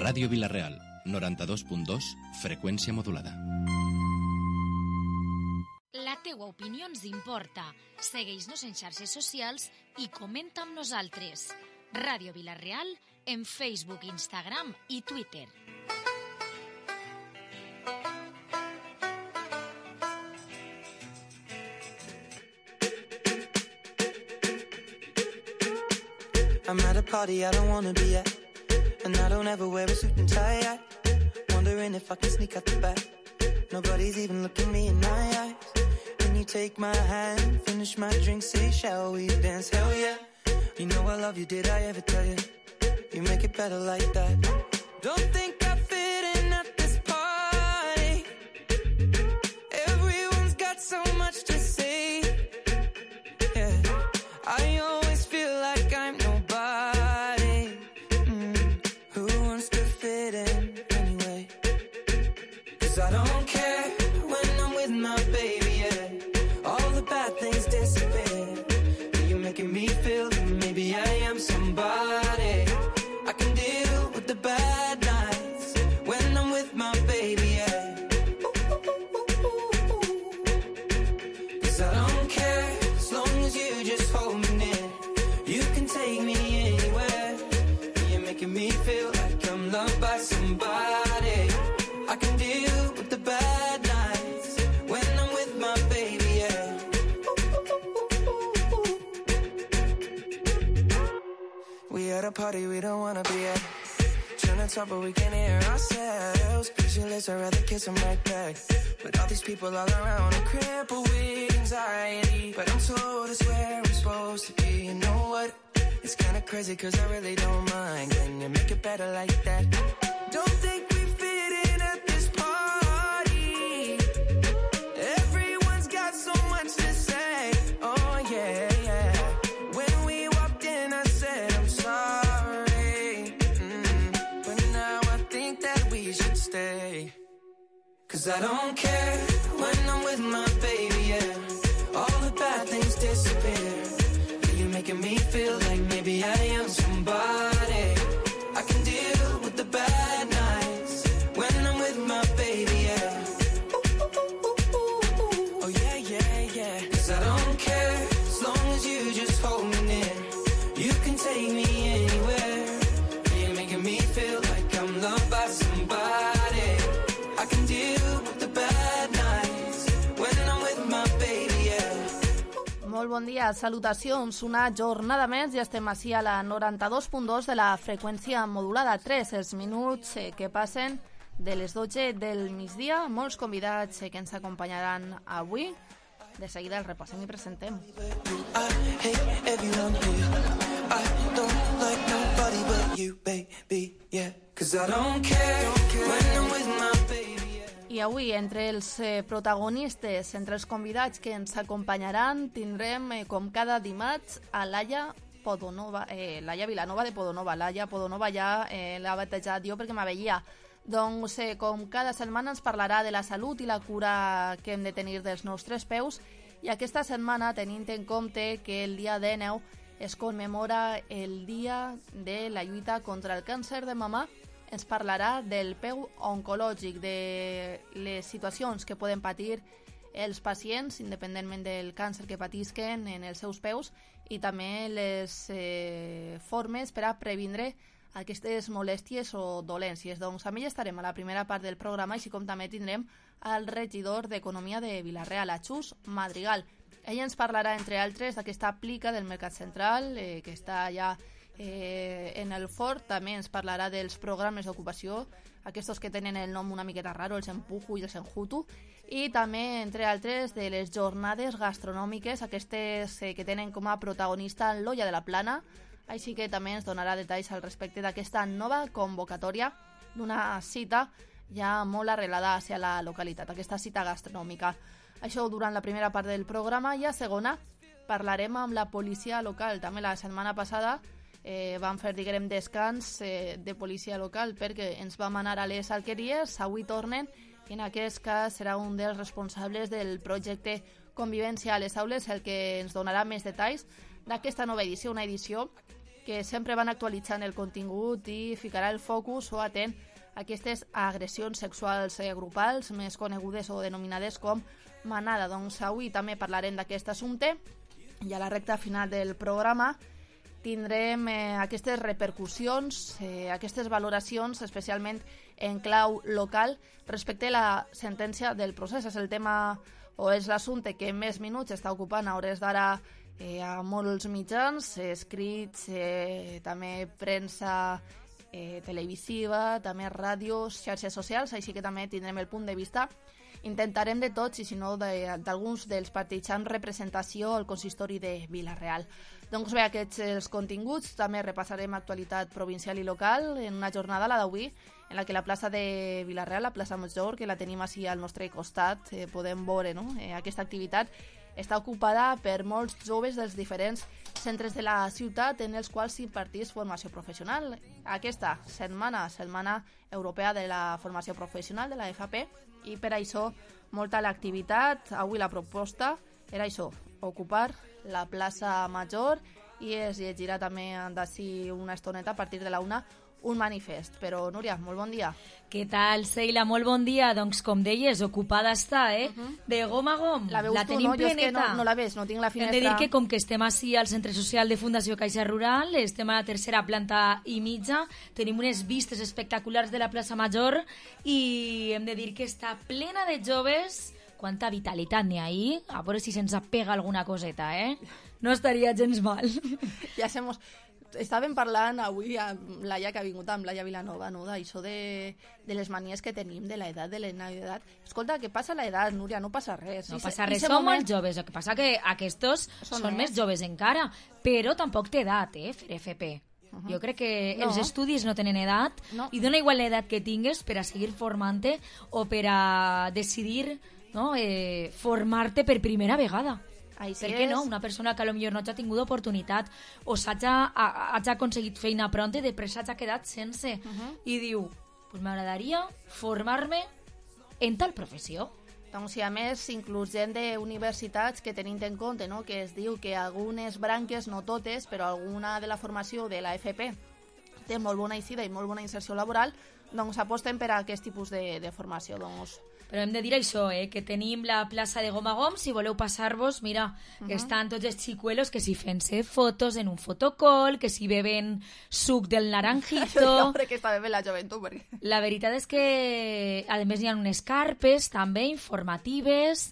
Ràdio Vila-real, 92.2, freqüència modulada. La teua opinió ens importa. Segueix-nos en xarxes socials i comenta amb nosaltres. Ràdio Vila-real en Facebook, Instagram i Twitter. I'm at a party I don't wanna be at, and I don't ever wear a suit and tie. Wondering if I can sneak out the back. Nobody's even looking me in my eyes. Can you take my hand, finish my drink, say shall we dance? Hell yeah. You know I love you, did I ever tell you? You make it better like that. Don't think I fit in at this party. Everyone's got so much to say. Yeah, I always feel like I'm nobody. Who wants to fit in anyway? 'Cause I don't care when I'm with my baby, yeah. All the bad things disappear. You're making me feel that maybe I am somebody. I can deal with the bad nights when I'm with my baby, yeah. 'Cause I don't care as long as you just hold me near. You can take me anywhere. You're making me feel like I'm loved by somebody. I can deal with the bad nights when I'm with my baby, yeah. We at a party we don't wanna be at. Trying to talk but we can't hear ourselves. Pictureless, I'd rather kiss them right back. But all these people all around, I'm crippled with anxiety. But I'm told it's where I'm supposed to be. You know what? It's kinda crazy 'cause I really don't mind. Can you make it better like that? Don't think we fit in at this party. Everyone's got so much to say. Oh yeah, yeah. When we walked in I said I'm sorry. But now I think that we should stay. 'Cause I don't care when I'm with my baby, yeah. All the bad things disappear. You're making me feel like maybe I am somebody. I can deal with the bad nights when I'm with my baby, yeah. Oh yeah, yeah, yeah. 'Cause I don't care as long as you just hold me near. You can take me anywhere. You're making me feel like I'm loved by somebody. I can deal with the bad nights when I'm with my baby, yeah. Molt bon dia, salutacions. Una jornada més i estem així a la 92.2 de la freqüència modulada. 3 els minuts que passen de les 12 del migdia. Molts convidats que ens acompanyaran avui. De seguida el repassem i presentem. I avui, entre els protagonistes, entre els convidats que ens acompanyaran, tindrem, com cada dimarts, a Laia Vilanova de Podonova. Laia Podonova ja l'ha batejat jo perquè m'aveia. Doncs, com cada setmana, ens parlarà de la salut i la cura que hem de tenir dels nostres peus. I aquesta setmana, tenint en compte que el dia 19 es commemora el dia de la lluita contra el càncer de mama, ens parlarà del peu oncològic, de les situacions que poden patir els pacients, independentment del càncer que patisquen en els seus peus, i també les formes per a previndre aquestes molèsties o dolències. Doncs amb ell estarem a la primera part del programa, així com també tindrem el regidor d'Economia de Vila-real, Chus Madrigal. Ell ens parlarà, entre altres, d'aquesta plica del Mercat Central, que està ja en el fort. També ens parlarà dels programes d'ocupació, aquests que tenen el nom una miqueta raro, els Empujo i els Enjutu, i també, entre altres, de les jornades gastronòmiques, aquestes que tenen com a protagonista l'Olla de la Plana. Així que també ens donarà detalls al respecte d'aquesta nova convocatòria d'una cita ja molt arrelada hacia la localitat, aquesta cita gastronòmica. Això durant la primera part del programa, i a segona parlarem amb la policia local. També la setmana passada vam fer, diguem, descans de policia local perquè ens vam anar a les alqueries. Avui tornen, i en aquest cas serà un dels responsables del projecte Convivència a les Aules el que ens donarà més detalls d'aquesta nova edició, una edició que sempre van actualitzant el contingut i ficarà el focus o atent a aquestes agressions sexuals grupals, més conegudes o denominades com manada. Doncs avui també parlarem d'aquest assumpte i a la recta final del programa tindrem aquestes repercussions, aquestes valoracions, especialment en clau local, respecte a la sentència del procés. És el tema o és l'assumpte que més minuts està ocupant a hores d'ara a molts mitjans, escrits, també premsa televisiva, també ràdios, xarxes socials, així que també tindrem el punt de vista. Intentarem de tots, i si no d'alguns dels partits amb representació al consistori de Vila-real. Doncs bé, aquests els continguts, també repassarem actualitat provincial i local en una jornada, la d'avui, en la que la plaça de Vila-real, la plaça Major, que la tenim així al nostre costat, podem veure, no? Aquesta activitat està ocupada per molts joves dels diferents centres de la ciutat en els quals s'impartís formació professional. Aquesta setmana europea de la formació professional de la FP, i per això molta l'activitat. Avui la proposta era això, ocupar la plaça Major, i es llegirà també d'ací una estoneta a partir de la 1 un manifest. Però, Núria, molt bon dia. Què tal, Seila? Molt bon dia. Doncs, com deies, ocupada està, De gom a gom. La veus la tu, tenim no? Jo és que pleneta. no la veig, no tinc la finestra. Hem de dir que, com que estem així al Centre Social de Fundació Caixa Rural, estem a la tercera planta i mitja, tenim unes vistes espectaculars de la plaça Major i hem de dir que està plena de joves. Quanta vitalitat n'hi ha ahí. A veure si se'ns apega alguna coseta, No estaria gens mal. Ja estàvem parlant avui amb Laia, que ha vingut amb Laia Vilanova, no? D'això de les manies que tenim, de l'edat, de l'edat. Escolta, què passa a l'edat, Núria? No passa res. No passa res, som molt joves. El que passa que aquests són més joves encara, però tampoc té edat, fer FP. Jo crec que els estudis no tenen edat i dona igual l'edat que tingues per a seguir formant-te o per a decidir formar-te per primera vegada. Per què no? Una persona que potser no ha tingut oportunitat o hagi aconseguit feina pronta i després s'ha quedat sense i diu, pues m'agradaria formar-me en tal professió. Doncs, i a més, inclús gent d'universitats que tenint en compte, no?, que es diu que algunes branques, no totes, però alguna de la formació de la FP té molt bona eixida i molt bona inserció laboral, doncs aposten per a aquest tipus de formació. Doncs però hem de dir això, que tenim la plaça de gom a gom, si voleu passar-vos, mira, estan tots els xicuelos que si fent-se fotos en un fotocol, que si beben suc del naranjito. Jo crec que està bevent la joventut. Perquè... La veritat és que, a més, hi ha unes carpes també informatives.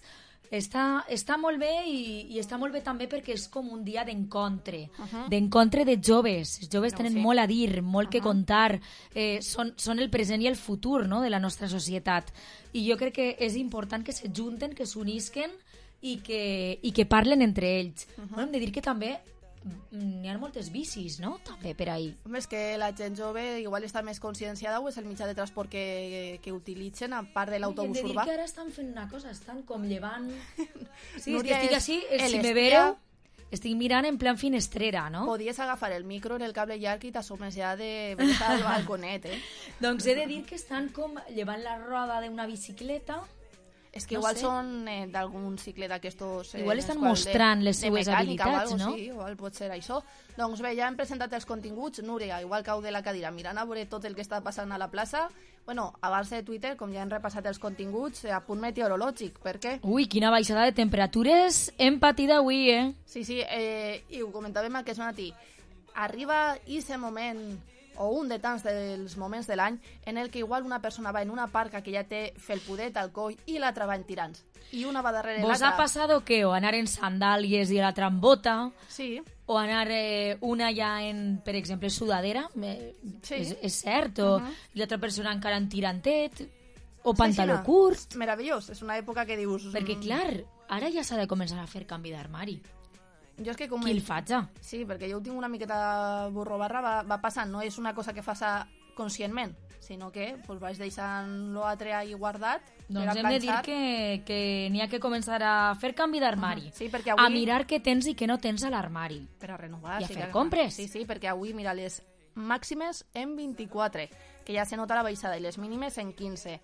Està molt bé i està molt bé també perquè és com un dia d'encontre, d'encontre de joves. Els joves tenen molt a dir, molt que contar, són el present i el futur, no?, de la nostra societat. I jo crec que és important que s'ajunten, que s'unisquen i que parlen entre ells. Hem de dir que també n'hi ha moltes bicis, no?, també per ahí. Home, és que la gent jove igual està més conscienciada o és el mitjà de transport que utilitzen, a part de l'autobús urbà. Hem de dir que ara estan fent una cosa, estan com llevant... Sí, Núria, estic així, si me vereu, estic mirant en plan finestrera, no? Podies agafar el micro en el cable llarg i t'assomes ja de venir al balconet, Doncs he de dir que estan com llevant la roda d'una bicicleta. És que igual són d'algun cicle d'aquestos... Igual estan mostrant les seues habilitats, no? Sí, igual pot ser això. Doncs bé, ja hem presentat els continguts. Núria, igual cau de la cadira, mirant a veure tot el que està passant a la plaça. Bueno, abans de Twitter, com ja hem repassat els continguts, a punt meteorològic. Per què? Ui, quina baixada de temperatures hem patit avui, Sí, i ho comentàvem aquest matí. Arriba aquest moment... o un de tants dels moments de l'any en el que igual una persona va en una parca que ja té felpudet al coll i l'altra va en tirants. I una va darrere l'altra. ¿Vos ha pasado qué? O anar en sandàlies i l'altra en bota? Sí. O anar una ja en, per exemple, sudadera? Sí. És cert. O l'altra persona encara en tirantet? O pantaló curt? Meravellós. És una època que dius... Perquè, clar, ara ja s'ha de començar a fer canvi d'armari. Jo és que com qui el faja? Sí, perquè jo ho tinc una miqueta burro barra, va passant, no és una cosa que fas conscientment, sinó que pues, vaig deixant l'altre ahí guardat. Doncs hem de dir que n'hi ha que començar a fer canvi d'armari, sí, perquè avui... a mirar què tens i què no tens a l'armari. Per a renovar. I a fer compres. Sí, perquè avui, mira, les màximes en 24, que ja se nota la baixada, i les mínimes en 15.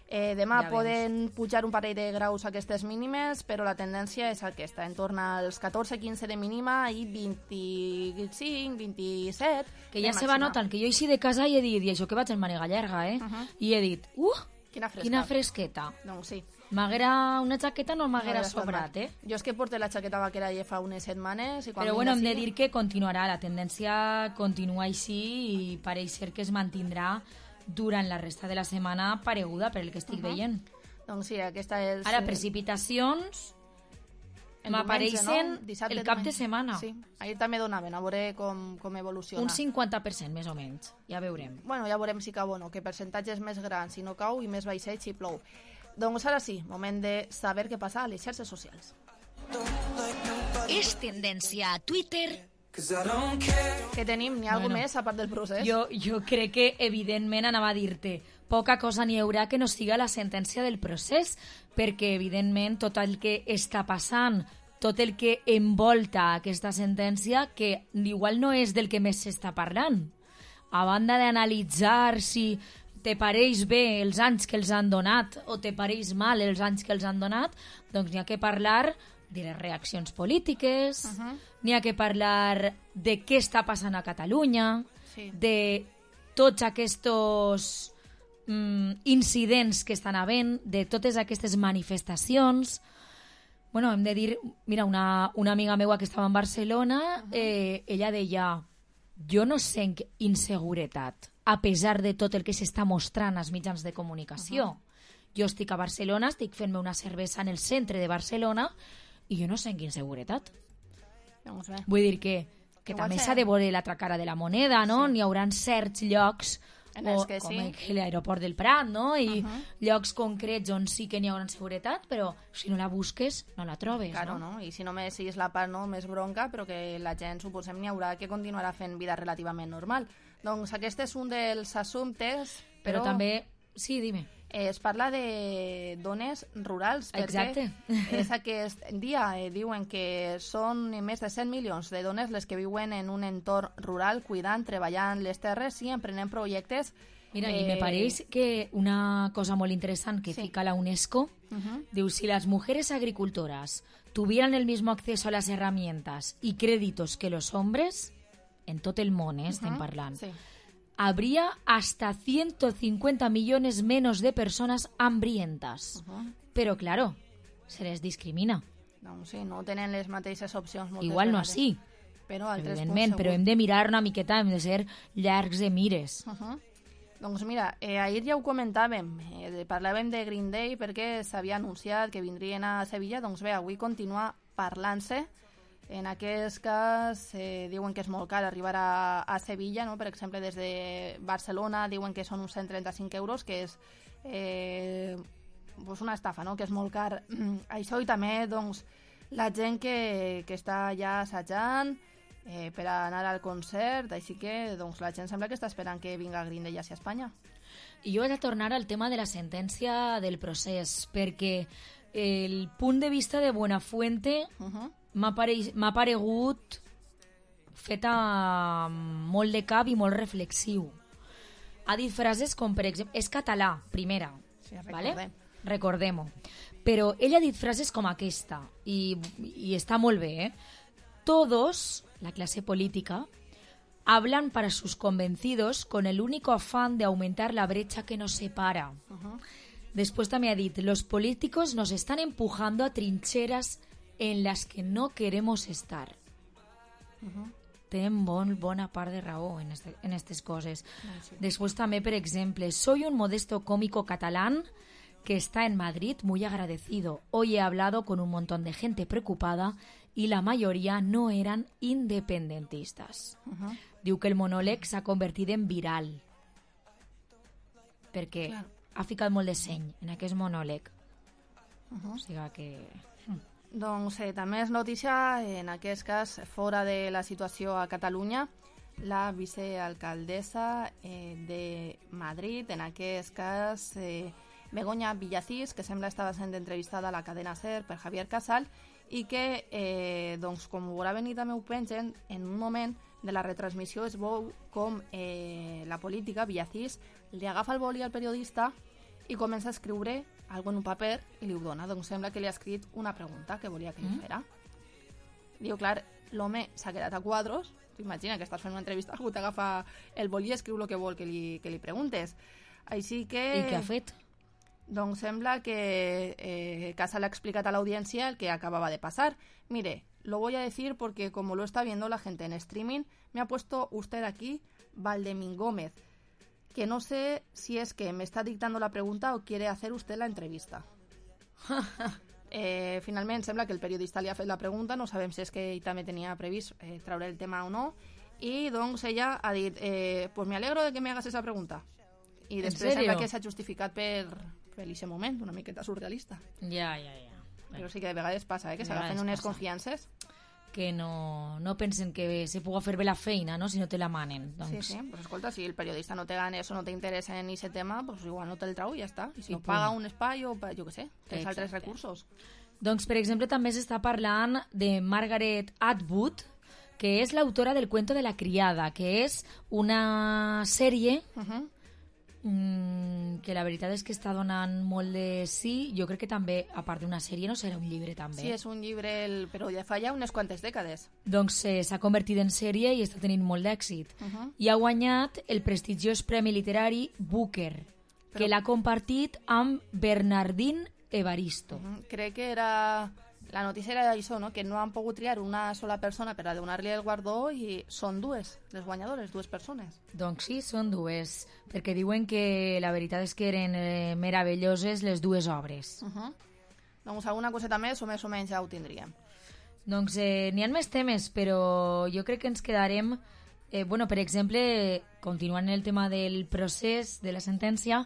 Demà poden pujar un parell de graus aquestes mínimes, però la tendència és aquesta, en torn als 14-15 de mínima i 25-27 que ja se va notant, que jo així de casa i he dit, i això que vaig en màniga llarga, i he dit, quina fresqueta. Doncs sí. Una jaqueta no m'haguera sobrat, Jo és que porto la jaqueta vaquera ja fa unes setmanes. Però bueno, hem de dir que continuarà, la tendència continua així i pareix ser que es mantindrà durant la resta de la setmana pareguda per el que estic veient. Doncs sí, aquesta és... Ara, precipitacions m'apareixen el cap de setmana. Sí, ahir també donaven, a veure com evoluciona. Un 50%, més o menys, ja veurem. Bueno, ja veurem si cau o no, que percentatges més grans si no cau i més baixet si plou. Doncs ara sí, moment de saber què passa a les xarxes socials. És tendència a Twitter. Què tenim? N'hi ha alguna més a part del procés? Jo crec que, evidentment, anava a dir-te, poca cosa n'hi haurà que no siga la sentència del procés, perquè, evidentment, tot el que està passant, tot el que envolta aquesta sentència, que igual no és del que més s'està parlant. A banda d'analitzar si te pareix bé els anys que els han donat o te pareix mal els anys que els han donat, doncs n'hi ha que parlar de les reaccions polítiques, n'hi ha que parlar de què està passant a Catalunya, de tots aquests incidents que estan havent, de totes aquestes manifestacions. Bueno, hem de dir, mira, una amiga meua que estava en Barcelona, ella deia, jo no sent inseguretat, a pesar de tot el que s'està mostrant als mitjans de comunicació. Jo estic a Barcelona, estic fent-me una cervesa en el centre de Barcelona i jo no sent inseguretat. Vull dir que també s'ha de veure l'altra cara de la moneda, no? N'hi haurà certs llocs, com l'aeroport del Prat, no? I llocs concrets on sí que n'hi haurà seguretat, però si no la busques, no la trobes, claro, no? I si només és la part més bronca, però que la gent, suposem, n'hi haurà que continuarà fent vida relativament normal. Doncs aquest és un dels assumptes, però també... Sí, dime. Es parla de dones rurals, perquè és aquest dia diuen que són més de 100 milions de dones les que viuen en un entorn rural, cuidant, treballant les terres i emprenent projectes. Mira, y me parece que una cosa muy interesante que fica la UNESCO, diu, si las mujeres agricultoras tuvieran el mismo acceso a las herramientas y créditos que los hombres, en tot el món, estem parlant, habría hasta 150 millones menos de personas hambrientas. Pero claro, se les discrimina. No, sí, no tenen les mateixes opcions. Igual no així, evidentment, però hem de mirar una miqueta, hem de ser llargs de mires. Doncs mira, ahir ja ho comentàvem, parlàvem de Green Day perquè s'havia anunciat que vindrien a Sevilla, doncs bé, avui continua parlant-se. En aquest cas diuen que és molt car arribar a Sevilla, no? Per exemple, des de Barcelona diuen que són uns 135 euros, que és una estafa, no? Que és molt car. Això i també doncs, la gent que està ja assajant per anar al concert, així que doncs, la gent sembla que està esperant que vinga Green Day a Espanya. I jo vaig a tornar al tema de la sentència del procés, perquè el punt de vista de Buenafuente m'ha paregut feta molt de cap i molt reflexiu. Ha dit frases com, per exemple, és català, primera, ¿vale? Recordem-ho. Però ell ha dit frases com aquesta, i està molt bé, Todos, la clase política, hablan para sus convencidos con el único afán de aumentar la brecha que nos separa. Después también ha dit, los políticos nos están empujando a trincheras en las que no queremos estar. Tenen bona part de raó en estas coses. Después també, per exemple, soy un modesto cómico catalán que está en Madrid muy agradecido. Hoy he hablado con un montón de gente preocupada y la mayoría no eran independentistas. Diu que el monòleg s'ha convertit en viral perquè ha ficat molt de seny en aquest monòleg. O sigui que... Doncs també és notícia, en aquest cas, fora de la situació a Catalunya, la vicealcaldessa de Madrid, en aquest cas Begoña Villacís, que sembla estava sent entrevistada a la cadena SER per Javier Casal, i que, doncs, com ho veurà venir també ho pengen, en un moment de la retransmissió es veu com la política, Villacís, li agafa el boli al periodista i comença a escriure alguna en un paper i li ho dona. Doncs sembla que li ha escrit una pregunta que volia que li fera. Diu, clar, l'home s'ha quedat a quadros. Imagina que estàs fent una entrevista, ha hagut d'agafar el boli i escriu el que vol que li preguntes. Així que... I què ha fet? Doncs sembla que Casa le ha explicat a la audiencia el que acababa de pasar. Mire, lo voy a decir porque como lo está viendo la gente en streaming, me ha puesto usted aquí Valdemín Gómez, que no sé si es que me está dictando la pregunta o quiere hacer usted la entrevista. Finalment sembla que el periodista li ha fet la pregunta, no sabem si és que ell també tenia previst treure el tema o no, i doncs ella ha dit, pues me alegro de que me hagas esa pregunta. I després sembla que s'ha justificat per aquest moment, una miqueta surrealista. Ja. Però sí que de vegades passa, que s'agafen unes confiances. Que no pensen que se puga fer bé la feina, no? Si no te la manen. Doncs... Sí, pues escolta, si el periodista no te ganes o no te interessa en aquest tema, pues igual no te'l trau i ja està. I si no paga un espai o, jo què sé, tens altres recursos. Doncs, per exemple, també s'està parlant de Margaret Atwood, que és l'autora del Cuento de la criada, que és una sèrie que la veritat és que està donant molt de sí. Jo crec que també, a part d'una sèrie, no serà un llibre també. Sí, és un llibre, però ja fa ja unes quantes dècades. Doncs s'ha convertit en sèrie i està tenint molt d'èxit. I ha guanyat el prestigiós premi literari Booker, que l'ha compartit amb Bernardine Evaristo. Crec que era... La notícia era això, no? Que no han pogut triar una sola persona per a donar-li el guardó i són dues, les guanyadores, dues persones. Doncs sí, són dues, perquè diuen que la veritat és que eren meravelloses les dues obres. Doncs alguna coseta més o menys ja ho tindríem. Doncs n'hi ha més temes, però jo crec que ens quedarem... per exemple, continuant el tema del procés, de la sentència,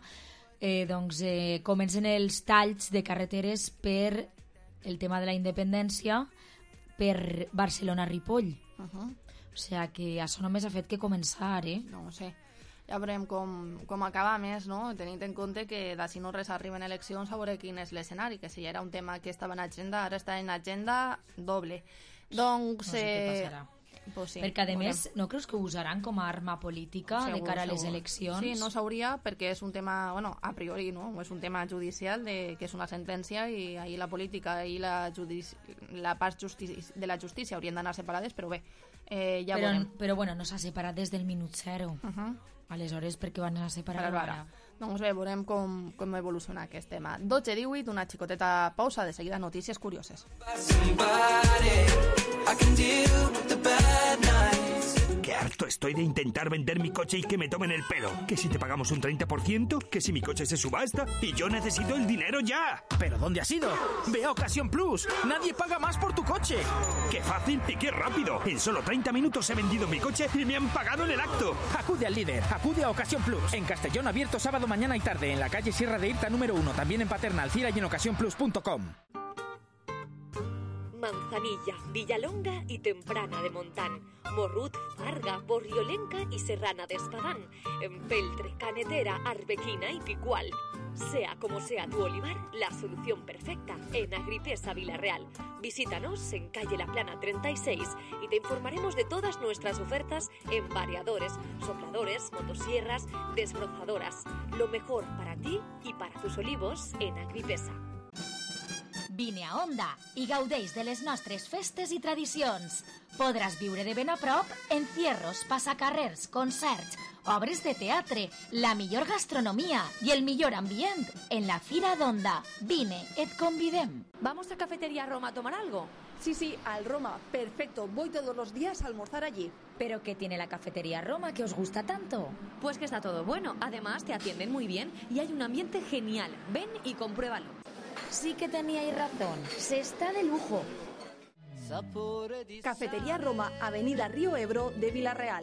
comencen els talls de carreteres per el tema de la independència per Barcelona-Ripoll. O sigui que això només ha fet que començar, No ho sé. Ja veurem com acaba més, no? Tenint en compte que d'ací no res arriben eleccions, a veure quin és l'escenari, que si ja era un tema que estava en agenda, ara està en agenda doble. Doncs... No sé què passarà. Pues sí, perquè, a més, no creus que ho usaran com a arma política de cara a les eleccions? Sí, no s'hauria, perquè és un tema, bueno, a priori, no? És un tema judicial, que és una sentència, i ahir la política i la part de la justícia haurien d'anar separades, però bé, ja veurem. Però bueno, no s'ha separat des del minut 0. Aleshores, per què van anar a separar ara? Doncs bé, veurem com evoluciona aquest tema. 12:18, una xicoteta pausa, de seguida notícies curioses. Qué harto estoy de intentar vender mi coche y que me tomen el pelo. Que si te pagamos un 30%, que si mi coche se subasta y yo necesito el dinero ya. ¿Pero dónde has ido? Ve a Ocasión Plus. Nadie paga más por tu coche. ¡Qué fácil y qué rápido! En solo 30 minutos he vendido mi coche y me han pagado en el acto. Acude al líder, acude a Ocasión Plus. En Castellón, abierto sábado, mañana y tarde. En la calle Sierra de Irta número 1. También en Paterna, Alcira y en ocasiónplus.com. Manzanilla, Villalonga y Temprana de Montán, Morrut, Farga, Borriolenca y Serrana de Espadán, Empeltre, Canetera, Arbequina y Picual. Sea como sea tu olivar, la solución perfecta en Agripesa Vilarreal. Visítanos en calle La Plana 36 y te informaremos de todas nuestras ofertas en variadores, sopladores, motosierras, desbrozadoras. Lo mejor para ti y para tus olivos en Agripesa. Vine a Onda i gaudeix de les nostres festes i tradicions. Podràs viure de ben a prop encierros, passacarrers, concerts, obres de teatre, la millor gastronomia i el millor ambient en la Fira d'Onda. Vine, et convidem. ¿Vamos a Cafetería Roma a tomar algo? Sí, al Roma. Perfecto, voy todos los días a almorzar allí. ¿Pero qué tiene la Cafetería Roma que os gusta tanto? Pues que está todo bueno. Además, te atienden muy bien y hay un ambiente genial. Ven y compruébalo. Sí que teníais razón, se está de lujo. Cafetería Roma, Avenida Río Ebro de Vilarreal.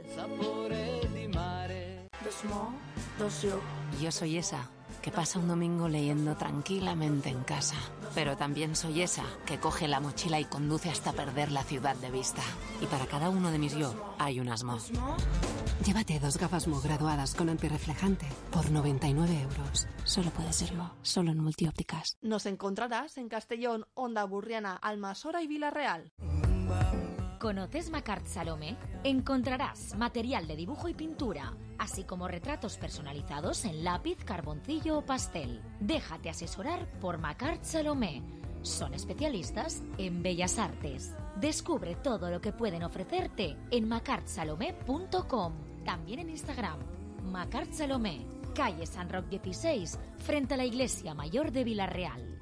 Yo soy esa que pasa un domingo leyendo tranquilamente en casa. Pero también soy esa que coge la mochila y conduce hasta perder la ciudad de vista. Y para cada uno de mis yo hay un Asmo. Llévate 2 gafas Mo graduadas con antirreflejante por 99 euros. Solo puede serlo, solo en Multiópticas. Nos encontrarás en Castellón, Onda Burriana, Almasora y Vilarreal. ¿Conoces Macart Salomé? Encontrarás material de dibujo y pintura, así como retratos personalizados en lápiz, carboncillo o pastel. Déjate asesorar por Macart Salomé. Son especialistas en bellas artes. Descubre todo lo que pueden ofrecerte en macartsalomé.com. También en Instagram, Macart Salomé, calle San Roc 16, frente a la Iglesia Mayor de Villarreal.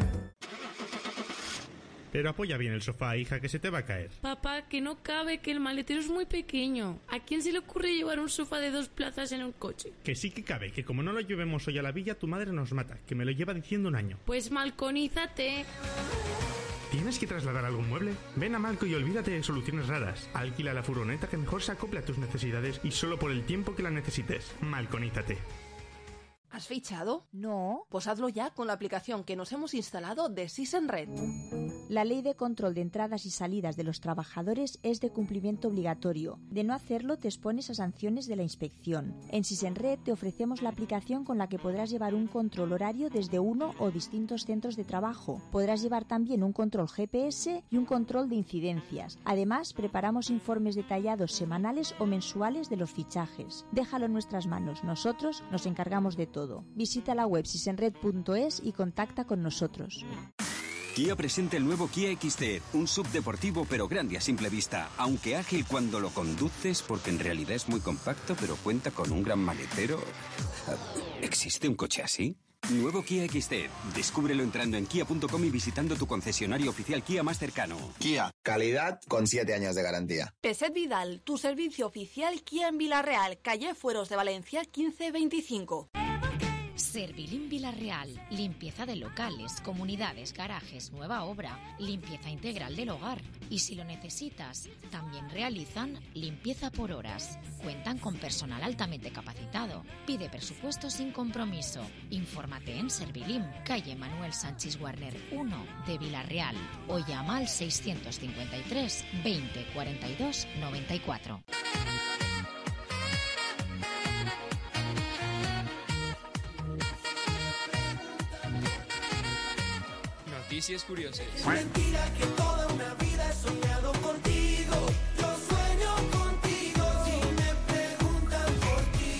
Pero apoya bien el sofá, hija, que se te va a caer. Papá, que no cabe, que el maletero es muy pequeño. ¿A quién se le ocurre llevar un sofá de 2 plazas en un coche? Que sí que cabe, que como no lo llevemos hoy a la villa, tu madre nos mata, que me lo lleva diciendo un año. Pues malconízate. ¿Tienes que trasladar algún mueble? Ven a Malco y olvídate de soluciones raras. Alquila la furgoneta que mejor se acople a tus necesidades y solo por el tiempo que la necesites. Malconízate. ¿Has fichado? No. Pues hazlo ya con la aplicación que nos hemos instalado de SysEnRed. La ley de control de entradas y salidas de los trabajadores es de cumplimiento obligatorio. De no hacerlo te expones a sanciones de la inspección. En SysEnRed te ofrecemos la aplicación con la que podrás llevar un control horario desde uno o distintos centros de trabajo. Podrás llevar también un control GPS y un control de incidencias. Además, preparamos informes detallados semanales o mensuales de los fichajes. Déjalo en nuestras manos. Nosotros nos encargamos de todo. Visita la web sysenred.es y contacta con nosotros. Kia presenta el nuevo Kia XT, un SUV deportivo pero grande a simple vista, aunque ágil cuando lo conduces porque en realidad es muy compacto pero cuenta con un gran maletero. ¿Existe un coche así? Nuevo Kia XT. Descúbrelo entrando en kia.com y visitando tu concesionario oficial Kia más cercano. Kia, calidad con 7 años de garantía. Peset Vidal, tu servicio oficial Kia en Villarreal, calle Fueros de Valencia 1525. Servilim Villarreal, limpieza de locales, comunidades, garajes, nueva obra, limpieza integral del hogar. Y si lo necesitas, también realizan limpieza por horas. Cuentan con personal altamente capacitado. Pide presupuesto sin compromiso. Infórmate en Servilim, calle Manuel Sánchez Warner 1 de Villarreal o llama al 653 20 42 94. Noticias curiosas. Es mentira que toda una vida he soñado contigo. Yo sueño contigo. Si me preguntan por ti,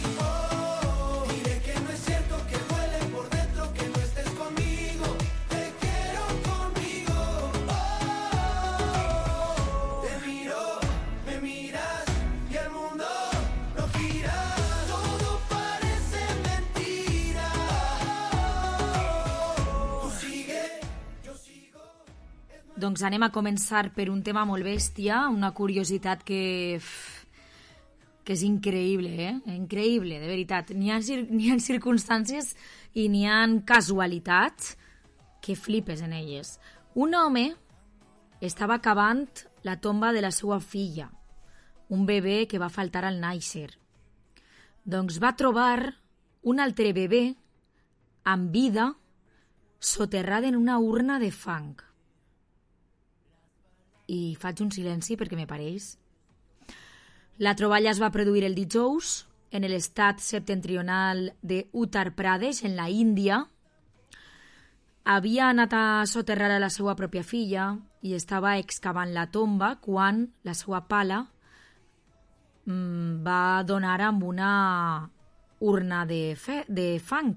diré que no es cierto, que duele por dentro que no estés conmigo. Te quiero conmigo. Te miro, me miras y el mundo no gira. Todo parece mentira. Tú sigues. Doncs anem a començar per un tema molt bèstia, una curiositat que és increïble, increïble, de veritat. N'hi ha circumstàncies i n'hi ha casualitats que flipes en elles. Un home estava cavant la tomba de la seva filla, un bebè que va faltar al nàixer. Doncs va trobar un altre bebè amb vida soterrada en una urna de fang. I faig un silenci perquè me pareix. La troballa es va produir el dijous en l'estat septentrional de Uttar Pradesh, en la Índia. Havia anat a soterrar a la seva pròpia filla i estava excavant la tomba quan la seva pala va donar amb una urna de fang.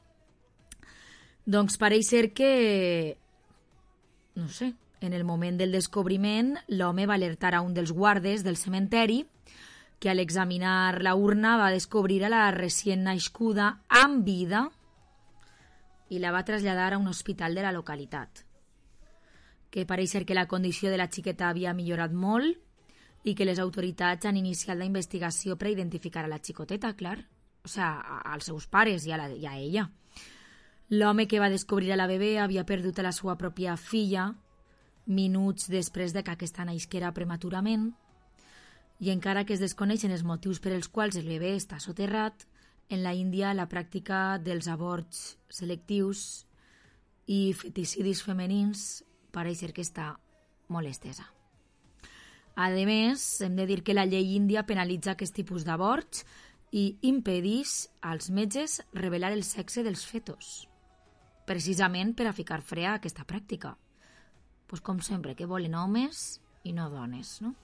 Doncs pareix ser que, no sé, en el moment del descobriment, l'home va alertar a un dels guardes del cementeri que al examinar la urna va descobrir a la recient nascuda amb vida i la va traslladar a un hospital de la localitat. Que pareix ser que la condició de la xiqueta havia millorat molt i que les autoritats han iniciat la investigació per identificar a la xicoteta, clar, o sigui, als seus pares i a ella. L'home que va descobrir a la bebè havia perdut a la seva pròpia filla minuts després de que aquesta naixera prematurament, i encara que es desconeixen els motius per els quals el bebè està soterrat, en la Índia la pràctica dels avorts selectius i feticidis femenins pareix ser que està molt estesa. A més, hem de dir que la llei índia penalitza aquest tipus d'avorts i impedeix als metges revelar el sexe dels fetos, precisament per a ficar fre a aquesta pràctica. Pues com sempre, que volen homes i no dones, no?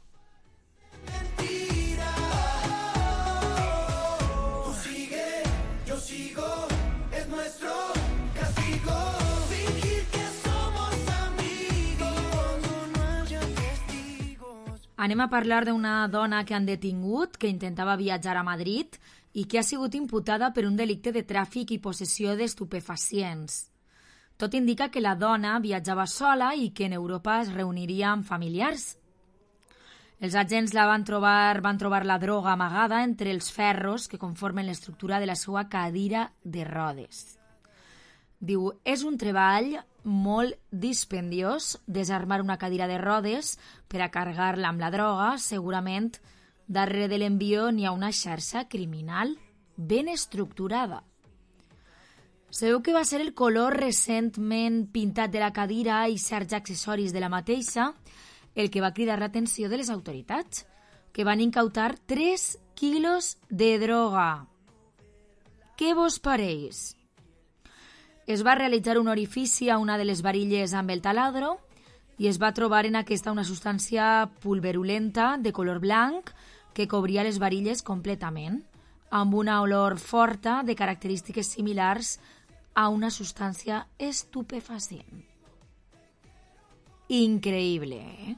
Tú sigue, yo sigo, es nuestro castigo. Fingir que somos amigos cuando no haya testigos. Anem a parlar d'una dona que han detingut, que intentava viatjar a Madrid i que ha sigut imputada per un delicte de tràfic i possessió d'estupefacients. Tot indica que la dona viatjava sola i que en Europa es reuniria amb familiars. Els agents van trobar la droga amagada entre els ferros que conformen l'estructura de la seva cadira de rodes. Diu, és un treball molt dispendiós desarmar una cadira de rodes per a carregar-la amb la droga. Segurament darrere de l'envió n'hi ha una xarxa criminal ben estructurada. Sabeu que va ser el color recentment pintat de la cadira i certs accessoris de la mateixa el que va cridar l'atenció de les autoritats, que van incautar 3 quilos de droga. Què vos pareix? Es va realitzar un orifici a una de les varilles amb el taladro i es va trobar en aquesta una substància pulverulenta de color blanc que cobria les varilles completament, amb una olor forta de característiques similars a una substància estupefacient. Increïble, eh?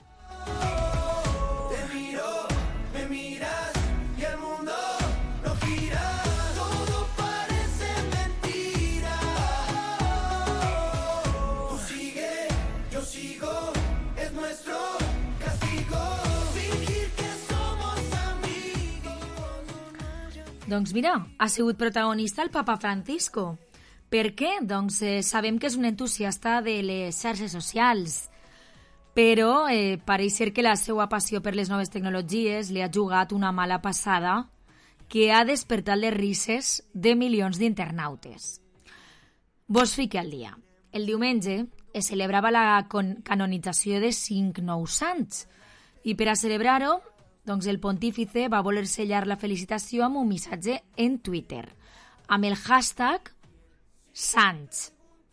Te miro, me miras y el mundo no gira. Todo parece mentira. Tú sigue, yo sigo, es nuestro castigo. Fingir que somos amigos. Doncs mira, ha sigut protagonista el papa Francisco. Per què? Doncs sabem que és un entusiasta de les xarxes socials, però pareix ser que la seva passió per les noves tecnologies li ha jugat una mala passada que ha despertat les risses de milions d'internautes. Vos fique al dia. El diumenge es celebrava la canonització de 5 nous sants i per a celebrar-ho, doncs el pontífice va voler sellar la felicitació amb un missatge en Twitter, amb el hashtag Sants.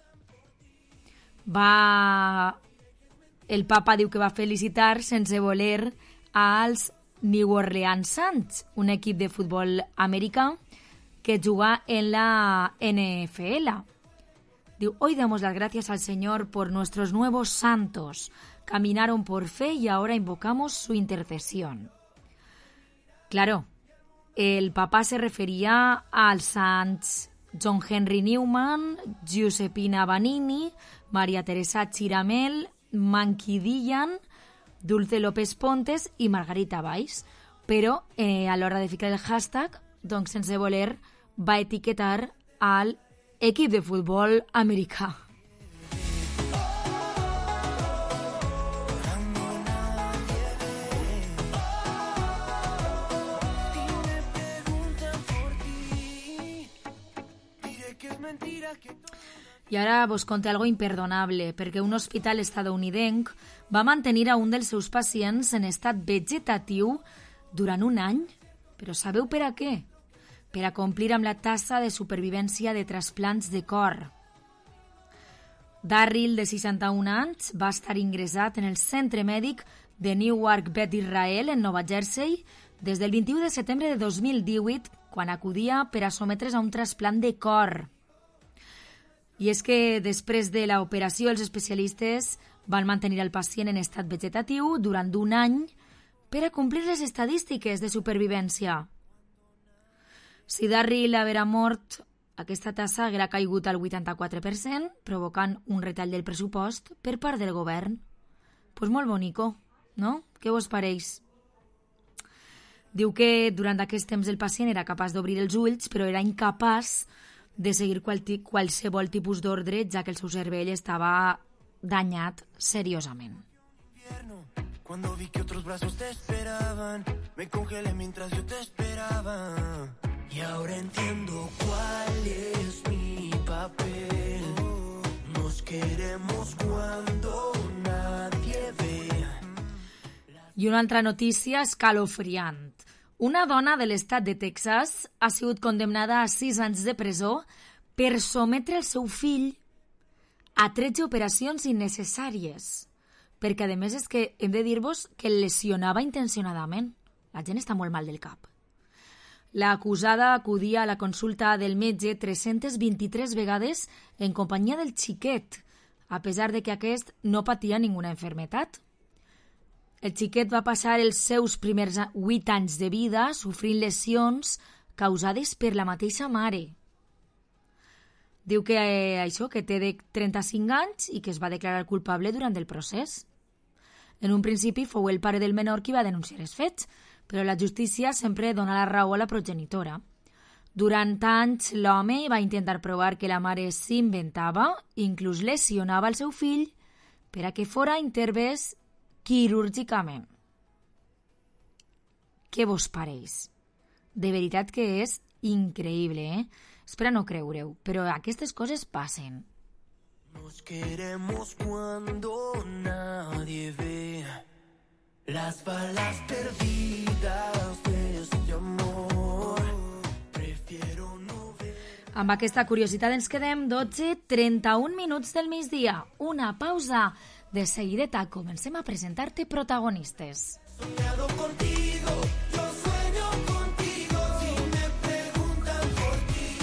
El papa diu que va felicitar sense voler als New Orleans Saints, un equip de futbol americà que juga en la NFL. Diu, hoy damos las gracias al Señor por nuestros nuevos santos. Caminaron por fe y ahora invocamos su intercesión. Claro, el papa se refería als sants John Henry Newman, Giuseppina Vanini, Maria Teresa Chiramel, Manqui Dillan, Dulce López Pontes i Margarita Valls. Però a l'hora de ficar el hashtag, doncs sense voler, va etiquetar al equip de futbol americà. I ara vos conté algo imperdonable, perquè un hospital estadounidenc va mantenir a un dels seus pacients en estat vegetatiu durant un any. Però sabeu per a què? Per a complir amb la tassa de supervivència de trasplants de cor. Darryl, de 61 anys, va estar ingressat en el centre mèdic de Newark, Beth Israel, en Nova Jersey, des del 21 de setembre de 2018, quan acudia per a sometre's a un trasplant de cor. I és que després de l'operació els especialistes van mantenir el pacient en estat vegetatiu durant un any per a complir les estadístiques de supervivència. Si Darryl haguera mort, aquesta tassa haguera caigut al 84%, provocant un retall del pressupost per part del govern. Pues molt bonico, no? Què vos pareix? Diu que durant aquest temps el pacient era capaç d'obrir els ulls, però era incapaç de seguir qualsevol tipus d'ordre, ja que el seu cervell estava danyat seriosament. Cuando vi que otros brazos te esperaban, me congelé mientras yo te esperaba. Y ahora entiendo cuál es mi papel. Nos queremos cuando nadie ve. I una altra notícia escalofriant. Una dona de l'estat de Texas ha sigut condemnada a 6 anys de presó per sometre el seu fill a 13 operacions innecessàries perquè a més és que hem de dir-vos que el lesionava intencionadament. La gent està molt mal del cap. L'acusada acudia a la consulta del metge 323 vegades en companyia del xiquet, a pesar de que aquest no patia ninguna enfermetat. El xiquet va passar els seus primers 8 anys de vida sofrint lesions causades per la mateixa mare. Diu que que té 35 anys i que es va declarar culpable durant el procés. En un principi fou el pare del menor qui va denunciar els fets, però la justícia sempre dona la raó a la progenitora. Durant anys, l'home va intentar provar que la mare s'inventava, inclús lesionava el seu fill, per a que fora intervès quirúrgicament. Què vos pareix? De veritat que és increïble, eh? Espera no creure-ho, però aquestes coses passen. Nos queremos cuando nadie ve las balas perdidas de este amor. Prefiero no ver. Amb aquesta curiositat ens quedem 12:31 minuts del migdia. Una pausa. De seguideta comencem a presentar-te protagonistes. Soñado contigo, yo sueño contigo, si me preguntan por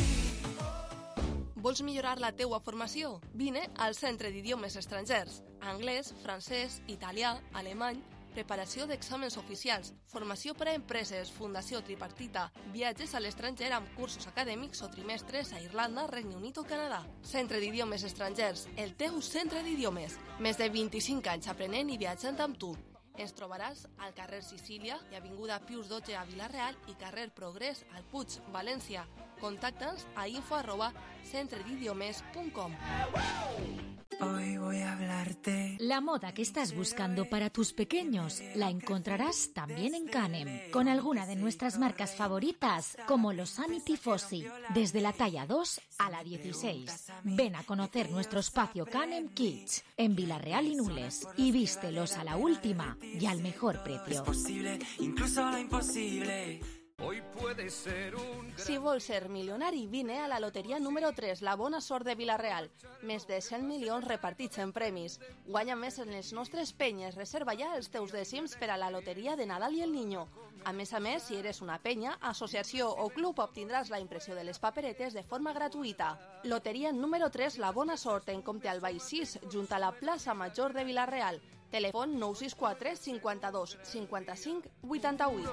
ti. Vols millorar la teua formació? Vine al Centre d'Idiomes Estrangers. Anglès, francès, italià, alemany, preparació d'exàmens oficials, formació per a empreses, fundació tripartita, viatges a l'estranger amb cursos acadèmics o trimestres a Irlanda, Regne Unit o Canadà. Centre d'Idiomes Estrangers, el teu centre d'idiomes. Més de 25 anys aprenent i viatjant amb tu. Ens trobaràs al carrer Sicília i avinguda Pius XII a Vila-real i carrer Progrés al Puig, València. Contacta'ns a info@centredidiomes.com. Hoy voy a hablarte. La moda que estás buscando para tus pequeños la encontrarás también en Canem, con alguna de nuestras marcas favoritas, como los Sani Tifosi, desde la talla 2 a la 16. Ven a conocer nuestro espacio Canem Kids en Vila-real y Nules y vístelos a la última y al mejor precio. Es posible, incluso lo imposible. Hoy puede ser un... Si vols ser milionari, vine a la loteria número 3, la bona sort de Vila-real. Més de 100 milions repartits en premis. Guanya més en les nostres penyes. Reserva ja els teus dècims per a la loteria de Nadal i el Niño. A més, si eres una penya, associació o club, obtindràs la impressió de les paperetes de forma gratuïta. Loteria número 3, la bona sort, en Comte Albay 6, junt a la plaça Major de Vila-real. Telèfon 964 52 55 88.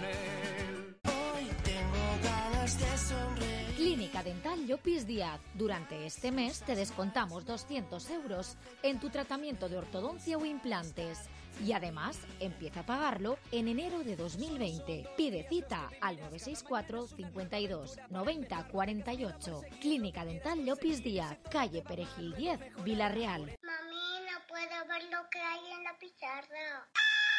Clínica Dental Llopis Díaz. Durante este mes te descontamos 200 euros en tu tratamiento de ortodoncia o implantes. Y además, empieza a pagarlo en enero de 2020. Pide cita al 964 52 90 48. Clínica Dental Llopis Díaz, calle Perejil 10, Vila-real. Mami, no puedo ver lo que hay en la pizarra.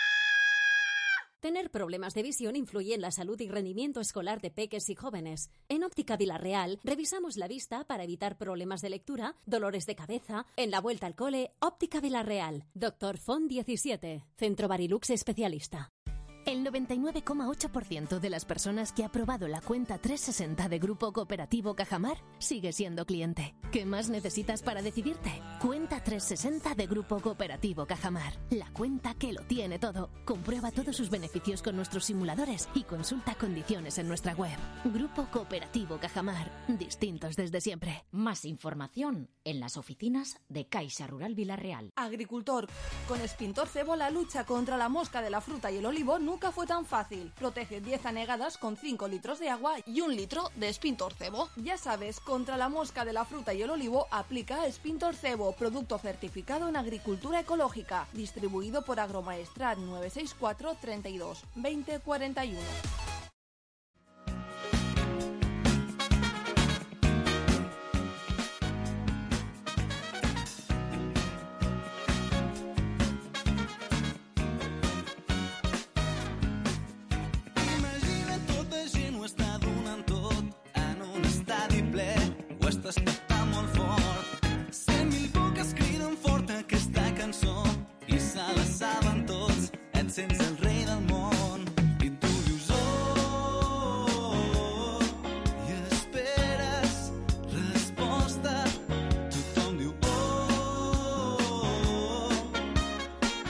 Tener problemas de visión influye en la salud y rendimiento escolar de peques y jóvenes. En Óptica Vila-real revisamos la vista para evitar problemas de lectura, dolores de cabeza. En la vuelta al cole, Óptica Vila-real. Dr. Font 17, Centro Barilux Especialista. El 99,8% de las personas que ha probado la cuenta 360 de Grupo Cooperativo Cajamar sigue siendo cliente. ¿Qué más necesitas para decidirte? Cuenta 360 de Grupo Cooperativo Cajamar. La cuenta que lo tiene todo. Comprueba todos sus beneficios con nuestros simuladores y consulta condiciones en nuestra web. Grupo Cooperativo Cajamar. Distintos desde siempre. Más información en las oficinas de Caixa Rural Vila-real. Agricultor, con Spintor Cebo la lucha contra la mosca de la fruta y el olivo nunca fue tan fácil. Protege 10 anegadas con 5 litros de agua y 1 litro de Spintor Cebo. Ya sabes, contra la mosca de la fruta y el olivo aplica Spintor Cebo, producto certificado en agricultura ecológica, distribuido por Agromaestrat 964 32 20 41. Està molt fort. 100.000 boques criden fort aquesta cançó i se la saben tots. Et sents el rei del món i tu dius oh i esperes resposta. Tothom diu oh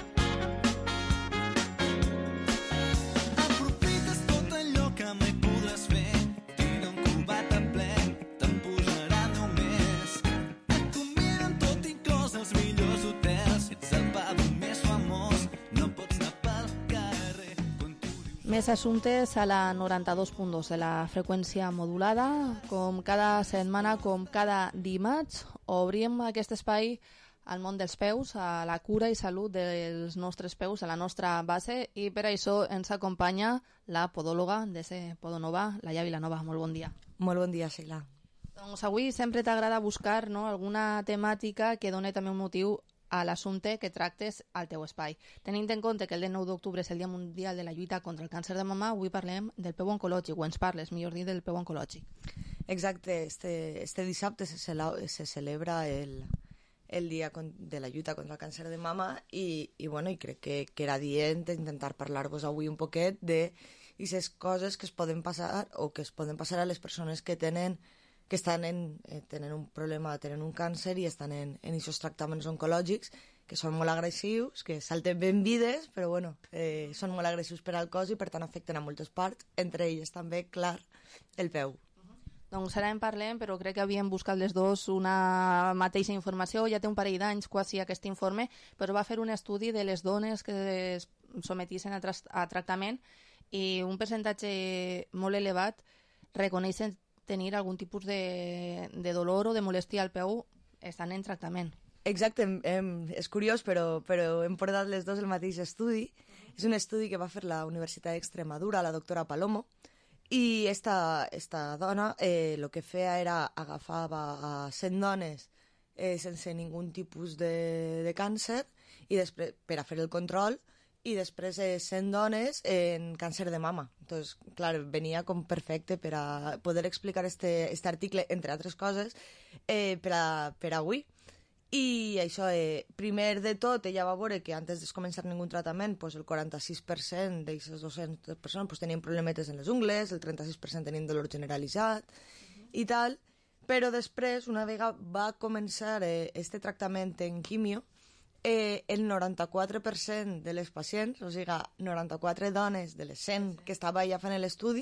Més assumptes a la 92.2 de la freqüència modulada. Com cada setmana, com cada dimarts, obrim aquest espai al món dels peus, a la cura i salut dels nostres peus, a la nostra base, i per això ens acompanya la podòloga de Podonova, Laia Vilanova. Molt bon dia. Molt bon dia, Sheila. Doncs avui sempre t'agrada buscar, no, alguna temàtica que doni també un motiu a l'assumpte que tractes al teu espai. Tenint en compte que el 9 d'octubre és el Dia Mundial de la Lluita contra el Càncer de Mama, avui parlem del peu oncològic, o ens parles, millor dit, del peu oncològic. Exacte, este dissabte se celebra el Dia de la Lluita contra el Càncer de Mama i crec que era dient intentar parlar-vos avui un poquet de aquestes coses que es poden passar o que es poden passar a les persones que tenen un problema, tenen un càncer i estan en aquests tractaments oncològics que són molt agressius, que salten ben vides, però són molt agressius per al cos i per tant afecten a moltes parts, entre elles també, clar, el peu. Doncs ara en parlem, però crec que havíem buscat les dos una mateixa informació. Ja té un parell d'anys quasi aquest informe, però va fer un estudi de les dones que es sometissin a tractament i un percentatge molt elevat reconeixen tenir algun tipus de dolor o de molèstia al peu estan en tractament. Exacte, és curiós, però hem portat les dos el mateix estudi. És un estudi que va fer la Universitat d'Extremadura, la doctora Palomo, i esta dona el que feia era agafava a 100 dones sense ningú tipus de càncer i després per a fer el control i després 100 dones en càncer de mama. Entonces, clar, venia com perfecte per a poder explicar este article, entre altres coses, per a avui. I això, primer de tot, ella va veure que antes de començar ningú tractament, el 46% d'aquestes 200 persones tenien problemetes en les ungles, el 36% tenien dolor generalitzat i tal, però després, una vegada va començar este tractament en quimio, el 94% de les pacients, o sigui, 94 dones de les 100 que estava ja fent l'estudi,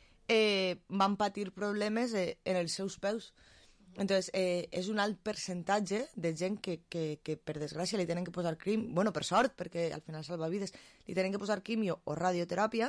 van patir problemes en els seus peus. Entonces, és un alt percentatge de gent que per desgràcia li tenen que posar quimio, per sort, perquè al final salva vides, li tenen que posar quimio o radioteràpia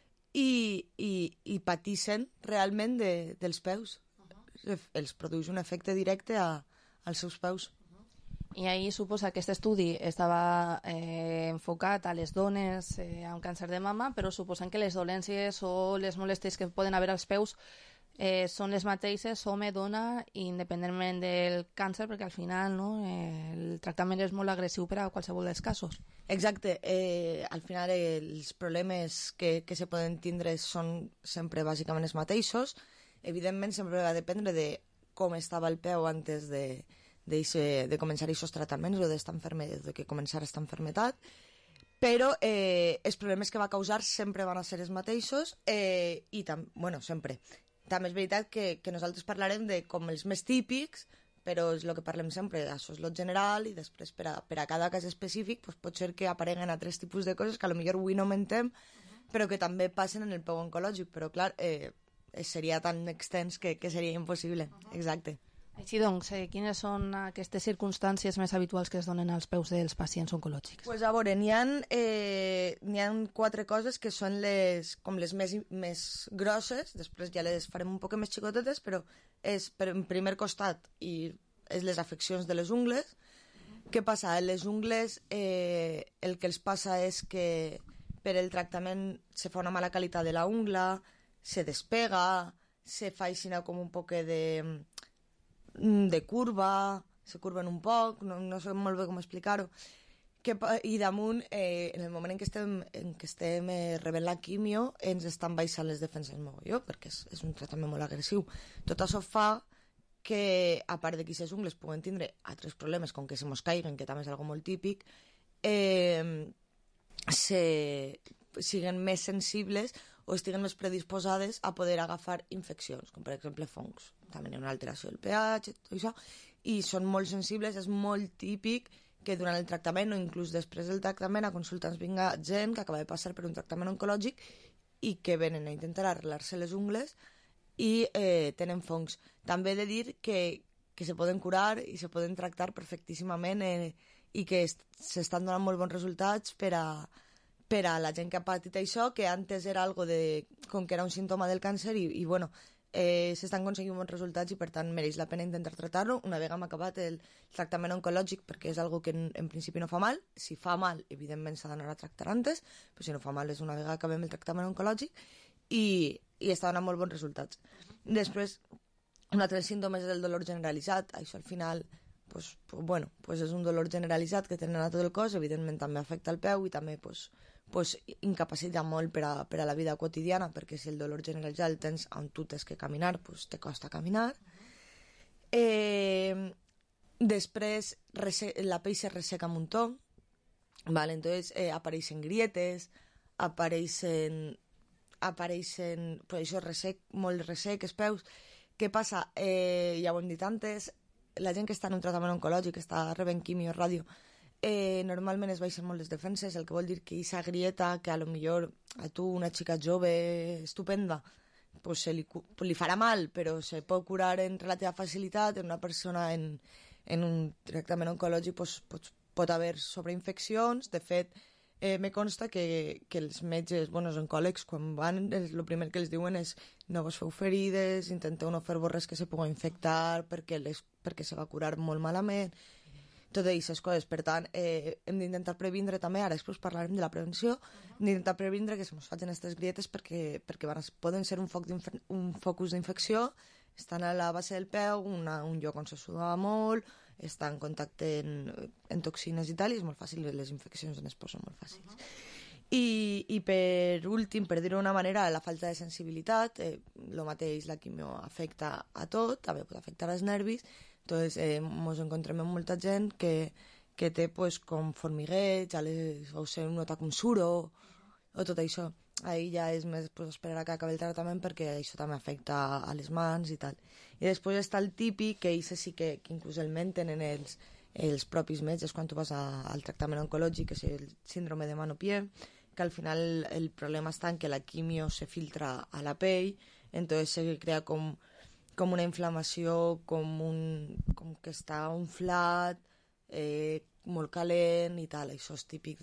i patissen realment dels peus. Els produeix un efecte directe als seus peus. I ahir suposa que aquest estudi estava enfocat a les dones amb càncer de mama, però suposant que les dolències o les molèsties que poden haver als peus són les mateixes, home, dona, independentment del càncer, perquè al final el tractament és molt agressiu per a qualsevol dels casos. Exacte. Al final els problemes que se poden tindre són sempre bàsicament els mateixos. Evidentment sempre va dependre de com estava el peu antes de començar aquests tractaments o de que començar aquesta malaltia, però els problemes que va causar sempre van ser els mateixos i sempre. També és veritat que nosaltres parlarem de com els més típics, però és el que parlem sempre, això és el general i després per a cada cas específic pot ser que apareguen altres tipus de coses que potser avui no mentem, però que també passen en el peu oncològic, però clar, seria tan extens que seria impossible. Exacte. Així doncs, quines són aquestes circumstàncies més habituals que es donen als peus dels pacients oncològics? Pues a veure, n'hi ha 4 coses que són les més grosses, després ja les farem un poc més xicotetes, però és en primer costat i és les afeccions de les ungles. Què passa? A les ungles el que els passa és que per el tractament se fa una mala qualitat de la ungla, se despega, se fa aixina com un poc de curva, se curven un poc, no sé molt bé com explicar-ho, i damunt, en el moment en què estem rebent la quimio, ens estan baixant les defenses mogolló, perquè és un tractament molt agressiu. Tot això fa que, a part de que aquestes ungles puguen tindre altres problemes, com que se mos caiguen, que també és algo molt típic, siguin més sensibles o estiguen més predisposades a poder agafar infeccions, com per exemple fongs. També hi ha una alteració del pH, tot això, i són molt sensibles. És molt típic que durant el tractament o inclús després del tractament a consulta ens vinga gent que acaba de passar per un tractament oncològic i que venen a intentar arreglar-se les ungles i tenen fongs. També he de dir que se poden curar i se poden tractar perfectíssimament i que s'estan donant molt bons resultats per per a la gent que ha patit això, que antes era algo de, com que era un símptoma del càncer i bueno, s'estan aconseguint bons resultats i per tant mereix la pena intentar tractar-lo. Una vegada hem acabat el tractament oncològic, perquè és algo que en principi no fa mal. Si fa mal, evidentment s'ha d'anar a tractar antes, però si no fa mal és una vegada acabem el tractament oncològic i està donant molt bons resultats. Després, un altre símptoma és el dolor generalitzat. Això al final pues és un dolor generalitzat que tenen a tot el cos, evidentment també afecta el peu i també incapacita molt per a la vida quotidiana, perquè si el dolor generalitzat el tens on tu tens que caminar, te costa caminar. Després la pell se resseca un muntó, ¿vale? Entonces apareixen grietes, apareixen pues això, molt ressec els peus. Què passa? Ja ho hem dit antes, la gent que està en un tractament oncològic, que està rebent quimio, ràdio, normalment es baixen molt les defenses, el que vol dir que aquesta grieta, que a lo millor a tu, una xica jove, estupenda, pues li farà mal, però se pot curar en relativa facilitat. En una persona en un tractament oncològic pot haver sobreinfeccions. De fet, me consta que els metges, els oncòlegs, quan van, el primer que els diuen és no vos feu ferides, intenteu no fer-vos res que se pugui infectar perquè se va curar molt malament, totes aquestes coses. Per tant, hem d'intentar previndre també, ara després parlarem de la prevenció, hem d'intentar previndre que se ens facin aquestes grietes perquè poden ser un focus d'infecció, estan a la base del peu, un lloc on se suda molt, està en contacte en toxines i tal, i és molt fàcil, les infeccions en els peus són molt fàcils. I per últim, per dir-ho d'una manera, la falta de sensibilitat, el mateix, la quimio afecta a tot, també pot afectar als nervis. Entonces ens encontrem amb molta gent que té com formigueig, o se nota com suro, o tot això. Ahí ja és més esperar que acabi el tractament, perquè això també afecta a les mans i tal. I després està el típic, que això sí que inclús el tenen els propis metges quan tu vas al tractament oncològic, que és el síndrome de mano-pie, que al final el problema està en que la quimio se filtra a la pell, entonces se crea com una inflamació, com que està unflat, molt calent i tal. Això és típic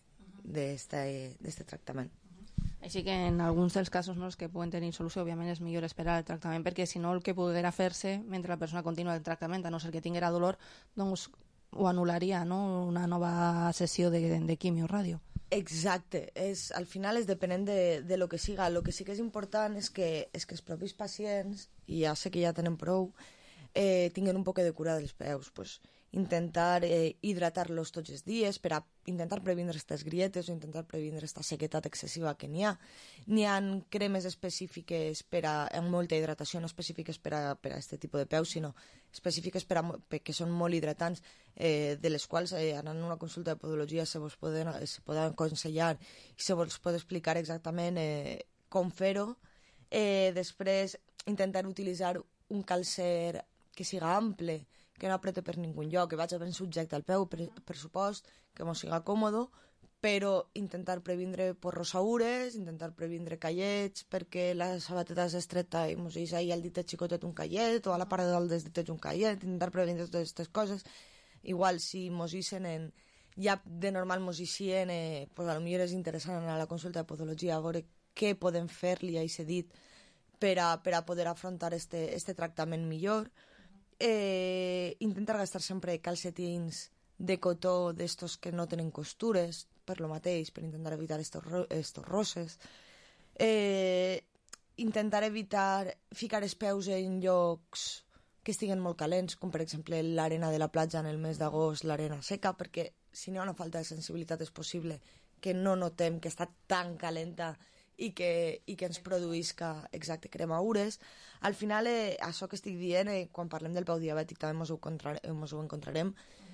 d'aquest tractament. Així que en alguns dels casos els que poden tenir solució, òbviament és millor esperar el tractament, perquè si no el que poguera fer-se mentre la persona continua el tractament, a no ser que tinguera dolor, doncs ho anul·laria, no? Una nova sessió de quimio ràdio. Exacte, al final és depenent de lo que siga. Lo que sí que és important és que els propis pacients, i ja sé que ja tenen prou, tinguin un poc de cura dels peus, pues, intentar hidratar-los tots els dies per a intentar previndre aquestes grietes o intentar previndre aquesta sequetat excessiva que n'hi ha. N'hi ha cremes específiques amb molta hidratació, no específiques per a aquest tipus de peus, sinó específiques que són molt hidratants, de les quals anant a una consulta de podologia se poden aconsellar i se vos pot explicar exactament com fer-ho. Després, intentar utilitzar un calcer que siga ample, que no aprete per ningú lloc, que vagi ben subjecte al peu, per supost, que mos siga còmodo, però intentar previndre rosaures, intentar previndre callets, perquè la sabateta és estreta i mos deixa ahí al ditet xicotet un callet, o a la part de dalt dels ditets un callet, intentar previndre totes aquestes coses. Igual, si mos eixen ja de normal mos eixien, pues potser és interessant anar a la consulta de podologia a veure què podem fer-li a aquest dit per a poder afrontar este tractament millor. Intentar gastar sempre calcetins de cotó d'estos que no tenen costures, per lo mateix, per intentar evitar estos rosses. Intentar evitar ficar els peus en llocs que estiguen molt calents, com per exemple l'arena de la platja en el mes d'agost, l'arena seca, perquè si no hi ha una falta de sensibilitat és possible que no notem que està tan calenta i que ens produïsca cremaures. Al final, això que estic dient, quan parlem del peu diabètic també ens ho encontrarem,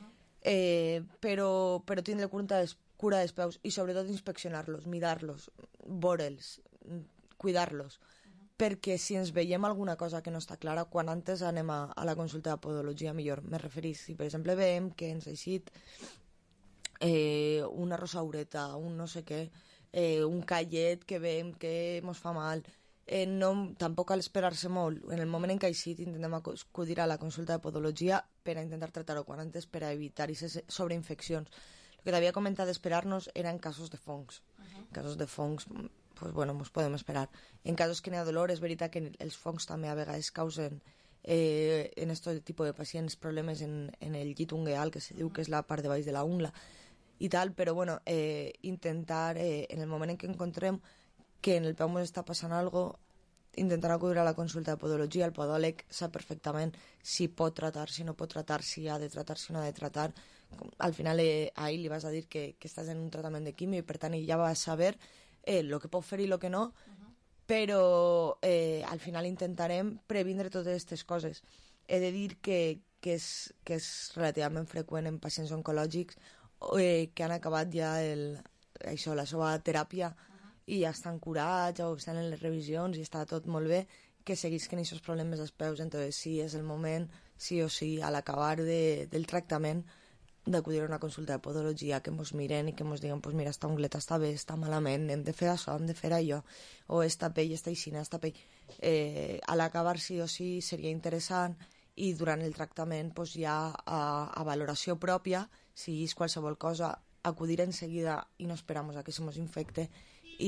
però tindre cura dels peus i sobretot inspeccionar-los, mirar-los, veure'ls, cuidar-los, perquè si ens veiem alguna cosa que no està clara, quan antes anem a la consulta de podologia millor. Me referís, si per exemple veiem que ens ha eixit una rosaureta, un no sé què, un callet que veiem que ens fa mal, tampoc cal esperar-se molt. En el moment en què ha eixit intentem acudir a la consulta de podologia per a intentar tractar-ho quan antes, per a evitar aquestes sobreinfeccions. El que t'havia comentat d'esperar-nos eren casos de fongs. En casos de fongs, pues bueno, ens podem esperar. En casos que n'hi ha dolor, és veritat que els fongs també a vegades causen en aquest tipus de pacients problemes en el llit ungueal, que se diu que és la part de baix de la ungla i tal, però bueno, intentar, en el moment en què encontrem que en el peu ens està passant alguna cosa, intentar acudir a la consulta de podologia. El podòleg sap perfectament si pot tratar, si no pot tratar, si ha de tratar, si no ha de tratar. Al final a ell li vas a dir que estàs en un tractament de quimio i per tant ell ja va saber el que pot fer i el que no, però al final intentarem previndre totes aquestes coses. He de dir que és relativament freqüent en pacients oncològics que han acabat ja la seva teràpia i ja estan curats o estan en les revisions i està tot molt bé, que seguisquen aquests problemes als peus. Entonces sí, és el moment, sí o sí, a l'acabar del tractament, d'acudir a una consulta de podologia, que ens miren i que ens diguen, pues mira, esta ungleta està bé, està malament, hem de fer això, hem de fer allò, o esta pell està aixina, esta pell... a l'acabar sí o sí seria interessant, i durant el tractament pues, ja a valoració pròpia, si és qualsevol cosa, acudir en seguida i no esperamos a que se nos infecte, i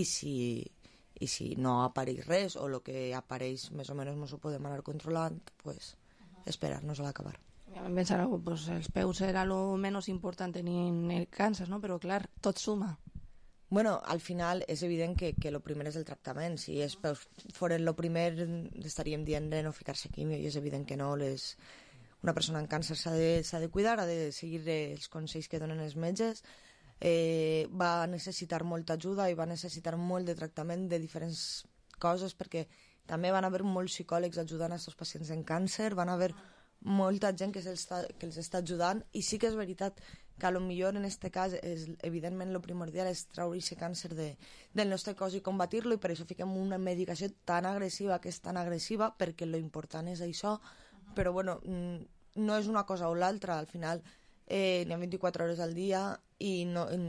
si no apareix res o el que apareix més o menys ens ho podem anar controlant, pues esperar-nos a l'acabar. Pensar, pues, els peus era lo menos important en el càncer, no? Però clar, tot suma. Bueno, al final és evident que el primer és el tractament. Si els peus foren el primer, estaríem dient de no ficar-se quimio, i és evident que no. Una persona en càncer s'ha de cuidar, ha de seguir els consells que donen els metges, va necessitar molta ajuda i va necessitar molt de tractament de diferents coses, perquè també van haver molts psicòlegs ajudant a aquests pacients en càncer, van haver molta gent que els està ajudant, i sí que és veritat que potser en aquest cas evidentment el primordial és treure aquest càncer del nostre cos i combatir-lo, i per això fiquem una medicació tan agressiva, que és tan agressiva, perquè lo important és això, però bueno, no és una cosa o l'altra. Al final n'hi ha 24 hores al dia i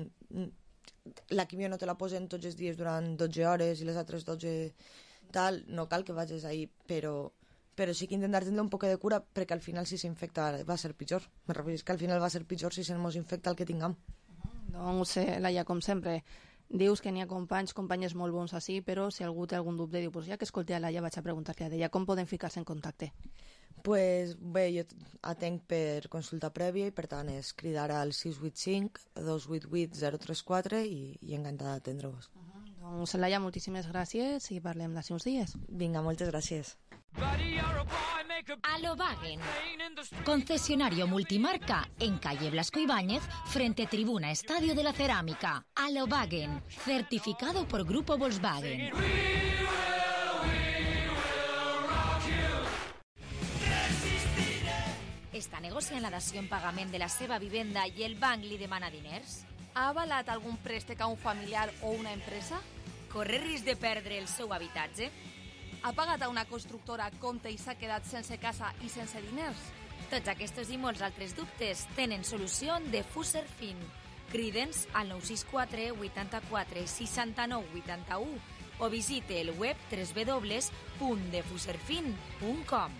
la quimio no te la posen tots els dies durant 12 hores i les altres 12 tal, no cal que vagis ahí, però sí que intentar tindre un poc de cura, perquè al final si s'infecta va ser pitjor. Me refereix que al final va ser pitjor si se'ns infecta el que tinguem. Doncs, Laia, com sempre, dius que n'hi ha companyes molt bons així, però si algú té algun dubte, diu, pues ja que escolti a Laia vaig a preguntar-li a ella com poden ficar-se en contacte. Pues bé, jo atenc per consulta prèvia i per tant és cridar al 685-288-034 i encantada d'atendre-vos. Doncs Laia, moltíssimes gràcies i parlem d'aquí uns dies. Vinga, moltes gràcies. Alobagen, concesionario multimarca en calle Blasco Ibáñez, frente Tribuna Estadio de la Cerámica. Alobagen, certificado por Grupo Volkswagen. Està negociant la dació en pagament de la seva vivenda i el banc li demana diners? Ha avalat algun préstec a un familiar o una empresa? Corre risc de perdre el seu habitatge? Ha pagat a una constructora compte i s'ha quedat sense casa i sense diners? Tots aquests i molts altres dubtes tenen solució de Fuserfin. Crida'ns al 964 84 69 81 o visite el web www.defuserfin.com.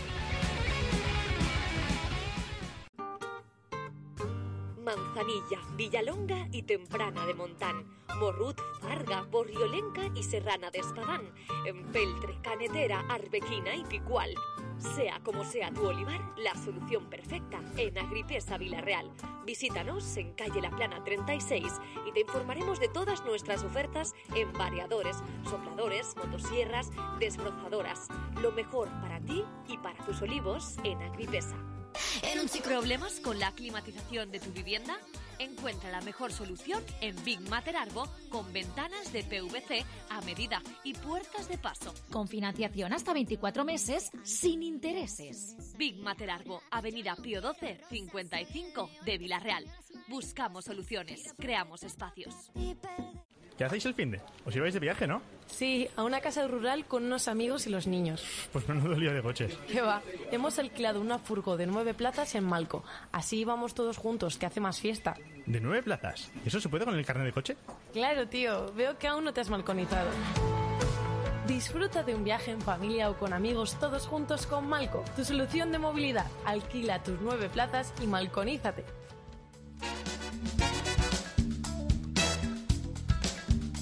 Manzanilla, Villalonga y Temprana de Montán, Morrut, Farga, Borriolenca y Serrana de Espadán, Empeltre, Canetera, Arbequina y Picual. Sea como sea tu olivar, la solución perfecta en Agripesa Vilarreal. Visítanos en calle La Plana 36 y te informaremos de todas nuestras ofertas en variadores, sopladores, motosierras, desbrozadoras. Lo mejor para ti y para tus olivos en Agripesa. ¿Problemas con la climatización de tu vivienda? Encuentra la mejor solución en Big Mater Arbo, con ventanas de PVC a medida y puertas de paso. Con financiación hasta 24 meses sin intereses. Big Mater Arbo, Avenida Pío XII, 55 de Vilarreal. Buscamos soluciones, creamos espacios. ¿Qué hacéis el finde? Os ibais de viaje, ¿no? Sí, a una casa rural con unos amigos y los niños. Pues menudo lío de coches. ¿Qué va? Hemos alquilado una furgo de 9 plazas en Malco. Así íbamos todos juntos, que hace más fiesta. ¿De 9 plazas? ¿Eso se puede con el carnet de coche? Claro, tío. Veo que aún no te has malconizado. Disfruta de un viaje en familia o con amigos todos juntos con Malco. Tu solución de movilidad. Alquila tus 9 plazas y malconízate.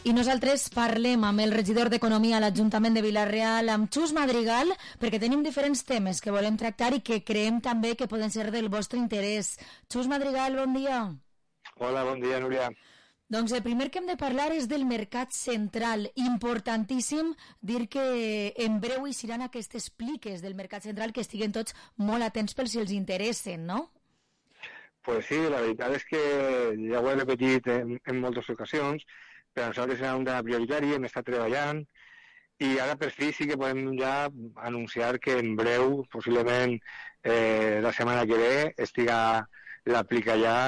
I nosaltres parlem amb el regidor d'Economia a l'Ajuntament de Vila-real, amb Xus Madrigal, perquè tenim diferents temes que volem tractar i que creiem també que poden ser del vostre interès. Xus Madrigal, bon dia. Hola, bon dia, Núria. Doncs el primer que hem de parlar és del mercat central. Importantíssim dir que en breu hi seran aquestes pliques del mercat central que estiguen tots molt atents per si els interessen, no? Pues sí, la veritat és que ja ho he repetit en moltes ocasions, per a nosaltres era un tema prioritari, hem estat treballant, i ara per fi sí que podem ja anunciar que en breu, possiblement la setmana que ve, estiga l'aplica ja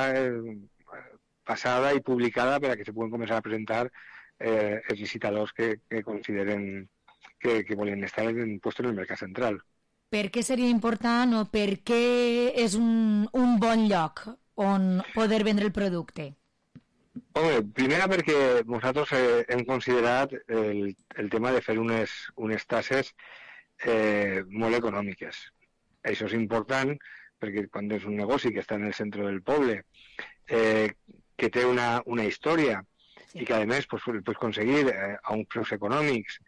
passada i publicada per a que se puguen començar a presentar els licitadors que consideren que volen estar puestos en el mercat central. Per què seria important o per què és un bon lloc on poder vendre el producte? Home, primera perquè nosaltres hem considerat el tema de fer unes tasses molt econòmiques. Això és important perquè quan és un negoci que està en el centre del poble, que té una història i que a més pots aconseguir a uns preus econòmics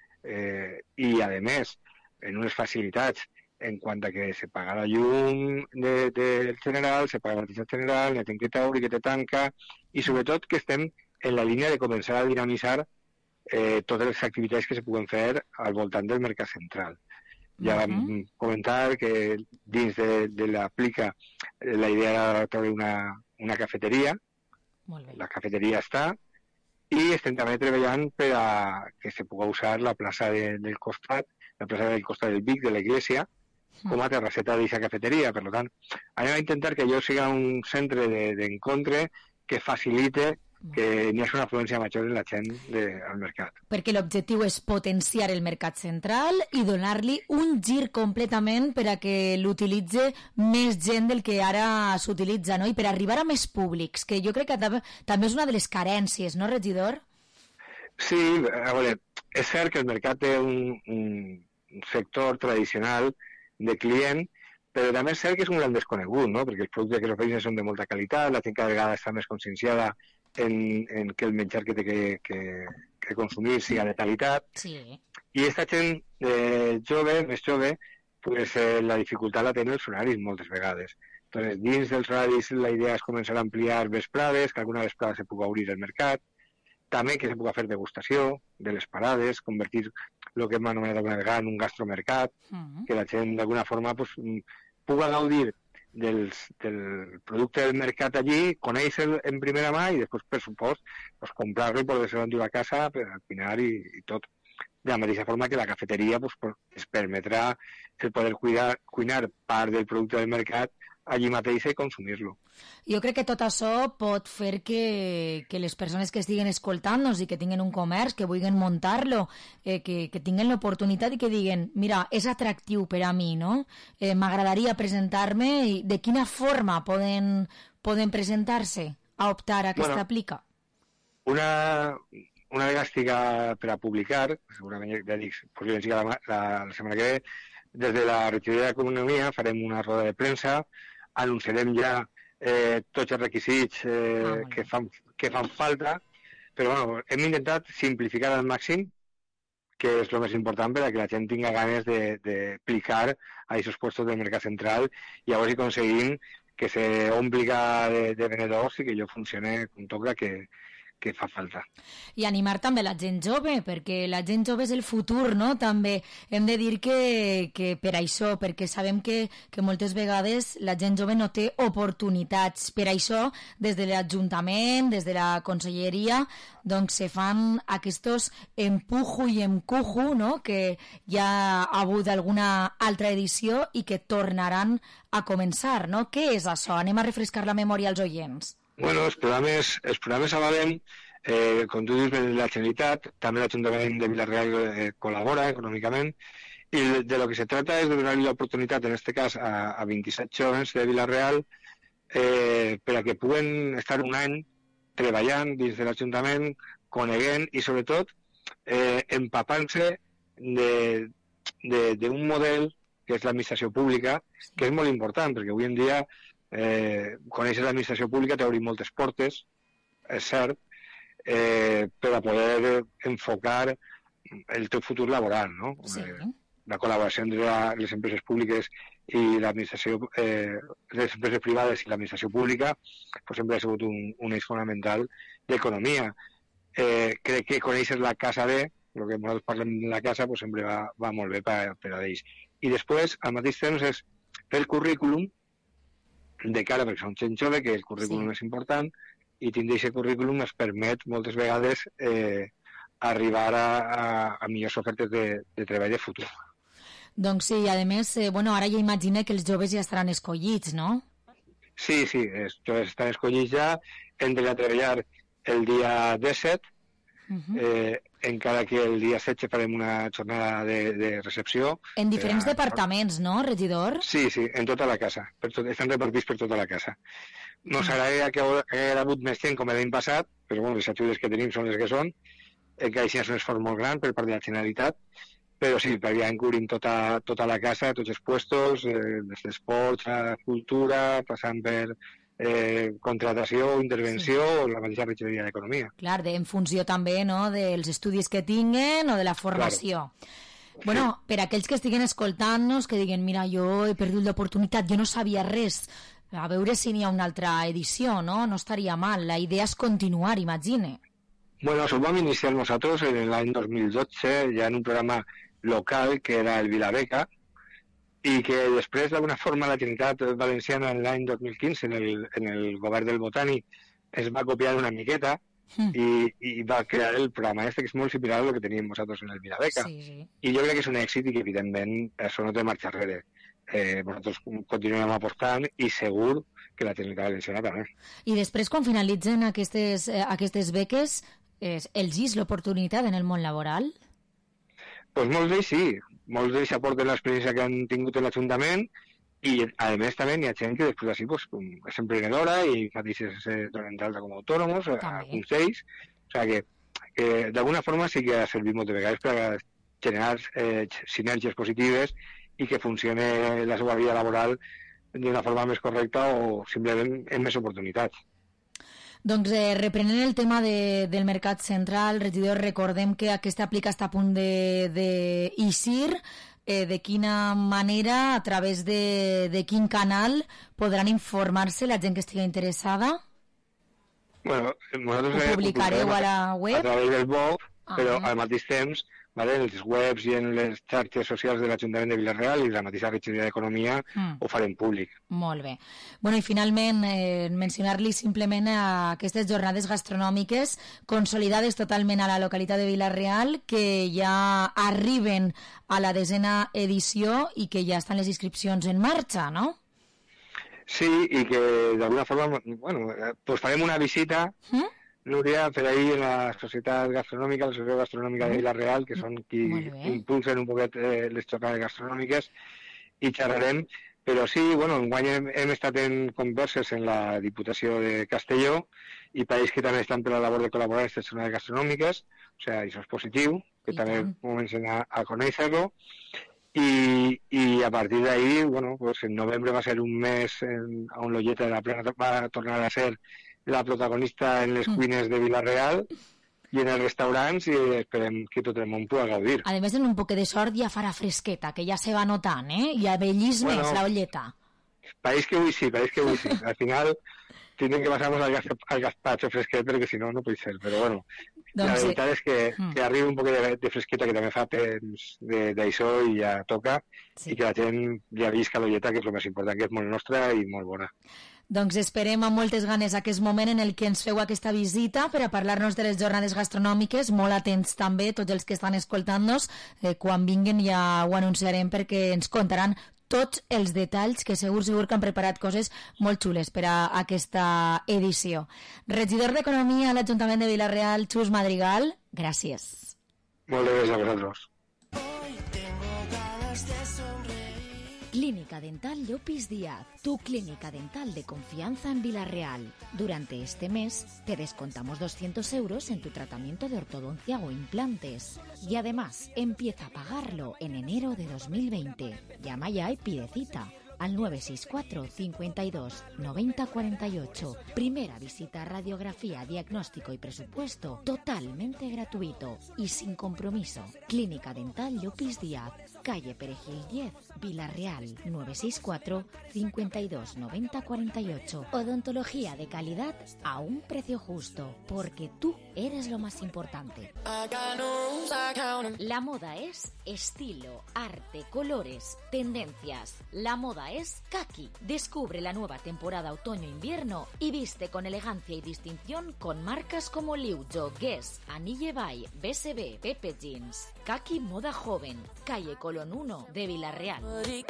i a més en unes facilitats en quant a que se paga la llum del general, se paga l'electricitat general, net que t'obri, que te tanca, i sobretot que estem en la línia de començar a dinamitzar totes les activitats que se puguen fer al voltant del mercat central. Ja vam comentar que dins de l'aplica la idea era treure una cafeteria, la cafeteria està, i estem també treballant per a que se pugui usar la plaça del costat, la plaça del costat del Vic, de l'església, com a terrasseta d'aquesta cafeteria. Per tant, anem a intentar que allò sigui un centre d'encontre que facilite que n'hi hagi una afluència major en la gent al mercat. Perquè l'objectiu és potenciar el mercat central i donar-li un gir completament per a que l'utilitzi més gent del que ara s'utilitza, no? I per arribar a més públics, que jo crec que també és una de les carències, no, regidor? Sí, a veure, és cert que el mercat té un sector tradicional de client, però també és cert que és un gran desconegut, no? Perquè els productes que s'ofereixen són de molta qualitat, la gent cada vegada està més conscienciada en que el menjar que té que consumir sigui de qualitat. Sí. I aquesta gent jove, més jove, pues, la dificultat la tenen els horaris moltes vegades. Entonces, dins dels horaris la idea és començar a ampliar vesprades, que alguna vesprada se pugui obrir el mercat, també que se pugui fer degustació de les parades, convertir el que hem anomenat alguna vegada en un gastromercat, que la gent d'alguna forma pues, pugui gaudir del producte del mercat allí, conèixer en primera mà i després, per supost, pues, comprar-lo i poder-se endur a casa per cuinar i tot. De la mateixa forma que la cafeteria pues, es permetrà el poder cuinar part del producte del mercat allí mateix i consumir-lo. Jo crec que tot això pot fer que les persones que estiguen escoltant-nos i que tinguin un comerç, que vulguin muntar-lo, que tinguin l'oportunitat i que diguen, mira, és atractiu per a mi, no? M'agradaria presentar-me i de quina forma poden presentar-se a optar a aquesta aplica? Una vegada estiga per a publicar, segurament ja dic, possiblement sigui la setmana que ve, des de la regidoria d'Economia farem una roda de premsa, anunciarem ja tots els requisits que fan falta, però bueno, hem intentat simplificar al màxim, que és el més important per a que la gent tinga ganes d'aplicar a aquests puestos del mercat central i llavors aconseguim que se ompliga de venedors i que allò funcione com toca, que fa falta. I animar també la gent jove, perquè la gent jove és el futur, no? També hem de dir que per això, perquè sabem que moltes vegades la gent jove no té oportunitats. Per això, des de l'Ajuntament, des de la Conselleria, doncs se fan aquests empujo i emcujo, no? Que ja ha hagut alguna altra edició i que tornaran a començar, no? Què és això? Anem a refrescar la memòria als oients. Bueno, els programes avalen, com tu dius, la Generalitat, també l'Ajuntament de Vila-real col·labora econòmicament, i de lo que se trata és de donar-li l'oportunitat, en aquest cas, a 27 jóvens de Vila-real per a que puguen estar un any treballant dins de l'Ajuntament, coneguent i, sobretot, empapant-se d'un model que és l'administració pública, que és molt important, perquè avui en dia conèixer l'administració pública t'obri moltes portes, és cert, per a poder enfocar el teu futur laboral, no? Sí. La col·laboració entre les empreses públiques i l'administració, les empreses privades i l'administració pública, pues sempre ha sigut un eix fonamental d'economia. Crec que conèixer la casa B, el que nosaltres parlem de la casa, pues sempre va molt bé per a ells. I després, al mateix temps, és fer el currículum de cara, perquè som gent jove, que el currículum és important, i tindre aquest currículum es permet moltes vegades arribar a millors ofertes de treball de futur. Doncs sí, a més, ara ja imagino que els joves ja estaran escollits, no? Sí, els joves estan escollits ja, entren a treballar el dia 17, encara que el dia 16 farem una jornada de recepció. En diferents departaments, no, regidor? Sí, en tota la casa. Estan repartits per tota la casa. Nos agradaria que hagués hagut més gent com l'any passat, però bueno, les ajudes que tenim són les que són, que així és un esforç molt gran per part de la Generalitat, però sí, ja encobrim tota la casa, tots els puestos, des d'esports a cultura, passant per contratació, intervenció o la mateixa regidoria d'Economia. Clar, en funció també, no?, dels estudis que tinguen o de la formació. Claro. Bueno, per aquells que estiguen escoltant-nos, que diguen, mira, jo he perdut l'oportunitat, jo no sabia res, a veure si n'hi ha una altra edició, no? No estaria mal. La idea és continuar, imagine. Bueno, això ho vam iniciar nosaltres en l'any 2012, ja en un programa local que era el Vilabeca, i que després, d'alguna forma, la Generalitat Valenciana en l'any 2015, en el govern del Botànic, es va copiar una miqueta i va crear el programa que és molt similar al que teníem nosaltres en el Vilabeca. Sí. I jo crec que és un èxit i que, evidentment, això no té marxa enrere. Nosaltres continuem apostant i segur que la Generalitat Valenciana també. I després, quan finalitzen aquestes beques, els és l'oportunitat en el món laboral? Doncs molts d'ells sí. Molts d'ells aporten l'experiència que han tingut en l'Ajuntament i, a més, també hi ha gent que després d'ací és emprenedora i mateixes se donen d'alta com a autònoms, alguns d'ells. O sigui que d'alguna forma sí que ha servit moltes vegades per generar sinergies positives i que funcioni la seva vida laboral d'una forma més correcta o simplement amb més oportunitats. Doncs reprenent el tema del mercat central, regidor, recordem que aquesta aplica està a punt d'eixir. De quina manera, a través de quin canal podran informar-se la gent que estigui interessada? Bueno, nosaltres ho publicareu a la web? A través del blog, però al mateix temps, vale, en les webs i en les xarxes socials de l'Ajuntament de Vila-real i la mateixa regidoria d'Economia ho farem públic. Molt bé. Bueno, i finalment, mencionar-li simplement aquestes jornades gastronòmiques consolidades totalment a la localitat de Vila-real, que ja arriben a la 10ª edició i que ja estan les inscripcions en marxa, no? Sí, i que d'alguna forma, bueno, pues farem una visita... Núria, per ahir en la Societat Gastronòmica, la Societat Gastronòmica de Vila-real, que són qui impulsen un poquet les jornades gastronòmiques, i xerrarem. Però sí, bueno, enguany hem estat en converses en la Diputació de Castelló i pareix que també estan per la labor de col·laborar en aquestes jornades gastronòmiques, o sigui, això és positiu, que també comencen a conèixer-lo. I a partir d'ahir, bueno, pues en novembre va ser un mes on l'Olleta de la Plana va tornar a ser la protagonista en les cuines de Vila-real i en els restaurants, i esperem que tot el món pugui gaudir. A més, en un poc de sort ja farà fresqueta, que ja se va notant, i a bellis més la Olleta. Pareix que avui sí. Al final tindrem que passar-nos al gazpacho fresquet, perquè si no, no pot ser. Però bueno, la veritat és que arriba un poc de fresqueta, que també fa temps d'això i ja toca, i que la gent ja visca l'Olleta, que és el més important, que és molt nostra i molt bona. Doncs esperem amb moltes ganes aquest moment en el que ens feu aquesta visita per a parlar-nos de les jornades gastronòmiques. Molt atents també, tots els que estan escoltant-nos. Quan vinguen ja ho anunciarem, perquè ens contaran tots els detalls, que segur que han preparat coses molt xules per a aquesta edició. Regidor d'Economia a l'Ajuntament de Vila-real, Xus Madrigal, gràcies. Molt bé, gràcies a vosaltres. Clínica Dental Llopis Díaz, tu clínica dental de confianza en Vila-real. Durante este mes te descontamos 200 euros en tu tratamiento de ortodoncia o implantes. Y además, empieza a pagarlo en enero de 2020. Llama ya y pide cita al 964 52 90 48. Primera visita, radiografía, diagnóstico y presupuesto totalmente gratuito y sin compromiso. Clínica Dental Llopis Díaz, calle Perejil 10, Vila-real, 964 52 90 48. Odontología de calidad a un precio justo, porque tú eres lo más importante. La moda es estilo, arte, colores, tendencias. La moda es Kaki. Descubre la nueva temporada otoño-invierno y viste con elegancia y distinción con marcas como Liujo, Guess, Anille Bay, BSB, Pepe Jeans. Kaki Moda Joven, calle Colón 1 de Vila-real.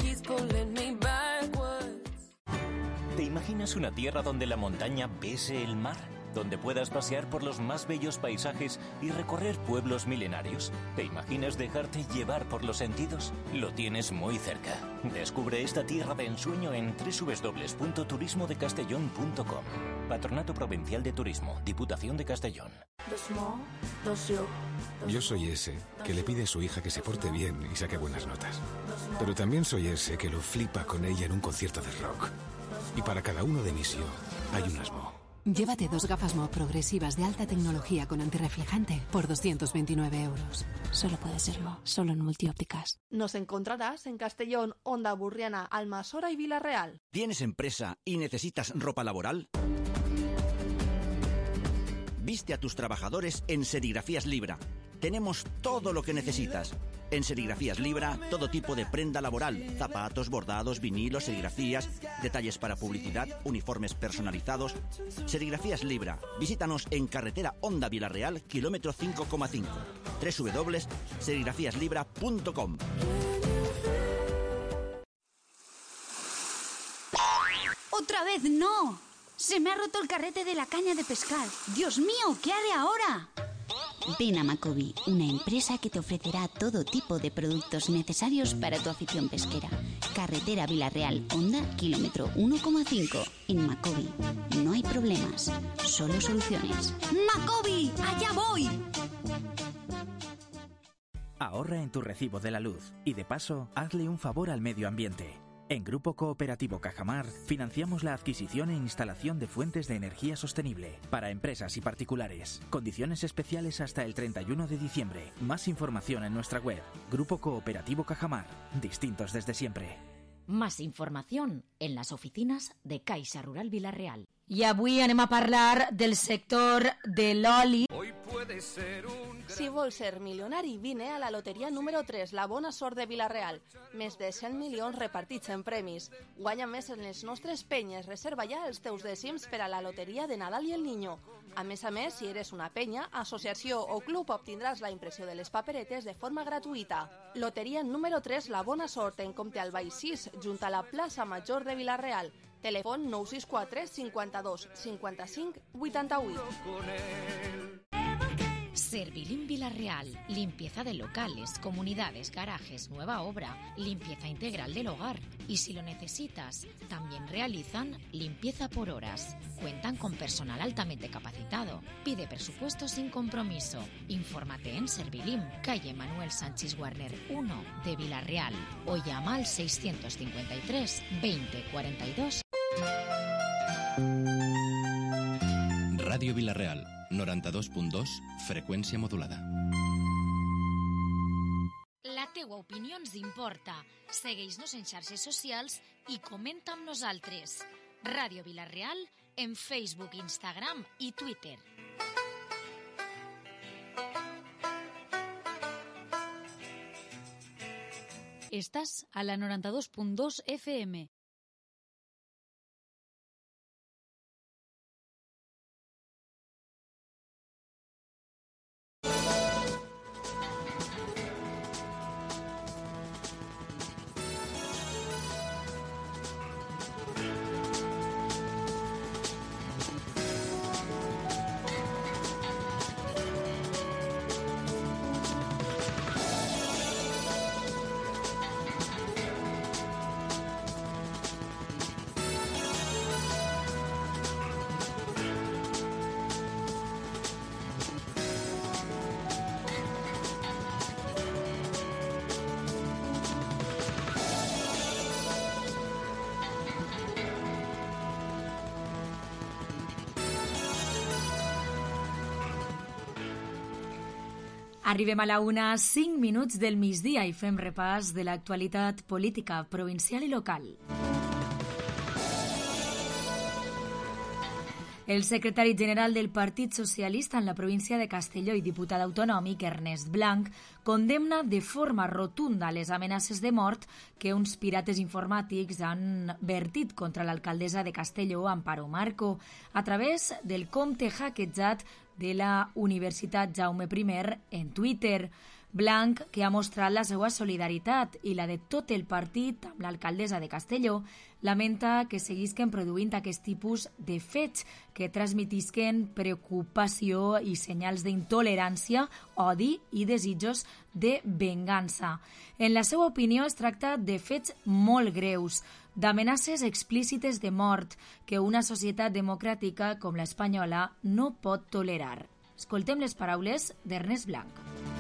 ¿Te imaginas una tierra donde la montaña bese el mar? ¿Donde puedas pasear por los más bellos paisajes y recorrer pueblos milenarios? ¿Te imaginas dejarte llevar por los sentidos? Lo tienes muy cerca. Descubre esta tierra de ensueño en www.turismodecastellón.com. Patronato Provincial de Turismo, Diputación de Castellón. Yo soy ese que le pide a su hija que se porte bien y saque buenas notas. Pero también soy ese que lo flipa con ella en un concierto de rock. Y para cada uno de mis yo hay unas Mo. Llévate 2 gafas Mo progresivas de alta tecnología con antirreflejante por 229 euros. Solo puede ser Mo, solo en Multiópticas. Nos encontrarás en Castellón, Onda Burriana, Almasora y Vila-real. ¿Tienes empresa y necesitas ropa laboral? Viste a tus trabajadores en Serigrafías Libra. Tenemos todo lo que necesitas. En Serigrafías Libra, todo tipo de prenda laboral, zapatos, bordados, vinilos, serigrafías, detalles para publicidad, uniformes personalizados. Serigrafías Libra. Visítanos en carretera Onda Vila-real, kilómetro 5,5. www.serigrafíaslibra.com. ¡Otra vez no! Se me ha roto el carrete de la caña de pescar. ¡Dios mío! ¿Qué haré ahora? Ven a Macobi, una empresa que te ofrecerá todo tipo de productos necesarios para tu afición pesquera. Carretera Vila-real, Honda, kilómetro 1,5. En Macobi no hay problemas, solo soluciones. ¡Macobi! ¡Allá voy! Ahorra en tu recibo de la luz y de paso, hazle un favor al medio ambiente. En Grupo Cooperativo Cajamar financiamos la adquisición e instalación de fuentes de energía sostenible para empresas y particulares. Condiciones especiales hasta el 31 de diciembre. Más información en nuestra web. Grupo Cooperativo Cajamar. Distintos desde siempre. Más información en las oficinas de Caixa Rural Vila-real. I avui anem a parlar del sector de l'oli. Si vols ser milionari, vine a la loteria número 3, la bona sort de Vila-real. Més de 100 milions repartits en premis. Guanya més en les nostres penyes. Reserva ja els teus dècims per a la loteria de Nadal i el Niño. A més, si eres una penya, associació o club, obtindràs la impressió de les paperetes de forma gratuïta. Loteria número 3, la bona sort, en Comte Albay 6, junt a la plaça Major de Vila-real. Telèfon 964 52 55 88. Servilim Vila-real. Limpieza de locales, comunidades, garajes, nueva obra, limpieza integral del hogar. Y si lo necesitas, también realizan limpieza por horas. Cuentan con personal altamente capacitado. Pide presupuesto sin compromiso. Infórmate en Servilim, calle Manuel Sánchez Warner 1 de Vila-real. O llama al 653 20 42. Ràdio Vila-real, 92.2, freqüència modulada. La teua opinió ens importa. Segueix-nos en xarxes socials i comenta amb nosaltres. Ràdio Vila-real en Facebook, Instagram i Twitter. Estàs a la 92.2 FM. Arribem a la 1:05 del migdia i fem repàs de l'actualitat política provincial i local. El secretari general del Partit Socialista en la província de Castelló i diputat autonòmic, Ernest Blanc, condemna de forma rotunda les amenaces de mort que uns pirates informàtics han vertit contra l'alcaldessa de Castelló, Amparo Marco, a través del compte hackejat de la Universitat Jaume I en Twitter. Blanc, que ha mostrat la seva solidaritat i la de tot el partit amb l'alcaldessa de Castelló, lamenta que seguisquen produint aquest tipus de fets que transmetisquen preocupació i senyals d'intolerància, odi i desitjos de vengança. En la seva opinió, es tracta de fets molt greus, d'amenaces explícites de mort que una societat democràtica com l'espanyola no pot tolerar. Escoltem les paraules d'Ernest Blanc.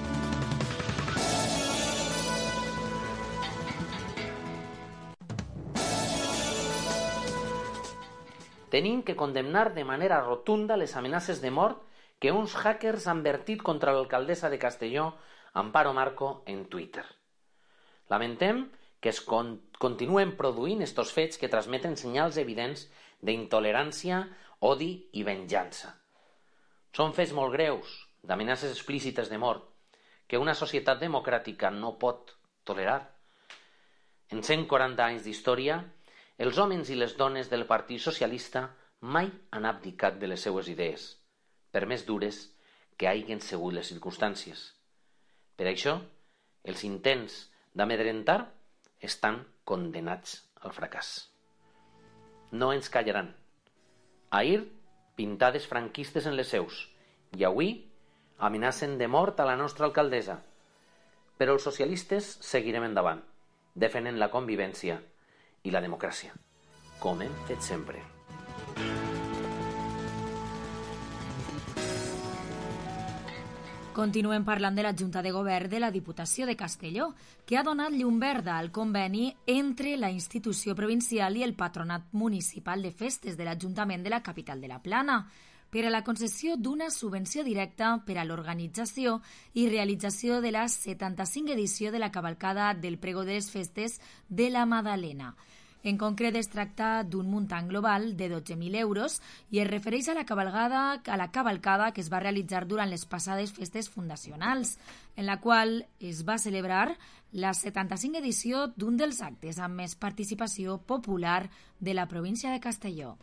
Tenim que condemnar de manera rotunda les amenaces de mort que uns hackers han vertit contra l'alcaldessa de Castelló, Amparo Marco, en Twitter. Lamentem que es continuen produint estos fets que transmeten senyals evidents d'intolerància, odi i venjança. Són fets molt greus, d'amenaces explícites de mort, que una societat democràtica no pot tolerar. En 140 anys d'història, els homes i les dones del Partit Socialista mai han abdicat de les seues idees, per més dures que hagin sigut les circumstàncies. Per això, els intents d'amedrentar estan condenats al fracàs. No ens callaran. Ahir, pintades franquistes en les seus, i avui amenacen de mort a la nostra alcaldessa. Però els socialistes seguirem endavant, defendent la convivència i la democràcia, com hem fet sempre. Continuem parlant de la Junta de Govern de la Diputació de Castelló, que ha donat llum verda al conveni entre la institució provincial i el Patronat Municipal de Festes de l'Ajuntament de la capital de la Plana per a la concessió d'una subvenció directa per a l'organització i realització de la 75 edició de la cavalcada del Pregó de les Festes de la Madalena. En concret, es tracta d'un muntant global de 12.000 euros i es refereix a la cavalcada que es va realitzar durant les passades festes fundacionals, en la qual es va celebrar la 75 edició d'un dels actes amb més participació popular de la província de Castelló.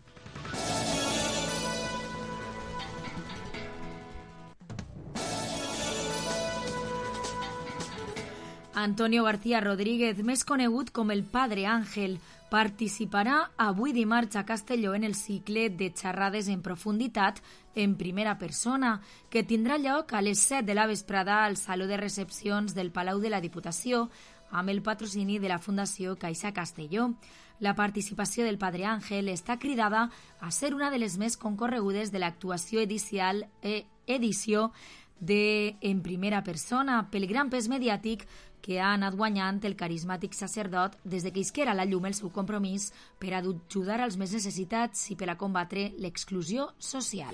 Antonio García Rodríguez, més conegut com el Padre Ángel, participarà avui dimarts a Castelló en el cicle de xerrades en profunditat en primera persona, que tindrà lloc a les 7 de la vesprada al Saló de Recepcions del Palau de la Diputació, amb el patrocini de la Fundació Caixa Castelló. La participació del Padre Ángel està cridada a ser una de les més concorregudes de l'actuació edició de En Primera Persona, pel gran pes mediàtic que ha anat guanyant el carismàtic sacerdot des de que isquera a la llum el seu compromís per a ajudar als més necessitats i per a combatre l'exclusió social.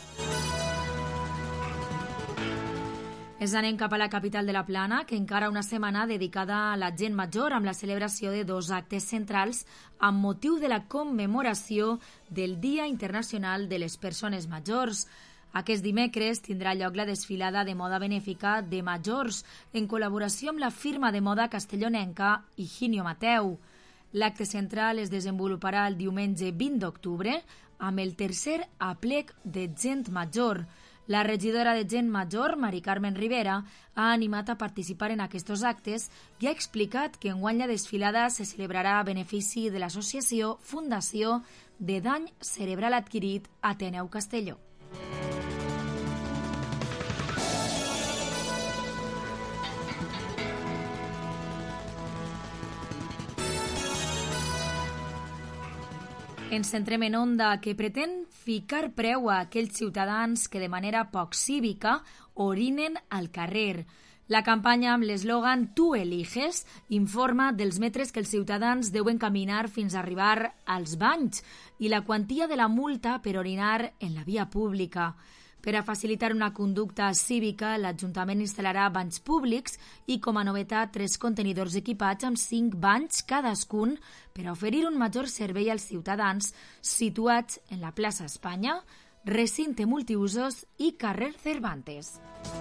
Ens anem cap a la capital de la Plana, que encara una setmana dedicada a la gent major amb la celebració de 2 actes centrals amb motiu de la commemoració del Dia Internacional de les Persones Majors. Aquest dimecres tindrà lloc la desfilada de moda benèfica de majors en col·laboració amb la firma de moda castellonenca Higinio Mateu. L'acte central es desenvoluparà el diumenge 20 d'octubre amb el tercer aplec de gent major. La regidora de gent major, Mari Carmen Rivera, ha animat a participar en aquests actes i ha explicat que enguany la desfilada se celebrarà a benefici de l'associació Fundació de Dany Cerebral Adquirit Ateneu Castelló. Ens centrem en Onda, que pretén ficar preu a aquells ciutadans que de manera poc cívica orinen al carrer. La campanya amb l'eslògan Tu eliges informa dels metres que els ciutadans deuen caminar fins a arribar als banys i la quantia de la multa per orinar en la via pública. Per a facilitar una conducta cívica, l'Ajuntament instal·larà banys públics i, com a novetat, 3 contenidors equipats amb 5 banys cadascun per a oferir un major servei als ciutadans situats en la plaça Espanya, recinte multiusos i carrer Cervantes.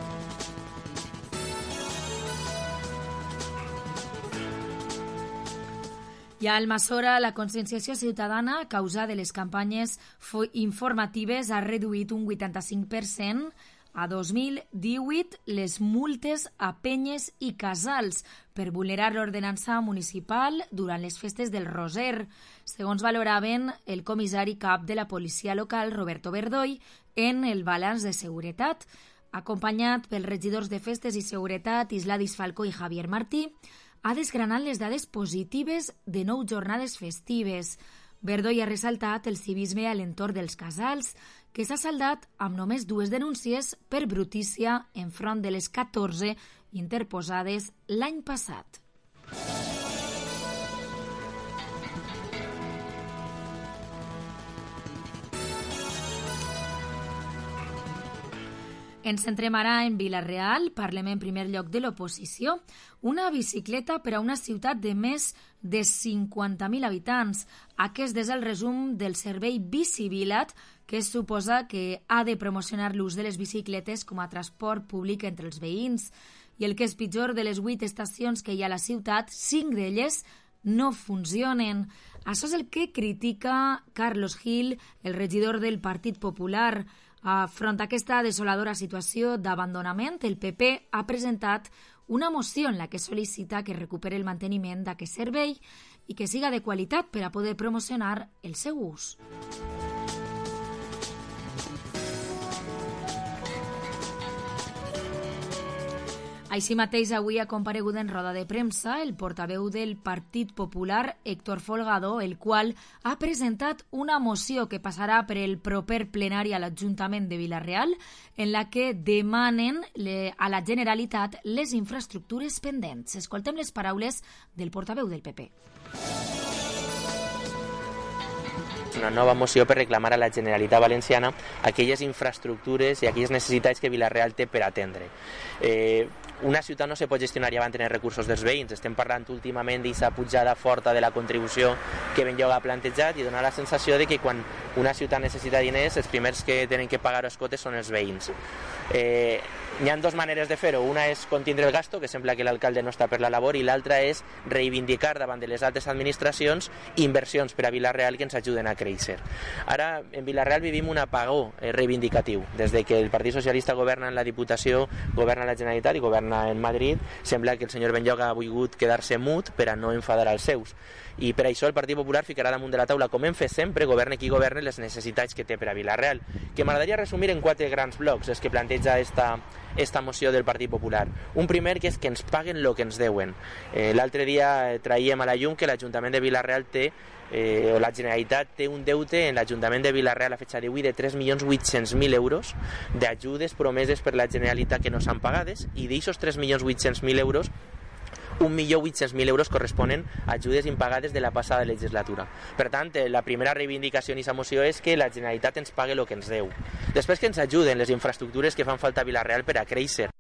I a Almassora, la conscienciació ciutadana a causa de les campanyes informatives ha reduït un 85%. A 2018, les multes a penyes i casals per vulnerar l'ordenança municipal durant les festes del Roser, segons valoraven el comissari cap de la policia local, Roberto Verdoy, en el balanç de seguretat. Acompanyat pels regidors de Festes i Seguretat, Isladis Falcó i Javier Martí, ha desgranat les dades positives de 9 jornades festives. Verdoy ha ressaltat el civisme a l'entorn dels casals, que s'ha saldat amb només 2 denúncies per brutícia enfront de les 14 interposades l'any passat. Ens centrem ara en Vila-real, parlem en primer lloc de l'oposició. Una bicicleta per a una ciutat de més de 50.000 habitants. Aquest és el resum del servei BiciVilat, que es suposa que ha de promocionar l'ús de les bicicletes com a transport públic entre els veïns. I el que és pitjor, de les 8 estacions que hi ha a la ciutat, 5 d'elles no funcionen. Això és el que critica Carlos Gil, el regidor del Partit Popular. Front a aquesta desoladora situació d'abandonament, el PP ha presentat una moció en la que sol·licita que recuperi el manteniment d'aquest servei i que siga de qualitat per a poder promocionar el seu ús. Així mateix, avui ha comparegut en roda de premsa el portaveu del Partit Popular, Héctor Folgado, el qual ha presentat una moció que passarà per el proper plenari a l'Ajuntament de Vila-real, en la que demanen a la Generalitat les infraestructures pendents. Escoltem les paraules del portaveu del PP. Una nova moció per reclamar a la Generalitat Valenciana aquelles infraestructures i aquelles necessitats que Vila-real té per atendre. Una ciutat no se pot gestionar llevant en els recursos dels veïns. Estem parlant últimament d'aquesta pujada forta de la contribució que Benlloc ha plantejat i dona la sensació de que quan una ciutat necessita diners, els primers que tenen que pagar els cotes són els veïns. Hi ha 2 maneres de fer-ho. Una és contindre el gasto, que sembla que l'alcalde no està per la labor, i l'altra és reivindicar davant de les altres administracions inversions per a Vila-real que ens ajuden a créixer. Ara, en Vila-real vivim un apagó reivindicatiu. Des de que el Partit Socialista governa en la Diputació, governa la Generalitat i governa en Madrid, sembla que el senyor Benlloc ha volgut quedar-se mut per a no enfadar als seus. I per això el Partit Popular ficarà damunt de la taula, com hem fet sempre, governe qui governe, les necessitats que té per a Vila-real, que m'agradaria resumir en 4 grans blocs, els que planteja esta moció del Partit Popular. Un primer, que és que ens paguen el que ens deuen. L'altre dia traiem a la llum que l'Ajuntament de Vila-real o la Generalitat té un deute en l'Ajuntament de Vila-real a fecha d'avui de 3.800.000 euros d'ajudes promeses per la Generalitat que no s'han pagades, i d'aixos 3.800.000 euros 1.800.000 euros corresponen a ajudes impagades de la passada legislatura. Per tant, la primera reivindicació en aquesta moció és que la Generalitat ens pague el que ens deu. Després, que ens ajuden les infraestructures que fan falta a Vila-real per a créixer.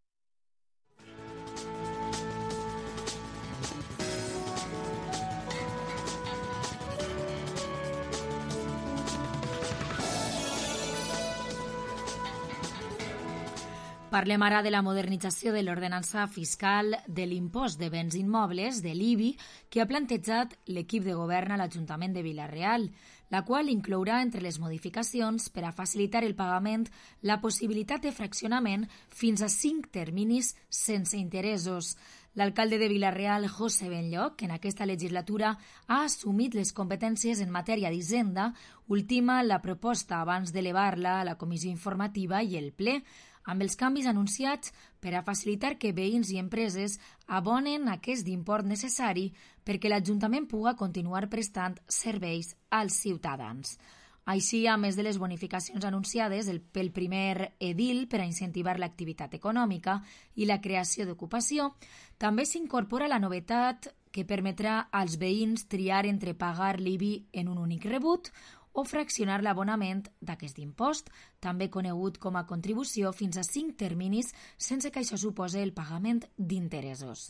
Parlem ara de la modernització de l'ordenança fiscal de l'impost de béns immobles, de l'IBI, que ha plantejat l'equip de govern a l'Ajuntament de Vila-real, la qual inclourà entre les modificacions, per a facilitar el pagament, la possibilitat de fraccionament fins a 5 terminis sense interessos. L'alcalde de Vila-real, José Benlloc, que en aquesta legislatura ha assumit les competències en matèria d'Hisenda, ultima la proposta abans d'elevar-la a la comissió informativa i el ple, amb els canvis anunciats per a facilitar que veïns i empreses abonen aquest import necessari perquè l'Ajuntament puga continuar prestant serveis als ciutadans. Així, a més de les bonificacions anunciades pel primer edil per a incentivar l'activitat econòmica i la creació d'ocupació, també s'incorpora la novetat que permetrà als veïns triar entre pagar l'IBI en un únic rebut o fraccionar l'abonament d'aquest impost, també conegut com a contribució, fins a 5 terminis sense que això suposi el pagament d'interessos.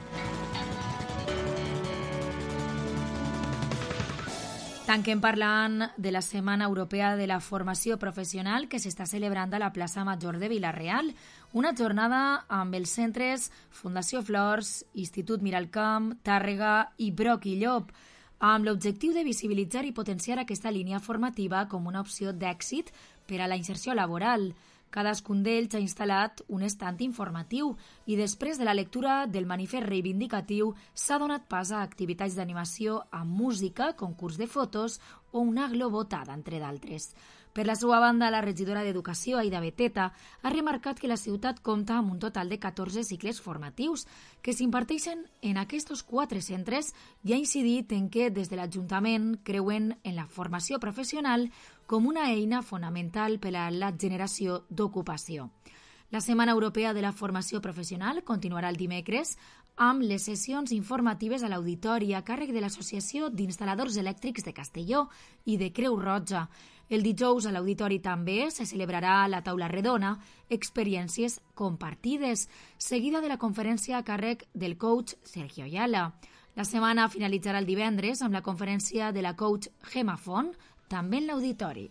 Tanquem parlant de la Setmana Europea de la Formació Professional que s'està celebrant a la plaça Major de Vila-real, una jornada amb els centres Fundació Flors, Institut Miralcamp, Tàrrega i Broc i Llop, amb l'objectiu de visibilitzar i potenciar aquesta línia formativa com una opció d'èxit per a la inserció laboral. Cadascun d'ells ha instal·lat un estand informatiu i després de la lectura del manifest reivindicatiu s'ha donat pas a activitats d'animació amb música, concurs de fotos o una globotada, entre d'altres. Per la seva banda, la regidora d'Educació, Aida Beteta, ha remarcat que la ciutat compta amb un total de 14 cicles formatius que s'imparteixen en aquests 4 centres i ha incidit en que des de l'Ajuntament creuen en la formació professional com una eina fonamental per a la generació d'ocupació. La Setmana Europea de la Formació Professional continuarà el dimecres amb les sessions informatives a l'auditori a càrrec de l'Associació d'Instal·ladors Elèctrics de Castelló i de Creu Roja. El dijous a l'auditori també se celebrarà la taula redona Experiències compartides, seguida de la conferència a càrrec del coach Sergio Ayala. La setmana finalitzarà el divendres amb la conferència de la coach Gemma Font, també en l'auditori.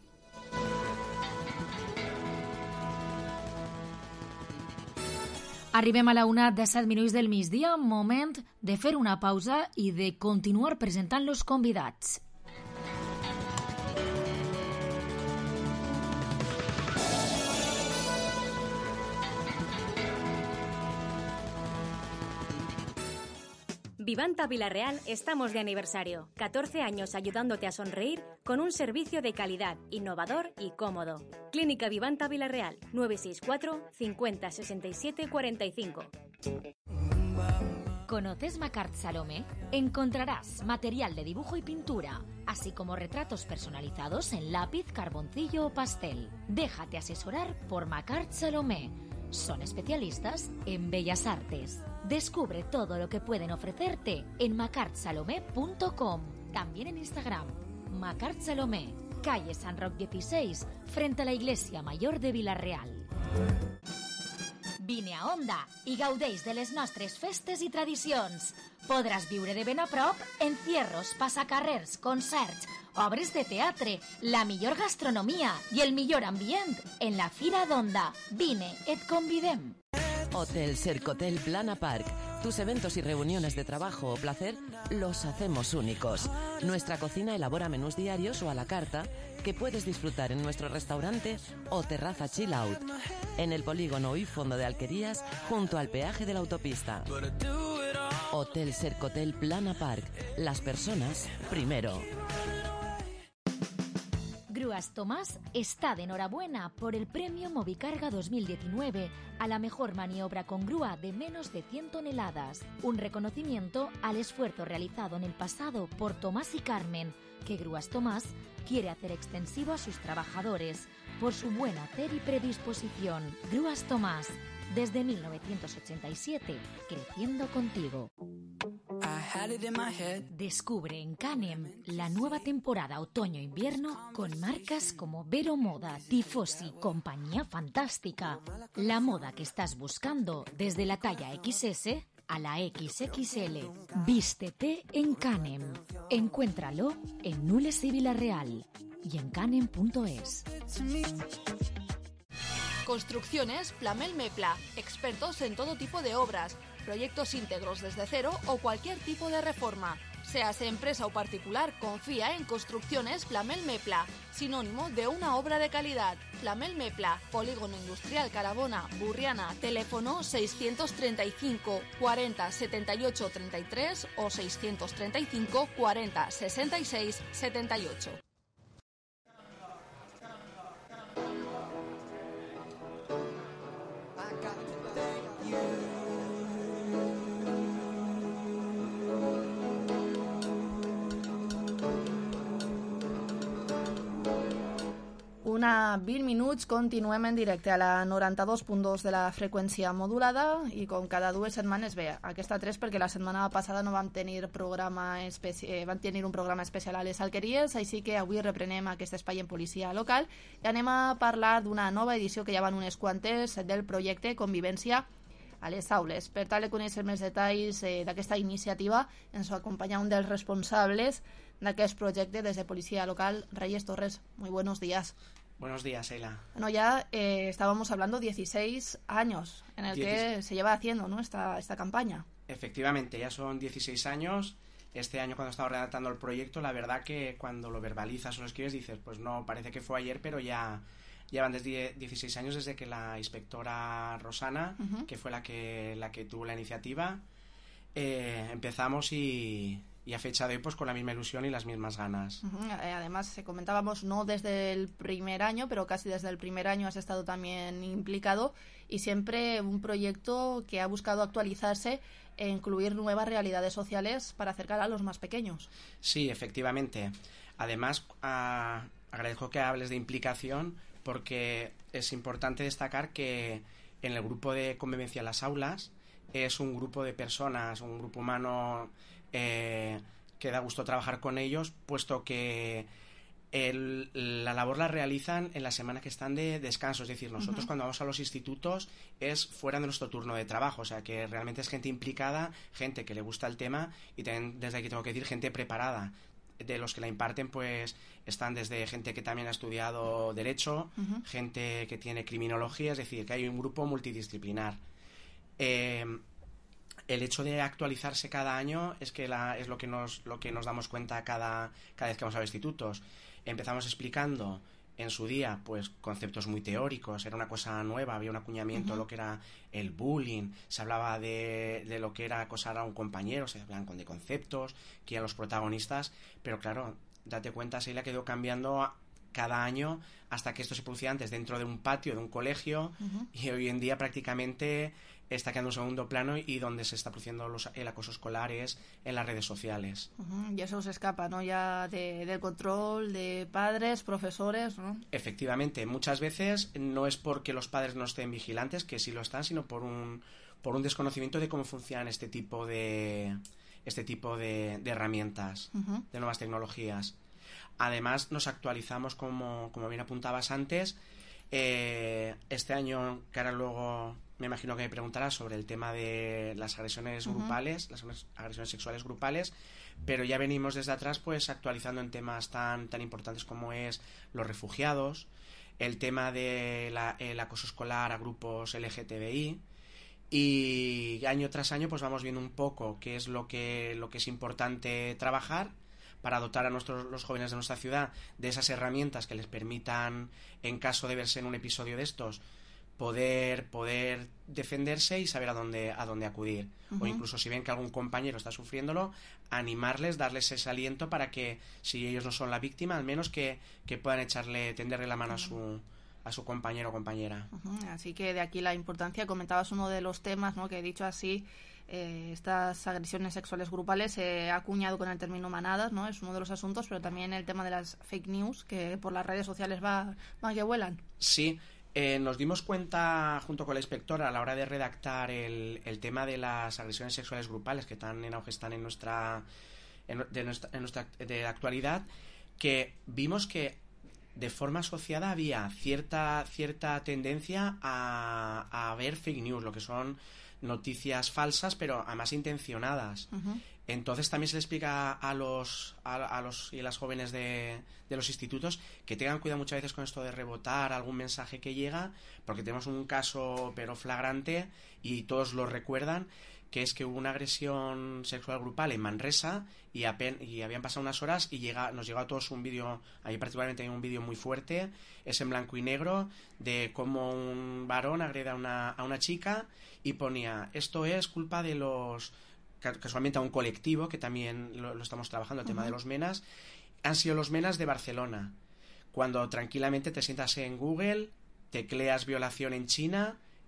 Arribem a la 1:17 del migdia, moment de fer una pausa i de continuar presentant los convidats. Vivanta Villarreal estamos de aniversario. 14 años ayudándote a sonreír con un servicio de calidad, innovador y cómodo. Clínica Vivanta Villarreal, 964 50 67 45. ¿Conoces Macart Salomé? Encontrarás material de dibujo y pintura, así como retratos personalizados en lápiz, carboncillo o pastel. Déjate asesorar por Macart Salomé. Son especialistas en bellas artes. Descubre todo lo que pueden ofrecerte en macartsalomé.com. También en Instagram, Macart Salomé, calle San Roc 16, frente a la Iglesia Mayor de Vila-real. Vine a Onda i gaudeix de les nostres festes i tradicions. Podràs viure de ben a prop encierros, passacarrers, concerts, obres de teatre, la millor gastronomia i el millor ambient en la Fira d'Onda. Vine, et convidem. Hotel Cercotel Plana Park. Tus eventos y reuniones de trabajo o placer los hacemos únicos. Nuestra cocina elabora menús diarios o a la carta que puedes disfrutar en nuestro restaurante o terraza chill out. En el polígono y fondo de Alquerías, junto al peaje de la autopista. Hotel Cercotel Plana Park. Las personas primero. Grúas Tomás está de enhorabuena por el premio Movicarga 2019 a la mejor maniobra con grúa de menos de 100 toneladas. Un reconocimiento al esfuerzo realizado en el pasado por Tomás y Carmen, que Grúas Tomás quiere hacer extensivo a sus trabajadores por su buen hacer y predisposición. Grúas Tomás, desde 1987, creciendo contigo. Descubre en Canem la nueva temporada otoño-invierno con marcas como Vero Moda, Tifosi, Compañía Fantástica. La moda que estás buscando desde la talla XS a la XXL. Vístete en Canem. Encuéntralo en Nules y Vila-real y en canem.es. Construcciones Plamel Mepla, expertos en todo tipo de obras, proyectos íntegros desde cero o cualquier tipo de reforma. Seas empresa o particular, confía en Construcciones Plamel Mepla, sinónimo de una obra de calidad. Plamel Mepla, Polígono Industrial Carabona, Burriana, teléfono 635 40 78 33 o 635 40 66 78. 21:20 minuts, continuem en directe a la 92.2 de la freqüència modulada i com cada 2 setmanes, bé, aquesta 3 perquè la setmana passada no vam tenir vam tenir un programa especial a les Alqueries, així que avui reprenem aquest espai en policia local i anem a parlar d'una nova edició que ja van unes quantes del projecte Convivència a les aules. Per tal de conèixer més detalls d'aquesta iniciativa ens acompanya un dels responsables d'aquest projecte desde Policía Local, Reyes Torres. Muy buenos días. Buenos días, Eila. Bueno, ya estábamos hablando 16 años en el que se lleva haciendo, ¿no?, esta campaña. Efectivamente, ya son 16 años. Este año, cuando estaba redactando el proyecto, la verdad que cuando lo verbalizas o lo escribes dices, pues no, parece que fue ayer, pero ya van desde 16 años desde que la inspectora Rosana, que fue la que tuvo la iniciativa, empezamos y a fecha de hoy pues con la misma ilusión y las mismas ganas. Además, comentábamos, no desde el primer año, pero casi desde el primer año has estado también implicado, y siempre un proyecto que ha buscado actualizarse e incluir nuevas realidades sociales para acercar a los más pequeños. Sí, efectivamente. Además, agradezco que hables de implicación, porque es importante destacar que en el grupo de convivencia en las aulas es un grupo de personas, un grupo humano que da gusto trabajar con ellos, puesto que la labor la realizan en la semana que están de descanso. Es decir, nosotros cuando vamos a los institutos es fuera de nuestro turno de trabajo, o sea que realmente es gente implicada, gente que le gusta el tema, y también desde aquí tengo que decir gente preparada. De los que la imparten pues están desde gente que también ha estudiado Derecho, gente que tiene Criminología, es decir, que hay un grupo multidisciplinar. El hecho de actualizarse cada año es lo que nos damos cuenta cada vez que vamos a los institutos. Empezamos explicando en su día pues conceptos muy teóricos, era una cosa nueva, había un acuñamiento, lo que era el bullying, se hablaba de lo que era acosar a un compañero, se hablaban de conceptos, que eran los protagonistas, pero claro, date cuenta, Sheila, que ha ido cambiando cada año hasta que esto se producía antes dentro de un patio, de un colegio, y hoy en día prácticamente está quedando en segundo plano, y donde se está produciendo el acoso escolar es en las redes sociales. Y eso se escapa, ¿no?, ya del control de padres, profesores, ¿no? Efectivamente, muchas veces no es porque los padres no estén vigilantes, que sí lo están, sino por un desconocimiento de cómo funcionan este tipo de herramientas, de nuevas tecnologías. Además, nos actualizamos, como bien apuntabas antes. Este año, que ahora luego me imagino que me preguntarás sobre el tema de las agresiones grupales, las agresiones sexuales grupales, pero ya venimos desde atrás pues actualizando en temas tan importantes como es los refugiados, el tema del acoso escolar a grupos LGTBI, y año tras año pues vamos viendo un poco qué es lo que es importante trabajar para dotar a los jóvenes de nuestra ciudad de esas herramientas que les permitan, en caso de verse en un episodio de estos, poder defenderse y saber a dónde acudir. O incluso si ven que algún compañero está sufriéndolo, animarles, darles ese aliento para que, si ellos no son la víctima, al menos que puedan tenderle la mano a su compañero o compañera. Así que de aquí la importancia. Comentabas uno de los temas, ¿no?, que he dicho así, estas agresiones sexuales grupales se ha acuñado con el término manadas, ¿no? Es uno de los asuntos, pero también el tema de las fake news, que por las redes sociales van que vuelan. Sí, nos dimos cuenta junto con la inspectora a la hora de redactar el tema de las agresiones sexuales grupales, que tan en auge están en de actualidad, que vimos que de forma asociada había cierta tendencia a ver fake news, lo que son noticias falsas, pero además intencionadas. Entonces también se le explica a los y las jóvenes de los institutos que tengan cuidado muchas veces con esto de rebotar algún mensaje que llega, porque tenemos un caso pero flagrante y todos lo recuerdan, que es que hubo una agresión sexual grupal en Manresa y habían pasado unas horas y nos llegó a todos un vídeo, ahí particularmente hay un vídeo muy fuerte, es en blanco y negro, de cómo un varón agrede a una chica, y ponía, esto es culpa de los, casualmente a un colectivo que también lo estamos trabajando, el tema de los MENAs, han sido los MENAs de Barcelona, cuando tranquilamente te sientas en Google, tecleas violación en China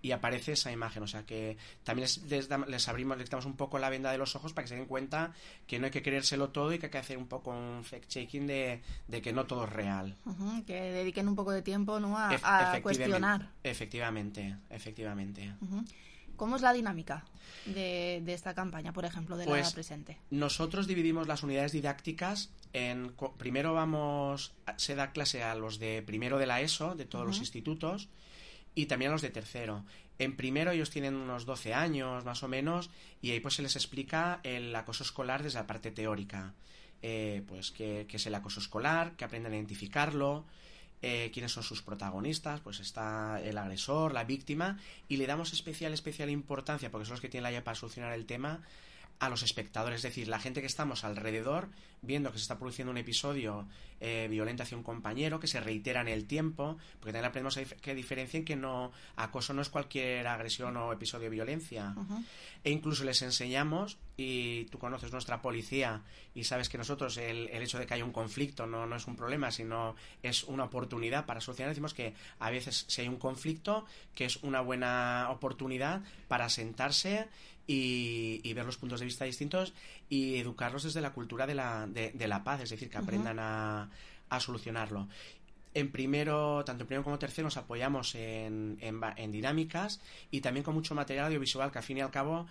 y aparece esa imagen. O sea que también les quitamos un poco la venda de los ojos para que se den cuenta que no hay que creérselo todo y que hay que hacer un poco un fact-checking de que no todo es real. Que dediquen un poco de tiempo, ¿no?, a cuestionar. Efectivamente. ¿Cómo es la dinámica de esta campaña, por ejemplo, de la presente? Nosotros dividimos las unidades didácticas primero se da clase a los de primero de la ESO, de todos los institutos, y también a los de tercero. En primero ellos tienen unos 12 años, más o menos, y ahí pues se les explica el acoso escolar desde la parte teórica. Pues qué es el acoso escolar, que aprendan a identificarlo, quiénes son sus protagonistas, pues está el agresor, la víctima, y le damos especial importancia, porque son los que tienen la llave para solucionar el tema, a los espectadores, es decir, la gente que estamos alrededor, viendo que se está produciendo un episodio violento hacia un compañero, que se reitera en el tiempo, porque también aprendemos que diferencien que acoso no es cualquier agresión o episodio de violencia. E incluso les enseñamos, y tú conoces nuestra policía y sabes que nosotros el hecho de que haya un conflicto no es un problema, sino es una oportunidad para solucionar. Decimos que a veces si hay un conflicto, que es una buena oportunidad para sentarse y ver los puntos de vista distintos y educarlos desde la cultura de la paz, es decir, que aprendan a solucionarlo. Tanto en primero como tercero nos apoyamos en dinámicas y también con mucho material audiovisual, que al fin y al cabo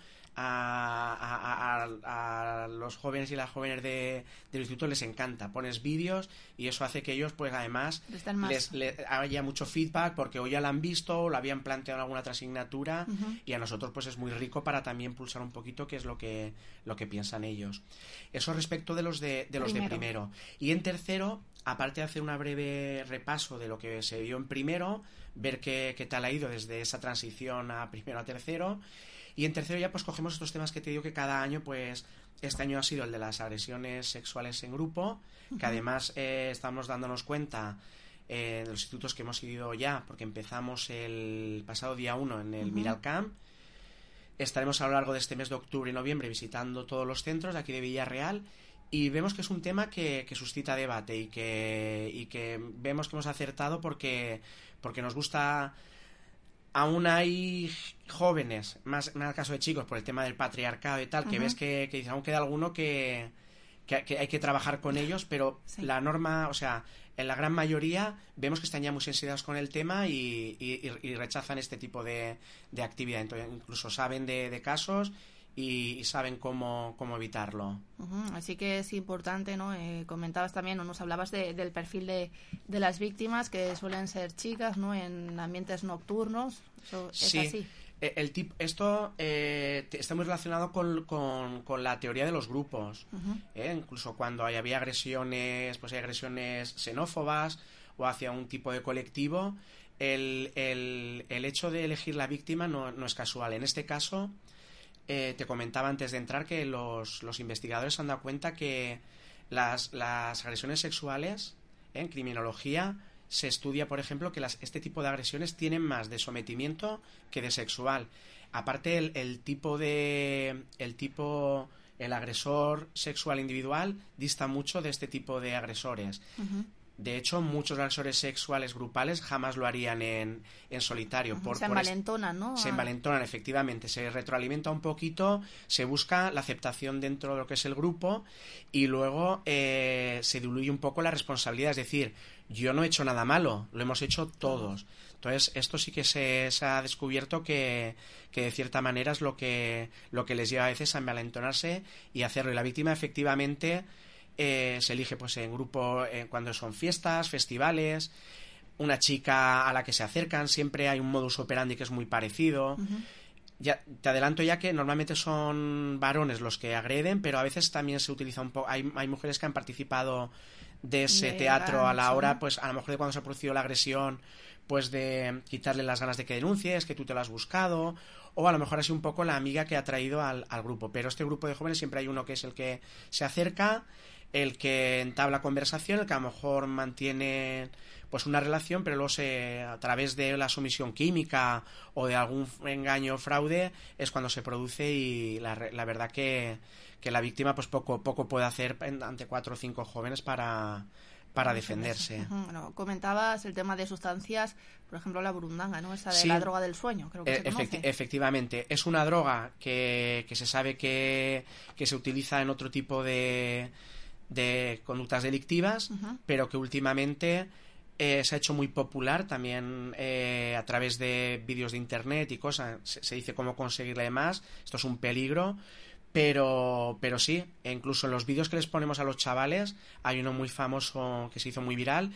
a los jóvenes y las jóvenes del instituto les encanta. Pones vídeos y eso hace que ellos, pues además, haya mucho feedback porque o ya lo han visto o lo habían planteado en alguna otra asignatura, y a nosotros pues es muy rico para también pulsar un poquito qué es lo que piensan ellos. Eso respecto de los de primero. Y en tercero, aparte de hacer un breve repaso de lo que se vio en primero, ver qué tal ha ido desde esa transición a primero a tercero. Y en tercero ya pues cogemos estos temas que te digo que cada año, pues este año ha sido el de las agresiones sexuales en grupo, que además estamos dándonos cuenta de los institutos que hemos ido ya, porque empezamos el pasado día 1 en el Miral Camp. Estaremos a lo largo de este mes de octubre y noviembre visitando todos los centros de aquí de Villarreal, y vemos que es un tema que suscita debate y que vemos que hemos acertado porque nos gusta. Aún hay jóvenes, más en el caso de chicos, por el tema del patriarcado y tal, que ves que dicen, aún queda alguno que hay que trabajar con ellos, pero la norma, o sea, en la gran mayoría vemos que están ya muy sensibilizados con el tema y rechazan este tipo de actividad. Entonces, incluso saben de casos y saben cómo evitarlo. Así que es importante, ¿no? Comentabas también, o nos hablabas del perfil de las víctimas, que suelen ser chicas, ¿no?, en ambientes nocturnos. Eso es así. Esto está muy relacionado con la teoría de los grupos. Incluso cuando había agresiones, pues hay agresiones xenófobas o hacia un tipo de colectivo, el hecho de elegir la víctima no es casual. En este caso, te comentaba antes de entrar que los investigadores se han dado cuenta que las agresiones sexuales, en criminología se estudia, por ejemplo, que este tipo de agresiones tienen más de sometimiento que de sexual. Aparte, el agresor sexual individual dista mucho de este tipo de agresores. De hecho, muchos agresores sexuales grupales jamás lo harían en solitario. Se envalentonan, ¿no? Se envalentonan, efectivamente. Se retroalimenta un poquito, se busca la aceptación dentro de lo que es el grupo y luego se diluye un poco la responsabilidad. Es decir, yo no he hecho nada malo, lo hemos hecho todos. Entonces, esto sí que se ha descubierto que de cierta manera es lo que les lleva a veces a envalentonarse y hacerlo. Y la víctima, efectivamente, se elige pues en grupo cuando son fiestas, festivales, una chica a la que se acercan, siempre hay un modus operandi que es muy parecido. Ya te adelanto ya que normalmente son varones los que agreden, pero a veces también se utiliza un poco, hay mujeres que han participado de ese teatro a la hora, pues a lo mejor de cuando se ha producido la agresión, pues de quitarle las ganas de que denuncies, que tú te lo has buscado, o a lo mejor ha sido un poco la amiga que ha traído al grupo. Pero este grupo de jóvenes siempre hay uno que es el que se acerca, el que entabla conversación, el que a lo mejor mantiene pues una relación, pero luego a través de la sumisión química o de algún engaño o fraude es cuando se produce, y la verdad que la víctima pues poco puede hacer ante 4 o 5 jóvenes para para defenderse. Bueno, comentabas el tema de sustancias, por ejemplo la burundanga, ¿no? Esa de la droga del sueño, creo que se conoce. Efectivamente, es una droga que se sabe que se utiliza en otro tipo de conductas delictivas, pero que últimamente se ha hecho muy popular también a través de vídeos de internet y cosas. Se dice cómo conseguirle más. Esto es un peligro. Pero sí, incluso en los vídeos que les ponemos a los chavales hay uno muy famoso que se hizo muy viral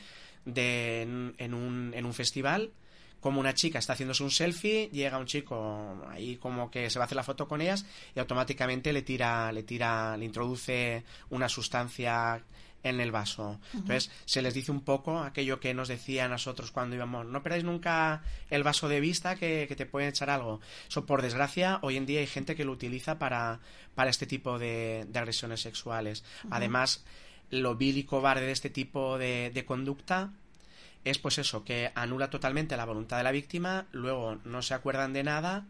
en un festival, como una chica está haciéndose un selfie, llega un chico ahí como que se va a hacer la foto con ellas y automáticamente le introduce una sustancia en el vaso. Entonces se les dice un poco aquello que nos decía a nosotros cuando íbamos: no perdáis nunca el vaso de vista, que te pueden echar algo. Eso, por desgracia, hoy en día hay gente que lo utiliza para este tipo de agresiones sexuales. Además, lo vil y cobarde de este tipo de conducta es pues eso, que anula totalmente la voluntad de la víctima, luego no se acuerdan de nada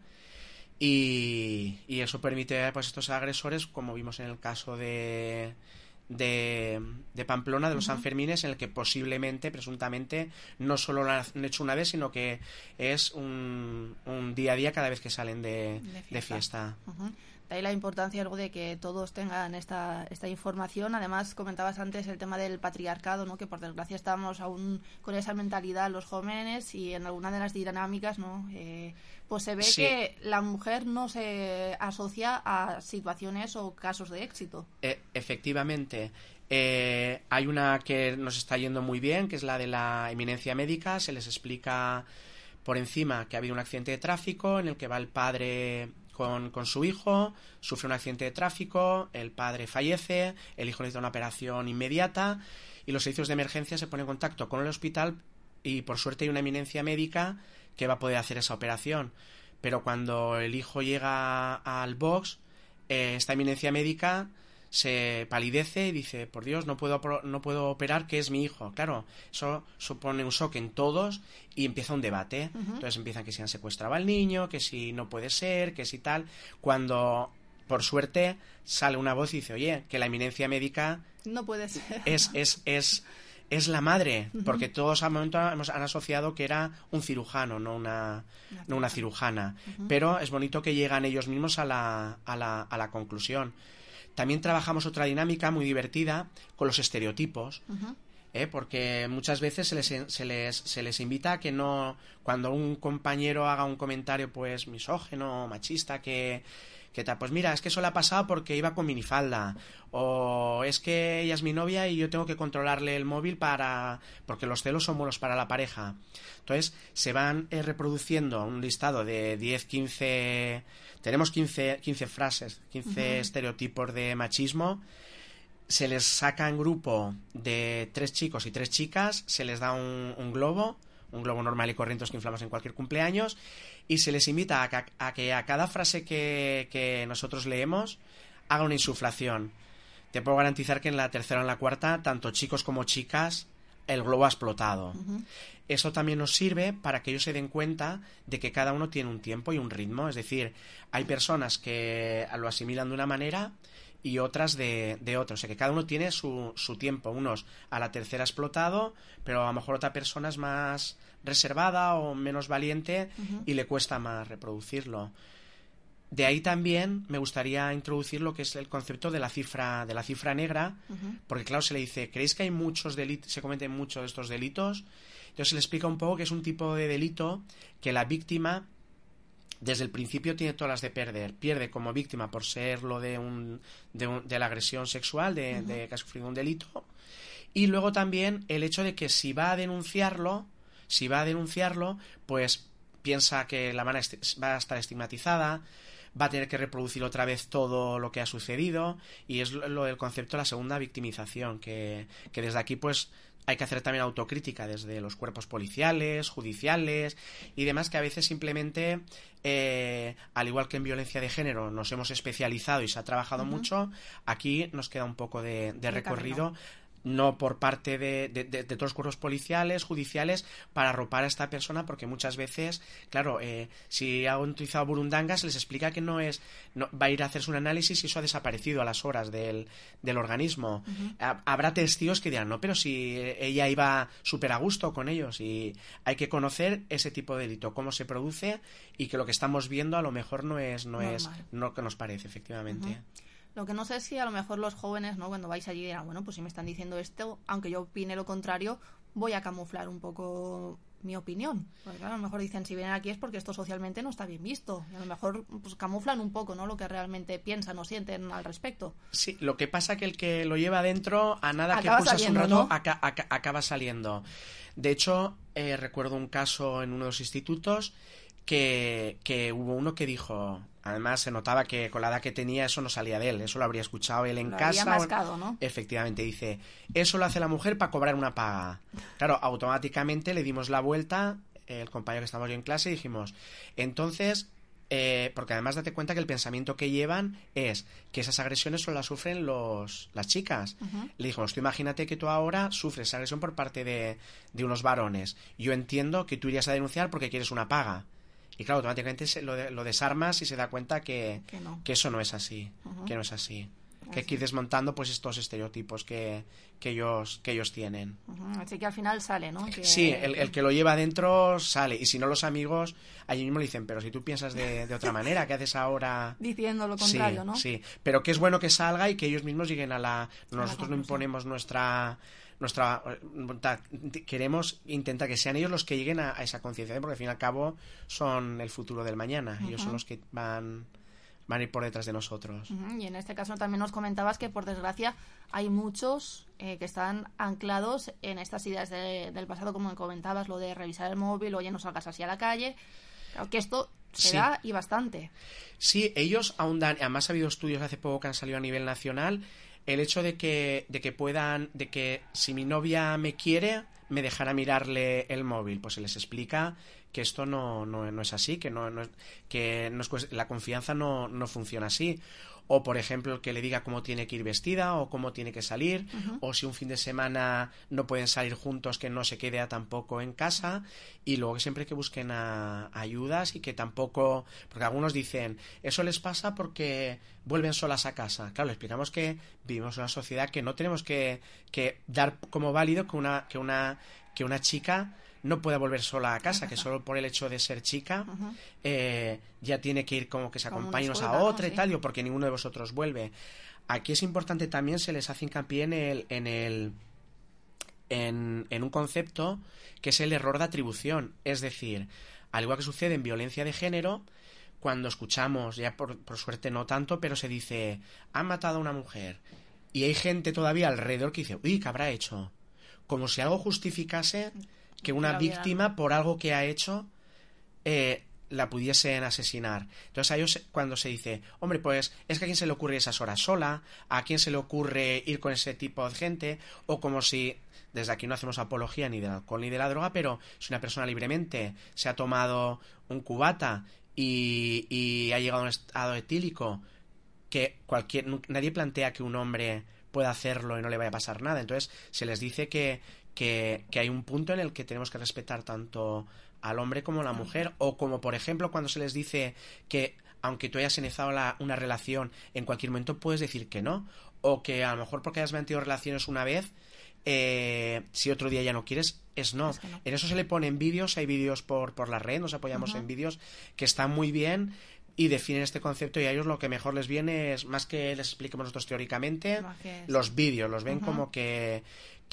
y eso permite pues estos agresores, como vimos en el caso de Pamplona, de los Sanfermines, en el que posiblemente, presuntamente, no solo lo han hecho una vez, sino que es un día a día cada vez que salen de fiesta. De ahí la importancia luego de que todos tengan esta información. Además, comentabas antes el tema del patriarcado, ¿no? Que por desgracia estamos aún con esa mentalidad los jóvenes, y en alguna de las dinámicas, ¿no? Pues se ve que la mujer no se asocia a situaciones o casos de éxito. Efectivamente. Hay una que nos está yendo muy bien, que es la de la eminencia médica. Se les explica por encima que ha habido un accidente de tráfico en el que va el padre con su hijo, sufre un accidente de tráfico, el padre fallece, el hijo necesita una operación inmediata y los servicios de emergencia se ponen en contacto con el hospital y por suerte hay una eminencia médica que va a poder hacer esa operación. Pero cuando el hijo llega al box, esta eminencia médica se palidece y dice: por Dios, no puedo operar, que es mi hijo. Claro, eso supone un shock en todos y empieza un debate. Entonces empiezan que si han secuestrado al niño, que si no puede ser, que si tal, cuando por suerte sale una voz y dice: oye, que la eminencia médica no puede ser, es la madre, porque todos al momento han asociado que era un cirujano, no una cirujana. Pero es bonito que llegan ellos mismos a la conclusión. También trabajamos otra dinámica muy divertida con los estereotipos, porque muchas veces se les invita a que no, cuando un compañero haga un comentario pues misógino, machista, que tal, pues mira, es que eso le ha pasado porque iba con minifalda, o es que ella es mi novia y yo tengo que controlarle el móvil porque los celos son buenos para la pareja. Entonces se van reproduciendo un listado de 10, 15... Tenemos 15 frases, 15 estereotipos de machismo. Se les saca en grupo de 3 chicos y 3 chicas, se les da un globo normal y corriente que inflamos en cualquier cumpleaños, y se les invita a que a cada frase que nosotros leemos haga una insuflación. Te puedo garantizar que en la tercera o en la cuarta, tanto chicos como chicas, el globo ha explotado. Eso también nos sirve para que ellos se den cuenta de que cada uno tiene un tiempo y un ritmo. Es decir, hay personas que lo asimilan de una manera y otras de otra. O sea, que cada uno tiene su tiempo. Unos a la tercera ha explotado, pero a lo mejor otra persona es más reservada o menos valiente y le cuesta más reproducirlo. De ahí también me gustaría introducir lo que es el concepto de la cifra negra, porque claro, se le dice: ¿creéis que hay muchos delitos, se cometen muchos de estos delitos? Entonces se le explica un poco que es un tipo de delito que la víctima desde el principio tiene todas las de perder. Pierde como víctima por ser lo de la agresión sexual, de que ha sufrido un delito, y luego también el hecho de que si va a denunciarlo, pues piensa que la va a estar estigmatizada, va a tener que reproducir otra vez todo lo que ha sucedido, y es lo del concepto de la segunda victimización, que desde aquí pues hay que hacer también autocrítica desde los cuerpos policiales, judiciales y demás, que a veces simplemente, al igual que en violencia de género nos hemos especializado y se ha trabajado mucho, aquí nos queda un poco de recorrido no por parte de todos los cuerpos policiales, judiciales, para arropar a esta persona, porque muchas veces, claro, si han utilizado burundanga, se les explica que no va a ir a hacerse un análisis y eso ha desaparecido a las horas del organismo. Habrá testigos que dirán, no, pero si ella iba súper a gusto con ellos, y hay que conocer ese tipo de delito, cómo se produce, y que lo que estamos viendo a lo mejor no es lo que nos parece, efectivamente. Lo que no sé es si a lo mejor los jóvenes, ¿no?, cuando vais allí dirán, bueno, pues si me están diciendo esto, aunque yo opine lo contrario, voy a camuflar un poco mi opinión. Porque claro, a lo mejor dicen, si vienen aquí es porque esto socialmente no está bien visto. Y a lo mejor pues camuflan un poco, ¿no?, lo que realmente piensan o sienten al respecto. Sí, lo que pasa que el que lo lleva adentro, a nada acaba que pulsas saliendo, un rato, ¿no? acaba saliendo. De hecho, recuerdo un caso en uno de los institutos que hubo uno que dijo, además se notaba que con la edad que tenía eso no salía de él, eso lo habría escuchado él en casa. Había mascado, ¿no? Efectivamente, dice, eso lo hace la mujer para cobrar una paga. Claro, automáticamente le dimos la vuelta, el compañero que estábamos yo en clase, y dijimos, entonces, porque además date cuenta que el pensamiento que llevan es que esas agresiones solo las sufren las chicas. Le dijimos, tú imagínate que tú ahora sufres esa agresión por parte de unos varones. Yo entiendo que tú irías a denunciar porque quieres una paga. Y claro, automáticamente lo desarmas y se da cuenta que eso no es así, que no es así. Que hay que ir desmontando pues estos estereotipos que ellos tienen. Así que al final sale, ¿no? Sí, el que lo lleva adentro sale. Y si no, los amigos allí mismo le dicen, pero si tú piensas de otra manera, ¿qué haces ahora? Diciendo lo contrario, sí, ¿no? Sí, pero que es bueno que salga y que ellos mismos lleguen nosotros no imponemos nuestra voluntad. Queremos intentar que sean ellos los que lleguen a esa conciencia, porque al fin y al cabo son el futuro del mañana. Ellos son los que van a ir por detrás de nosotros. Y en este caso también nos comentabas que por desgracia hay muchos que están anclados en estas ideas del pasado, como comentabas, lo de revisar el móvil, oye, no salgas así a la calle. Claro que esto se da y bastante. Sí, ellos aún dan, además ha habido estudios hace poco que han salido a nivel nacional, el hecho de que si mi novia me quiere, me dejará mirarle el móvil, pues se les explica que esto no es así, que la confianza no funciona así. O, por ejemplo, que le diga cómo tiene que ir vestida o cómo tiene que salir, o si un fin de semana no pueden salir juntos, que no se quede tampoco en casa, y luego que siempre que busquen ayudas y que tampoco, porque algunos dicen, eso les pasa porque vuelven solas a casa. Claro, le explicamos que vivimos en una sociedad que no tenemos que dar como válido que una chica no pueda volver sola a casa, que solo por el hecho de ser chica ya tiene que ir como que se acompañe unos a otra, ¿no? Y tal, o porque ninguno de vosotros vuelve. Aquí es importante también, se les hace hincapié en un concepto que es el error de atribución. Es decir, al igual que sucede en violencia de género, cuando escuchamos, ya por suerte no tanto, pero se dice, han matado a una mujer, y hay gente todavía alrededor que dice, uy, ¿qué habrá hecho? Como si algo justificase que una víctima, por algo que ha hecho, la pudiesen asesinar. Entonces a ellos, cuando se dice, hombre, pues es que a quién se le ocurre esas horas sola, a quién se le ocurre ir con ese tipo de gente, o como si, desde aquí no hacemos apología ni del alcohol ni de la droga, pero si una persona libremente se ha tomado un cubata y ha llegado a un estado etílico, que nadie plantea que un hombre pueda hacerlo y no le vaya a pasar nada. Entonces se les dice que hay un punto en el que tenemos que respetar tanto al hombre como a la mujer, o como por ejemplo cuando se les dice que aunque tú hayas iniciado una relación, en cualquier momento puedes decir que no, o que a lo mejor porque hayas mantenido relaciones una vez, si otro día ya no quieres, es no. En eso se le ponen vídeos, hay vídeos por la red, nos apoyamos en vídeos que están muy bien y definen este concepto, y a ellos lo que mejor les viene es, más que les expliquemos nosotros teóricamente, los vídeos los ven como que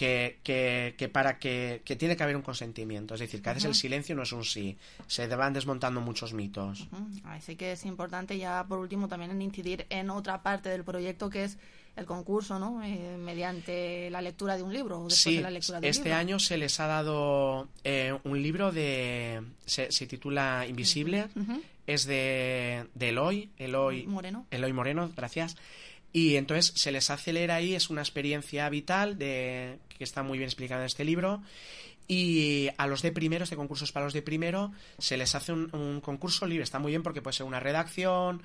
tiene que haber un consentimiento, es decir, que a veces el silencio no es un sí, se van desmontando muchos mitos. Así que es importante, ya por último, también en incidir en otra parte del proyecto, que es el concurso, ¿no? Mediante la lectura de un libro, o después de la lectura de un libro. Año se les ha dado un libro se titula Invisible, es de Eloy Moreno, gracias. Y entonces se les hace leer ahí, es una experiencia vital que está muy bien explicada en este libro. Y a los de primero, este concurso es para los de primero, se les hace un concurso libre. Está muy bien porque puede ser una redacción,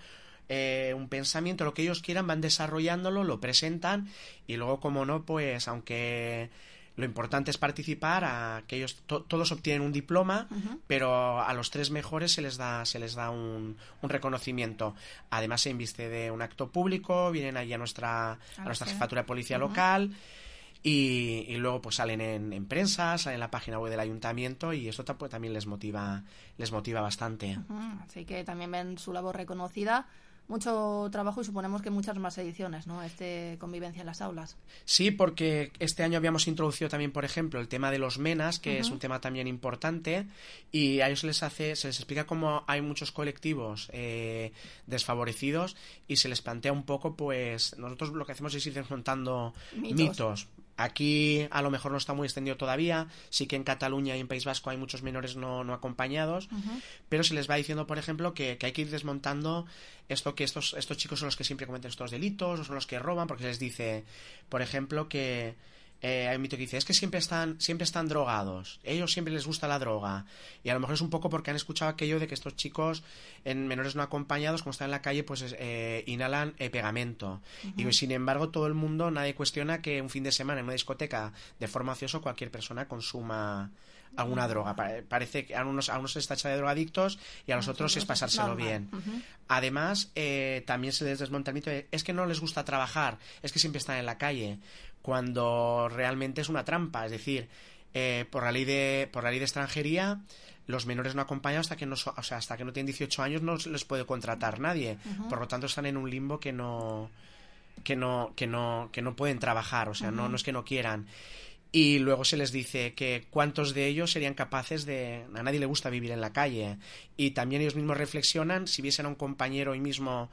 un pensamiento, lo que ellos quieran, van desarrollándolo, lo presentan y luego, como no, pues aunque lo importante es participar, a que ellos todos obtienen un diploma, pero a los 3 mejores se les da un reconocimiento. Además se inviste de un acto público, vienen allí a nuestra jefatura de policía local. Y luego pues salen en prensa, salen en la página web del ayuntamiento, y esto pues, también les motiva bastante. Así que también ven su labor reconocida. Mucho trabajo y suponemos que muchas más ediciones, ¿no? Convivencia en las aulas. Sí, porque este año habíamos introducido también, por ejemplo, el tema de los MENAs, que es un tema también importante, y a ellos se les explica cómo hay muchos colectivos desfavorecidos, y se les plantea un poco, pues nosotros lo que hacemos es ir desmontando mitos. Aquí a lo mejor no está muy extendido todavía, sí que en Cataluña y en País Vasco hay muchos menores no acompañados, pero se les va diciendo, por ejemplo, que hay que ir desmontando esto, que estos chicos son los que siempre cometen estos delitos, o son los que roban, porque se les dice, por ejemplo, que hay un mito que dice, es que siempre están drogados, ellos siempre les gusta la droga, y a lo mejor es un poco porque han escuchado aquello de que estos chicos en menores no acompañados, como están en la calle, pues inhalan pegamento, y sin embargo todo el mundo, nadie cuestiona que un fin de semana en una discoteca de forma ociosa cualquier persona consuma alguna droga. Parece que a unos se les tacha de drogadictos y a los otros es pasárselo bien. Además, también se les desmonta el mito de, es que no les gusta trabajar, es que siempre están en la calle, cuando realmente es una trampa. Es decir, por la ley de extranjería, los menores no acompañados hasta que no tienen 18 años no les puede contratar nadie. Por lo tanto están en un limbo que no pueden trabajar, o sea, no es que no quieran. Y luego se les dice que cuántos de ellos serían capaces de... A nadie le gusta vivir en la calle. Y también ellos mismos reflexionan, si viesen a un compañero hoy mismo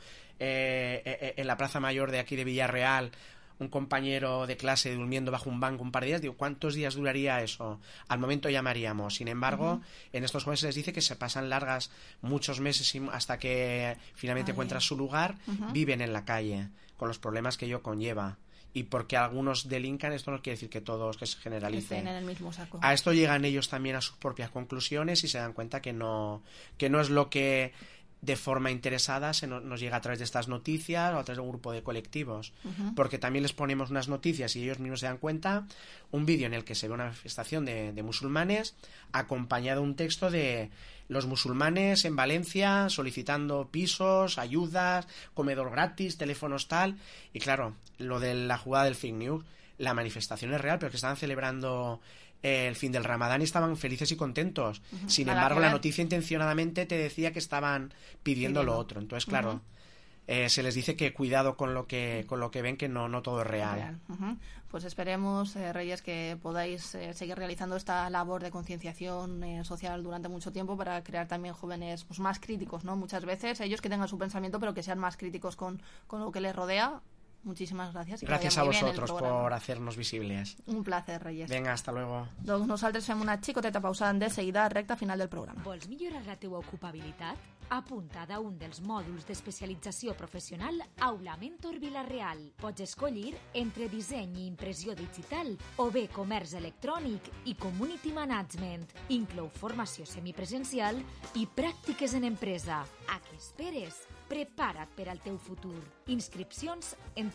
en la Plaza Mayor de aquí de Villarreal, un compañero de clase durmiendo bajo un banco un par de días, digo, ¿cuántos días duraría eso? Al momento llamaríamos. Sin embargo, en estos jóvenes se les dice que se pasan largas muchos meses hasta que finalmente encuentran su lugar, viven en la calle, con los problemas que ello conlleva. Y porque algunos delincan, esto no quiere decir que todos, que se generalice. Estén en el mismo saco. A esto llegan ellos también a sus propias conclusiones y se dan cuenta que no es lo que de forma interesada nos llega a través de estas noticias o a través de un grupo de colectivos, porque también les ponemos unas noticias y ellos mismos se dan cuenta, un vídeo en el que se ve una manifestación de musulmanes acompañado de un texto de los musulmanes en Valencia solicitando pisos, ayudas, comedor gratis, teléfonos tal, y claro, lo de la jugada del fake news, la manifestación es real, pero que estaban celebrando el fin del Ramadán y estaban felices y contentos. Sin embargo, la noticia intencionadamente te decía que estaban pidiendo lo otro. Entonces, claro, se les dice que cuidado con lo que ven, que no todo es real. Pues esperemos, Reyes, que podáis seguir realizando esta labor de concienciación social durante mucho tiempo para crear también jóvenes pues, más críticos, ¿no? Muchas veces ellos que tengan su pensamiento, pero que sean más críticos con lo que les rodea. Muchísimas gràcies. Gràcies a vosotros por hacernos visibles. Un placer, Reyes. Venga, hasta luego. Doncs nosaltres fem una xicoteta pausa de seguida, recta final del programa. Vols millorar la teua ocupabilitat? Apunta't a un dels mòduls d'especialització professional Aula Mentor Vila-real. Pots escollir entre disseny i impressió digital o bé comerç electrònic i community management. Inclou formació semipresencial i pràctiques en empresa. A què esperes? Prepara't per al teu futur. Inscripcions en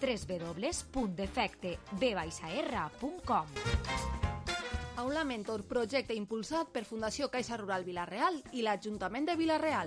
www.defecteb-r.com. Aula Mentor, projecte impulsat per Fundació Caixa Rural Vila-real i l'Ajuntament de Vila-real.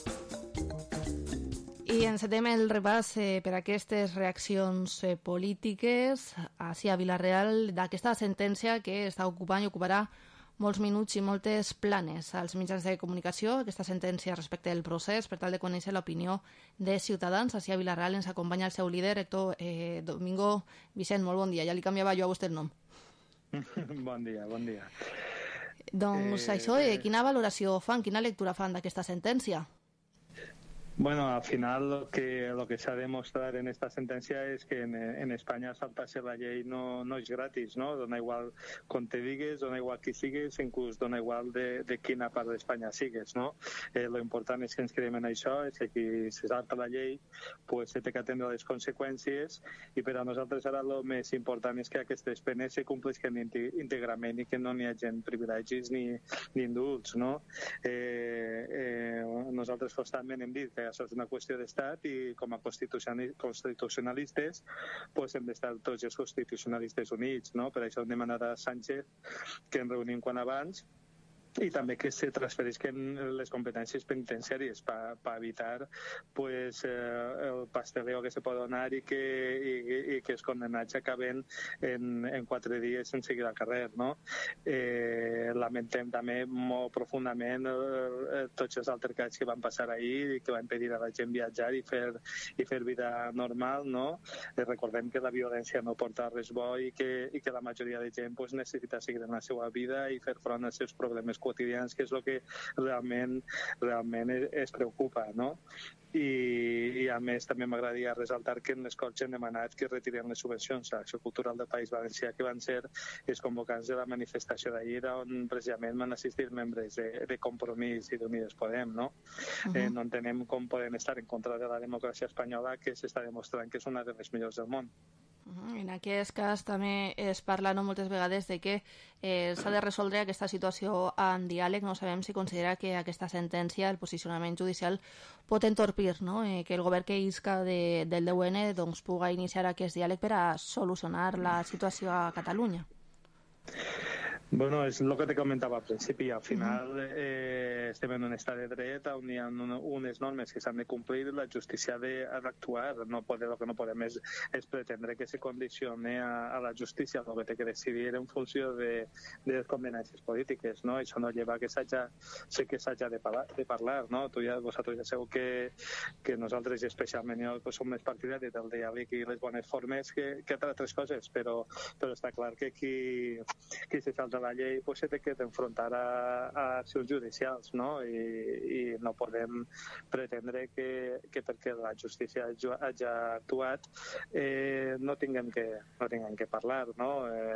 I encetem el repàs per aquestes reaccions polítiques a Vila-real d'aquesta sentència que està ocupant i ocuparà molts minuts i moltes planes als mitjans de comunicació, aquesta sentència respecte del procés, per tal de conèixer l'opinió de Ciutadans. Així a Vila-real ens acompanya el seu líder, Héctor Domingo Vicent. Molt bon dia, ja li canviava jo a vostè el nom. Bon dia, bon dia. Doncs això, quina valoració fan, quina lectura fan d'aquesta sentència? Bueno, al final lo que se ha de demostrar en esta sentencia es que en España saltarse la ley no es gratis, ¿no? Dona igual con te digues, dona igual qui sigues, inclús dona igual de quina part d'Espanya sigues, no? Lo important és que ens quedem en això, és que qui se salta la llei pues se té que atendre les conseqüències, i per a nosaltres ara el més important és que aquestes penes se compleixen íntegrament i que no n'hi hagi privilegis ni indults, no? Nosaltres constantment hem dit que això és una qüestió d'estat i com a constitucionalistes pues hem d'estar tots els constitucionalistes units, no? Per això hem demanat a Sánchez que ens reunim quan abans i també que se transferisquen les competències penitenciàries per evitar pues, el pasteleo que se pot donar i que els condemnats acaben en 4 dies sense seguir al carrer, no? Lamentem també molt profundament tots els altercats que van passar ahir i que van impedir a la gent viatjar i fer vida normal, no? Recordem que la violència no porta res bo i que la majoria de gent pues, necessita seguir en la seva vida i fer front als seus problemes quotidians, que és el que realment es preocupa, no? I a més també m'agradaria ressaltar que en les Corts hem demanat que retiren les subvencions a l'Acció Cultural del País Valencià, que van ser els convocants de la manifestació d'ahir, on precisament van assistir membres de Compromís i d'Unides Podem, no? No entenem com podem estar en contra de la democràcia espanyola, que s'està demostrant que és una de les millors del món. En aquest cas també es parla no, moltes vegades de que s'ha de resoldre aquesta situació amb diàleg. No sabem si considera que aquesta sentència, el posicionament judicial, pot entorpir, no? Que el govern que isca del 10N doncs, pugui iniciar aquest diàleg per a solucionar la situació a Catalunya. Bueno, és el que te comentava al principi. Al final estem en un estat de dret on hi ha unes normes que s'han de complir i la justícia ha d'actuar. El que no podem és pretendre que se condicione a la justícia el que té que decidir en funció de les conveniències polítiques, no? Això no lleva que s'hagi de parlar, no? Vosaltres ja sabeu que nosaltres, especialment jo, som més partidaris del diàleg i les bones formes que altres coses, però està clar que qui se salta la llei pues, se té que enfrontar a accions judicials, no? I no podem pretendre que perquè la justícia hagi actuat no tinguem que parlar, no?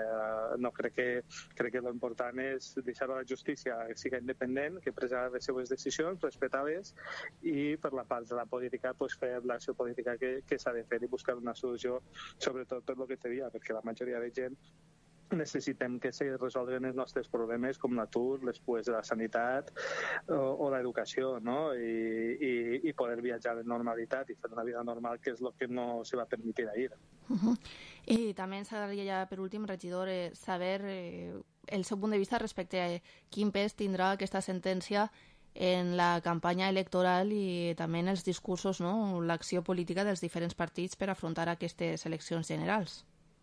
Crec que l'important és deixar a la justícia que siga independent, que presa les seues decisions, respectar-les, i per la part de la política pues, fer l'acció política que s'ha de fer i buscar una solució, sobretot per el que te dia, perquè la majoria de gent necessitem que se resolguen els nostres problemes com l'atur, les pues de la sanitat o l'educació, no? I poder viatjar en normalitat i fer una vida normal, que és el que no se va permetre ahir. I també ens agradaria ja per últim, regidor, saber el seu punt de vista respecte a quin pes tindrà aquesta sentència en la campanya electoral i també en els discursos, no? L'acció política dels diferents partits per afrontar aquestes eleccions generals.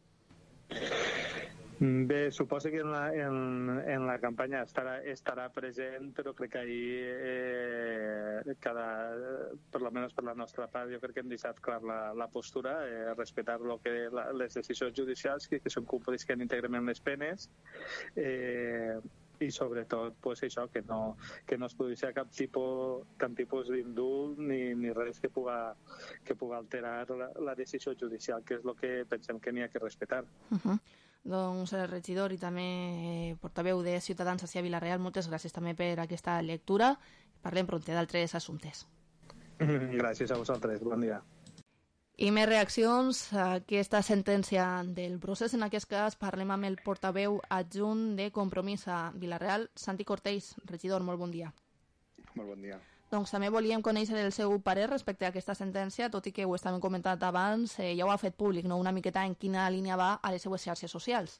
Bé, suposo que en la campanya estarà present, però crec que ahir per almenys per la nostra part, jo crec que hem deixat clar la postura, respectar les decisions judicials que són complisquen íntegrament les penes, i sobretot pues, això, que no es produeixi cap tipus d'indult ni res que puga alterar la decisió judicial, que és el que pensem que n'hi ha que respectar. Doncs el regidor i també portaveu de Ciutadans ací a Vila-real, moltes gràcies també per aquesta lectura. Parlem prompte d'altres assumptes. Gràcies a vosaltres, bon dia. I més reaccions a aquesta sentència del procés. En aquest cas parlem amb el portaveu adjunt de Compromís a Vila-real, Santi Cortells. Regidor, molt bon dia. Molt bon dia. Doncs també volíem conèixer el seu parer respecte a aquesta sentència, tot i que ho estàvem comentat abans, ja ho ha fet públic, no? Una miqueta en quina línia va a les seues xarxes socials.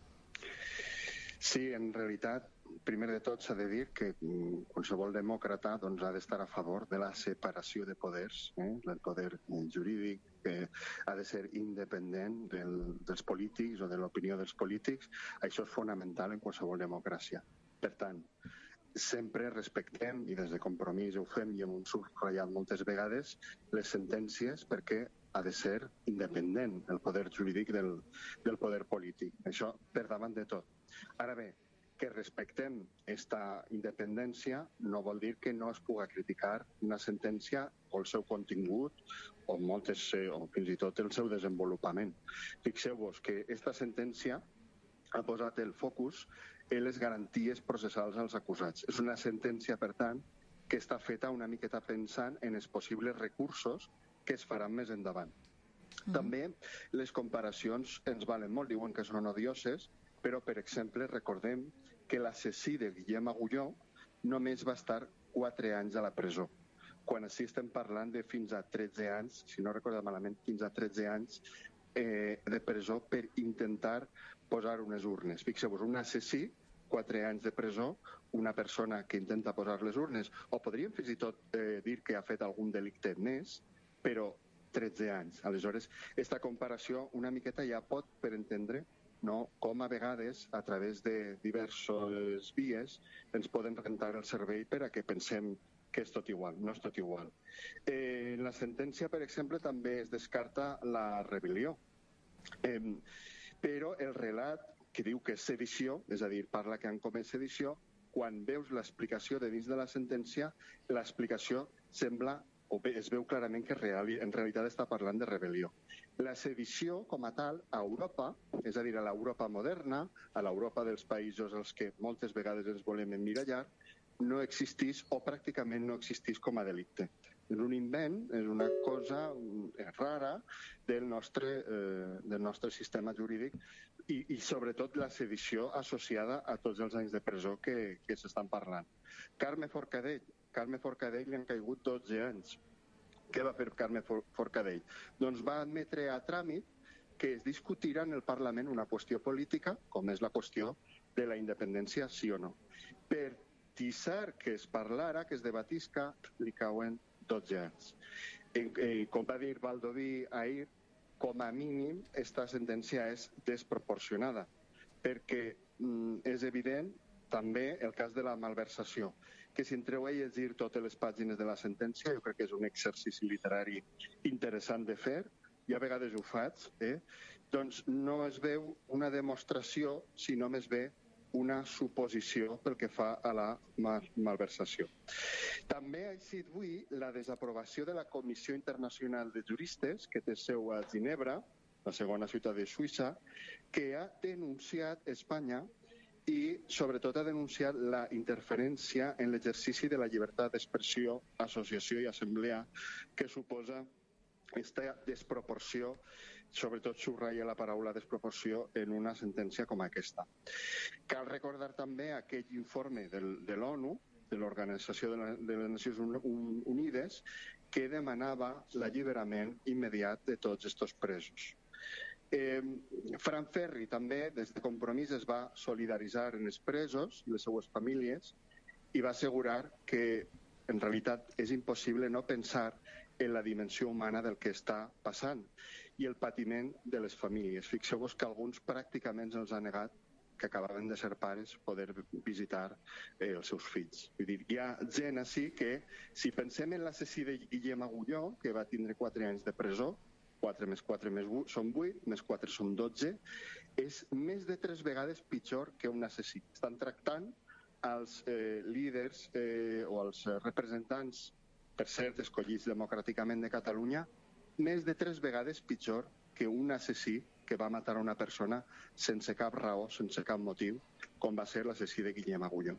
Sí, en realitat, primer de tot s'ha de dir que qualsevol demòcrata doncs, ha d'estar a favor de la separació de poders, del poder jurídic, que ha de ser independent dels polítics o de l'opinió dels polítics. Això és fonamental en qualsevol democràcia. Per tant, sempre respectem, i des de Compromís ho fem i hem subratllat moltes vegades, les sentències perquè ha de ser independent el poder jurídic del poder polític. Això per davant de tot. Ara bé, que respectem aquesta independència no vol dir que no es pugui criticar una sentència o el seu contingut o fins i tot el seu desenvolupament. Fixeu-vos que aquesta sentència ha posat el focus en les garanties processals als acusats. És una sentència, per tant, que està feta una miqueta pensant en els possibles recursos que es faran més endavant. També les comparacions ens valen molt, diuen que són odioses, però, per exemple, recordem que l'assassí de Guillem Agulló només va estar 4 anys a la presó, quan així estem parlant de fins a 13 anys, si no recordo malament, fins a 13 anys de presó per intentar posar unes urnes. Fixeu-vos, un assassí, 4 anys de presó, una persona que intenta posar les urnes, o podríem fins i tot dir que ha fet algun delicte més, però 13 anys. Aleshores, aquesta comparació una miqueta ja pot per entendre com a vegades, a través de diverses vies, ens poden rentar el cervell per a que pensem que és tot igual. No és tot igual. En la sentència, per exemple, també es descarta la rebel·lió. Però el relat que diu que és sedició, és a dir, parla que han comès sedició, quan veus l'explicació de dins de la sentència, l'explicació sembla, o bé es veu clarament que en realitat està parlant de rebel·lió. La sedició, com a tal, a Europa, és a dir, a l'Europa moderna, a l'Europa dels països als que moltes vegades ens volem emmirallar, no existís o pràcticament no existís com a delicte. És un invent, és una cosa rara del nostre sistema jurídic i sobretot la sedició associada a tots els anys de presó que s'estan parlant. Carme Forcadell li han caigut 12 anys. Què va fer Carme Forcadell? Doncs va admetre a tràmit que es discutirà en el Parlament una qüestió política, com és la qüestió de la independència, sí o no. Per tissar que es parlara, que es debatisca, li cauen 12 anys. Com va dir Baldoví ahir, com a mínim, aquesta sentència és desproporcionada, perquè és evident també el cas de la malversació, que si entreu a llegir totes les pàgines de la sentència, jo crec que és un exercici literari interessant de fer, i a vegades ho faig, doncs no es veu una demostració, sinó més bé una suposició pel que fa a la malversació. També ha eixit avui la desaprovació de la Comissió Internacional de Juristes, que té seu a Ginebra, la segona ciutat de Suïssa, que ha denunciat Espanya i sobretot ha denunciat la interferència en l'exercici de la llibertat d'expressió, associació i assemblea que suposa aquesta desproporció, sobretot subratlla la paraula desproporció en una sentència com aquesta. Cal recordar també aquell informe de l'ONU, de l'Organització de les Nacions Unides, que demanava l'alliberament immediat de tots aquests presos. Fran Ferri també, des de Compromís, es va solidaritzar en els presos i les seues famílies i va assegurar que en realitat és impossible no pensar en la dimensió humana del que està passant i el patiment de les famílies. Fixeu-vos que alguns pràcticament els ha negat que acabaven de ser pares poder visitar els seus fills. Vull dir, hi ha gent així que, si pensem en l'assassí de Guillem Agulló, que va tindre 4 anys de presó, 4 més 4 són 8, més 4 són 12, és més de 3 vegades pitjor que un assassí. Estan tractant els líders o els representants, per cert, escollits democràticament de Catalunya, més de 3 vegades pitjor que un assassí que va matar a una persona sense cap raó, sense cap motiu, com va ser l'assassí de Guillem Agulló.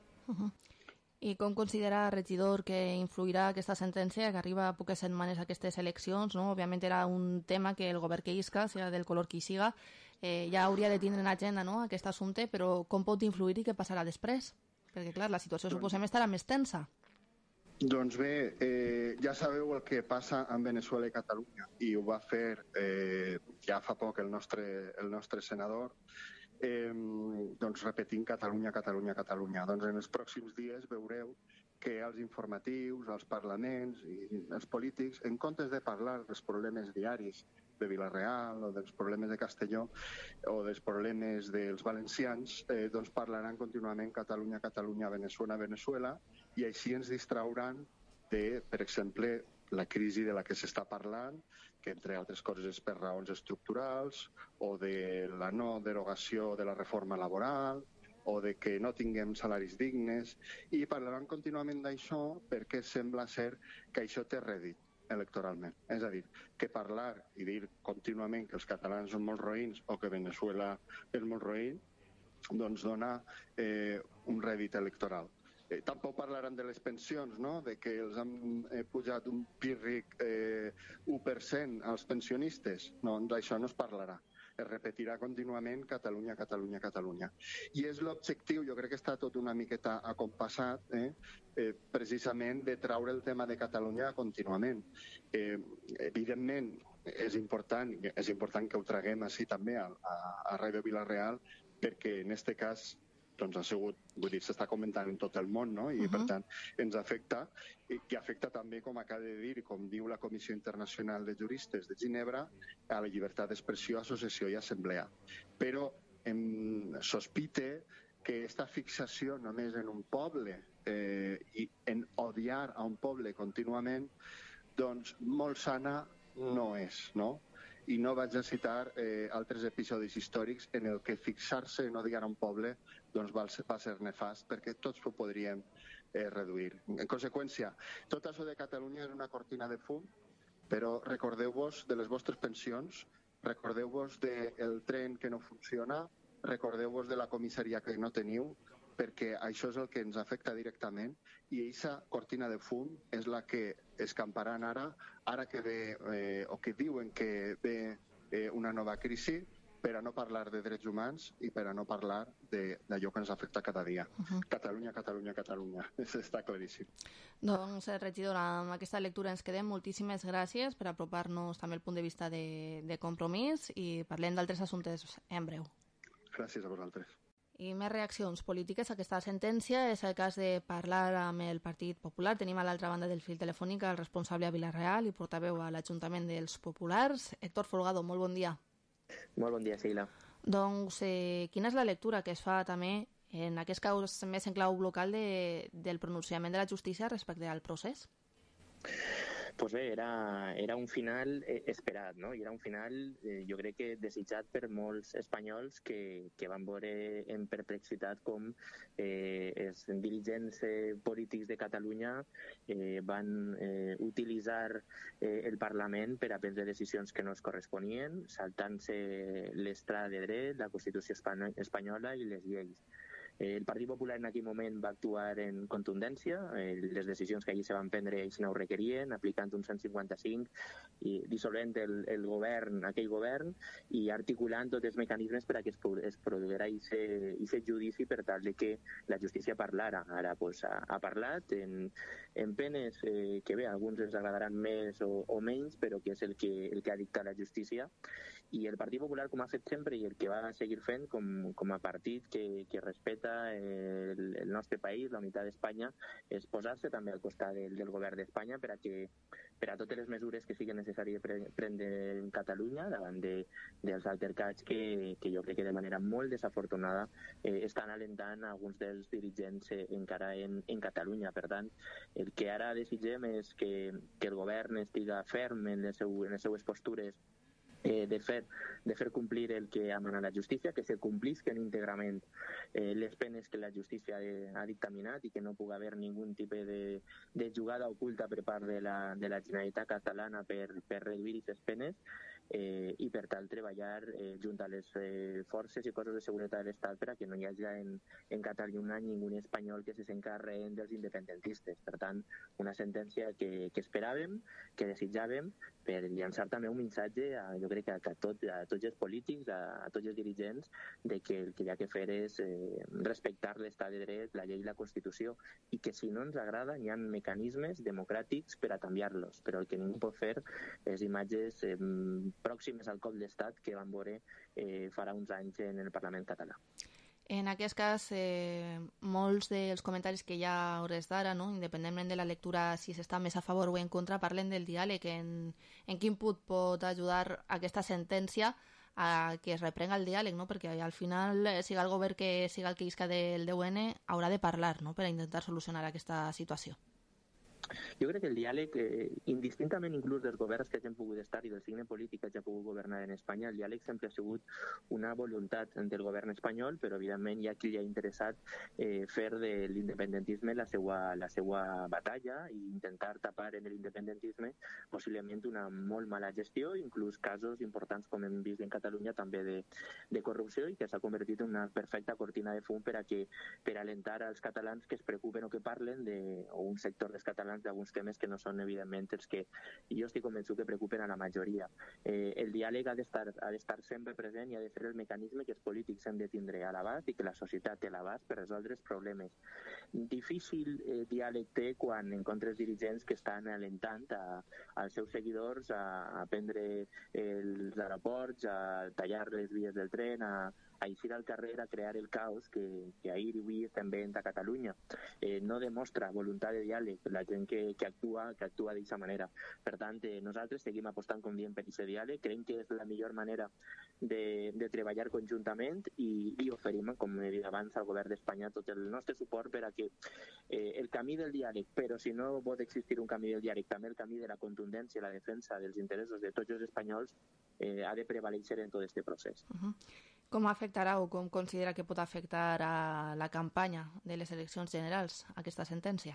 I com considera, regidor, que influirà aquesta sentència que arriba a poques setmanes a aquestes eleccions? No? Òbviament era un tema que el govern que isca, sigui del color que hi siga, ja hauria de tindre en agenda, no?, aquest assumpte, però com pot influir i què passarà després? Perquè, clar, la situació suposem estarà més tensa. Doncs bé, ja sabeu el que passa en Veneçuela i Catalunya, i ho va fer ja fa poc el nostre senador, doncs repetint Catalunya, Catalunya, Catalunya. Doncs en els pròxims dies veureu que als informatius, als parlaments i els polítics, en comptes de parlar dels problemes diaris de Vila-real o dels problemes de Castelló o dels problemes dels valencians, doncs parlaran contínuament Catalunya, Catalunya, Veneçuela, Veneçuela, i així ens distrauran de, per exemple, la crisi de la que s'està parlant, que entre altres coses és per raons estructurals, o de la no derogació de la reforma laboral, o de que no tinguem salaris dignes, i parlaran contínuament d'això perquè sembla ser que això té rèdit electoralment. És a dir, que parlar i dir contínuament que els catalans són molt roïns o que Veneçuela és molt roïn, doncs dona un rèdit electoral. Tampoc parlaran de les pensions, no?, de que els han pujat un pírric 1% als pensionistes. No, d'això no es parlarà. es repetirà contínuament Catalunya, Catalunya, Catalunya. I és l'objectiu, jo crec que està tot una miqueta acompassat, precisament de traure el tema de Catalunya contínuament. Evidentment, és important que ho traguem així també a Ràdio Vila-real, perquè en aquest cas doncs ha sigut, vull dir, s'està comentant en tot el món, no? I per tant ens afecta, i que afecta també, com acaba de dir, com diu la Comissió Internacional de Juristes de Ginebra, a la llibertat d'expressió, associació i assemblea. Però em sospite que aquesta fixació només en un poble i en odiar a un poble contínuament, doncs molt sana no és, no? I no vaig a citar altres episodis històrics en el que fixar-se en odiar a un poble doncs va ser nefast, perquè tots ho podríem reduir. En conseqüència, tot això de Catalunya és una cortina de fum, però recordeu-vos de les vostres pensions, recordeu-vos del tren que no funciona, recordeu-vos de la comissaria que no teniu, perquè això és el que ens afecta directament, i aquesta cortina de fum és la que escamparan ara que ve, o que diuen que ve una nova crisi, per a no parlar de drets humans i per a no parlar d'allò que ens afecta cada dia. Catalunya, Catalunya, Catalunya. Està claríssim. Doncs, regidora, amb aquesta lectura ens quedem. Moltíssimes gràcies per apropar-nos també el punt de vista de compromís i parlem d'altres assumptes en breu. Gràcies a vosaltres. I més reaccions polítiques a aquesta sentència és el cas de parlar amb el Partit Popular. Tenim a l'altra banda del fil telefònic el responsable a Vila-real i portaveu a l'Ajuntament dels Populars, Héctor Folgado. Molt bon dia. Molt bon dia, Sheila. Doncs, quina és la lectura que es fa també en aquest cas més en clau local del pronunciament de la justícia respecte al procés? Pues bé, era un final esperat, no? I era un final, jo crec que desitjat per molts espanyols que van veure en perplexitat com els dirigents polítics de Catalunya van utilitzar el Parlament per a prendre decisions que no es corresponien, saltant-se l'estat de dret, la Constitució espanyola i les lleis. El Partit Popular en aquell moment va actuar en contundència, les decisions que allí se van prendre ells no ho requerien, aplicant un 155 i dissolvent aquell govern i articulant tots els mecanismes per a que es produirà aquest judici per tal de que la justícia parlara. Ara pues, ha parlat en penes que bé, a alguns ens agradaran més o menys, però que és el que ha dictat la justícia. I el Partit Popular, com ha fet sempre i el que va seguir fent com a partit que respeta el nostre país, la unitat d'Espanya, és posar-se també al costat del govern d'Espanya per a totes les mesures que siguin necessàries prendre en Catalunya davant dels altercats que jo crec que de manera molt desafortunada estan alentant alguns dels dirigents encara en Catalunya. Per tant, el que ara desitgem és que el govern estiga ferm en les seues postures de fer complir el que ha manat la justícia, que se complisquen íntegrament les penes que la justícia ha dictaminat i que no pugui haver ningun tipus de jugada oculta per part de la Generalitat catalana per reduir aquestes penes i per tal treballar junt a les forces i cossos de seguretat de l'Estat per a que no hi hagi en Catalunya ningú espanyol que se s'encarreguen dels independentistes. Per tant, una sentència que esperàvem, que desitjàvem, per llançar també un missatge jo crec que a tots els polítics, a tots els dirigents, de que el que hi ha que fer és respectar l'estat de dret, la llei i la Constitució, i que si no ens agrada hi ha mecanismes democràtics per a canviar-los, però el que ningú pot fer és imatges pròximes al cop d'estat que vam veure farà uns anys en el Parlament català. En aquest cas, molts dels comentaris que hi ha a hores d'ara, no? Independentment de la lectura, si s'està més a favor o en contra, parlen del diàleg. En quin punt pot ajudar aquesta sentència a que es reprenga el diàleg, no? Perquè al final, siga el govern que siga el que isca del DUN, haurà de parlar, no? Per a intentar solucionar aquesta situació. Jo crec que el diàleg, indistintament inclús dels governs que hagin pogut estar i del signe polític que hagi pogut governar en Espanya, el diàleg sempre ha sigut una voluntat del govern espanyol, però evidentment hi ha qui li ha interessat fer de l'independentisme la seva batalla i intentar tapar en l'independentisme possiblement una molt mala gestió, inclús casos importants com hem vist en Catalunya també de corrupció, i que s'ha convertit en una perfecta cortina de fum per alentar als catalans que es preocupen o que parlen o un sector dels catalans sobre alguns temes que no són evidentment els que jo estic convençut que preocupen a la majoria. El diàleg ha d'estar sempre present i ha de ser el mecanisme que els polítics hem de tindre a l'abast i que la societat té a l'abast per resoldre els problemes. Difícil diàleg té quan encontres dirigents que estan alentant als seus seguidors a prendre els aeroports, a tallar les vies del tren, a eixir al carrer a crear el caos que ahir i avui estem veient a Catalunya. No demostra voluntat de diàleg la gent que actua d'aquesta manera. Per tant, nosaltres seguim apostant, com diem, per aquest diàleg. Creiem que és la millor manera de treballar conjuntament i oferim, com he dit abans, al govern d'Espanya tot el nostre suport per a que el camí del diàleg, però si no pot existir un camí del diàleg, també el camí de la contundència i la defensa dels interessos de tots els espanyols ha de prevalèixer en tot aquest procés. Com afectarà o com considera que pot afectar a la campanya de les eleccions generals aquesta sentència?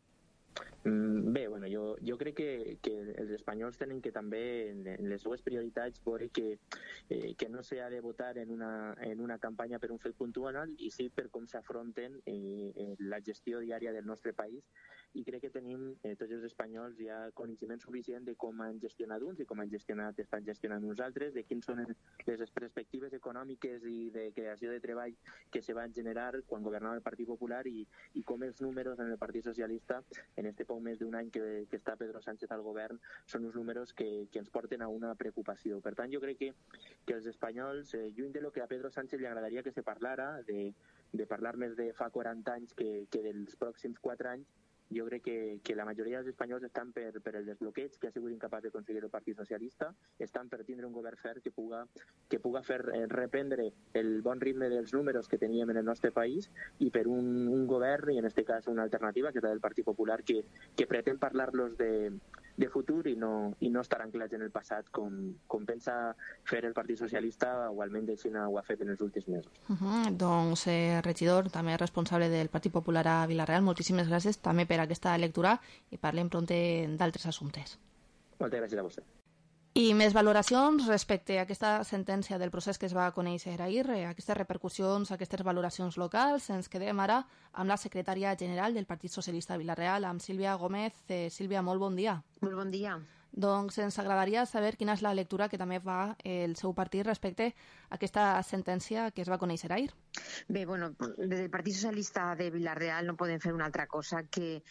Bé, bueno, jo crec que els espanyols tenen que també en les seues prioritats veure que no s'ha de votar en una campanya per un fet puntual i sí per com s'afronten la gestió diària del nostre país, i crec que tenim tots els espanyols ja coneixement suficient de com han gestionat uns i com estan gestionant uns altres, de quins són les perspectives econòmiques i de creació de treball que se van generar quan governava el Partit Popular i com els números en el Partit Socialista en este poc més d'un any que està Pedro Sánchez al govern són uns números que ens porten a una preocupació. Per tant, jo crec que els espanyols, lluny de lo que a Pedro Sánchez li agradaria que se parlara, de parlar més de fa 40 anys que dels pròxims 4 anys, jo crec que la majoria dels espanyols estan per el desbloqueig que ha sigut incapaç de aconseguir el Partit Socialista, estan per tindre un govern fert que puga fer reprendre el bon ritme dels números que teníem en el nostre país i per un govern, i en aquest cas una alternativa, que és la del Partit Popular, que pretén parlar-los de futur i no estar anclats en el passat com pensa fer el Partit Socialista, o almenys així ho ha fet en els últims mesos. Doncs, regidor, també responsable del Partit Popular a Vila-real, moltíssimes gràcies també per aquesta lectura i parlem pront d'altres assumptes. Moltes gràcies a vostè. I més valoracions respecte a aquesta sentència del procés que es va conèixer ahir, aquestes repercussions, aquestes valoracions locals. Ens quedem ara amb la secretària general del Partit Socialista de Vila-real, amb Sílvia Gómez. Sílvia, molt bon dia. Molt bon dia. Doncs ens agradaria saber quina és la lectura que també fa el seu partit respecte a aquesta sentència que es va conèixer ahir. Bé, bueno, des del Partit Socialista de Vila-real no podem fer una altra cosa que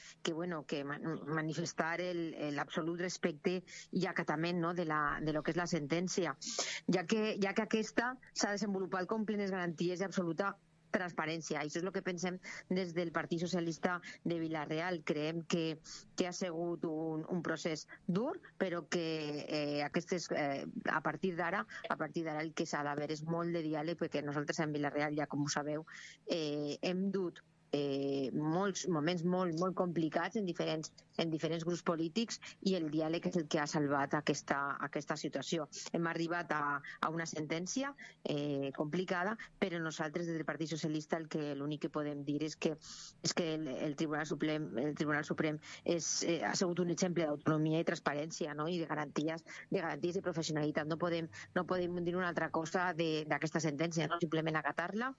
manifestar l'absolut respecte i acatament, no, de lo que és la sentència, ja que aquesta s'ha desenvolupat com plenes garanties i absoluta transparència. Això és el que pensem des del Partit Socialista de Vila-real. Creiem que ha sigut un procés dur, però que a partir d'ara el que s'ha d'haver és molt de diàleg, perquè nosaltres en Vila-real, ja com ho sabeu, hem dut molts moments molt complicats en diferents grups polítics, i el diàleg és el que ha salvat aquesta situació. Hem arribat a una sentència complicada, però nosaltres des del Partit Socialista l'únic que podem dir és que el Tribunal Suprem ha sigut un exemple d'autonomia i transparència, no? I de garanties de professionalitat. No podem dir una altra cosa d'aquesta sentència, no? Simplement acatar-la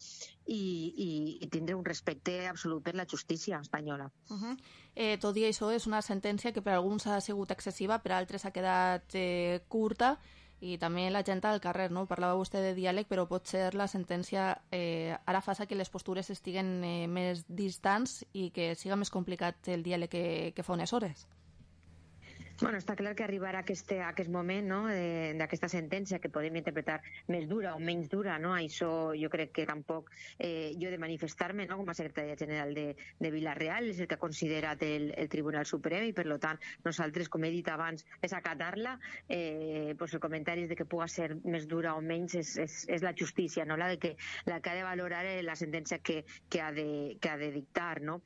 i tindre un respecte absolut per la justícia espanyola. Tot i això, és una sentència que per alguns ha sigut excessiva, per altres ha quedat curta, i també la gent al carrer, no? Parlava vostè de diàleg, però potser la sentència ara fa que les postures estiguen més distants i que siga més complicat el diàleg que fa unes hores. Bueno, està clar que arribarà aquest moment, no, d'aquesta sentència, que podem interpretar més dura o menys dura, no? Això jo crec que tampoc jo he de manifestar-me, no, com a secretària general de Vila-real, és el que ha considerat el Tribunal Suprem, i per tant nosaltres, com he dit abans, és acatar-la. Els comentaris de que pugui ser més dura o menys és la justícia, no? La que ha de valorar la sentència que ha de dictar, no?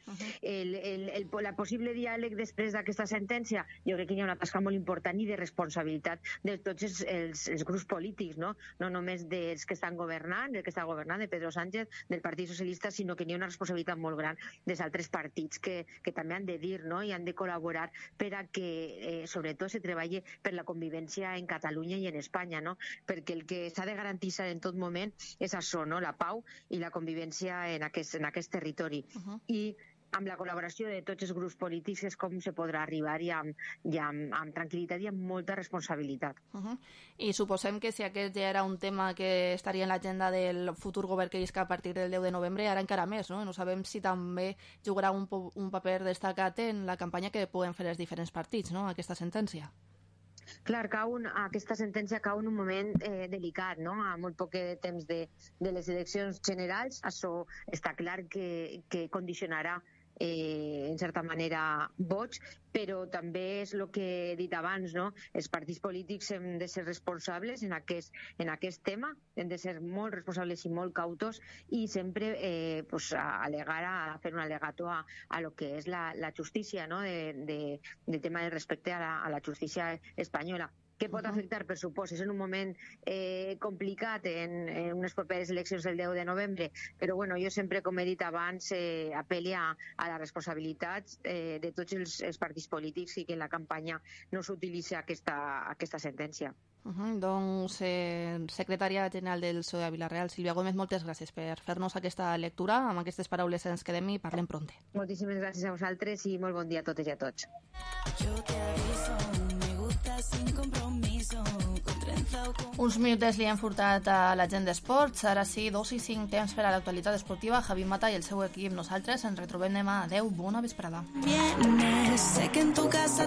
La possible diàleg després d'aquesta sentència, jo crec que hi ha una tasca molt important i de responsabilitat de tots els grups polítics, no només dels que estan governant, del que està governant, de Pedro Sánchez, del Partit Socialista, sinó que hi ha una responsabilitat molt gran dels altres partits que també han de dir, no, i han de col·laborar per a que sobretot se treballi per la convivència en Catalunya i en Espanya, no? Perquè el que s'ha de garantir en tot moment és això, no? La pau i la convivència en aquest territori. I amb la col·laboració de tots els grups polítics és com se podrà arribar i amb tranquil·litat i amb molta responsabilitat. I suposem que si aquest ja era un tema que estaria en l'agenda del futur govern que isca a partir del 10 de novembre, ara encara més, no? No sabem si també jugarà un paper destacat en la campanya que poden fer els diferents partits, no?, aquesta sentència. Clar, aquesta sentència cau en un moment delicat, no? A molt poc temps de les eleccions generals. Això està clar que condicionarà en certa manera vots, però també és el que he dit abans, no? Els partits polítics hem de ser responsables en aquest tema, hem de ser molt responsables i molt cautos i sempre fer un al·legato a lo que és la justícia, no? de tema de respecte a la justícia espanyola. Què pot afectar, per supost? És en un moment complicat en unes properes eleccions del 10 de novembre, però bueno, jo sempre, com he dit abans, apel·li a la responsabilitat de tots els partits polítics i que en la campanya no s'utilitzi aquesta sentència. Doncs, secretària general del PSOE a Vila-real, Sílvia Gómez, moltes gràcies per fer-nos aquesta lectura. Amb aquestes paraules ens quedem i parlem pront. Moltíssimes gràcies a vosaltres i molt bon dia a totes i a tots. Uns minutets li hem furtat a la gent d'esports. Ara sí, 2:05, temps per a l'actualitat esportiva. Javi Mata i el seu equip. Nosaltres ens retrobem demà. Adeu, bona vesprada. Sé que en tu casa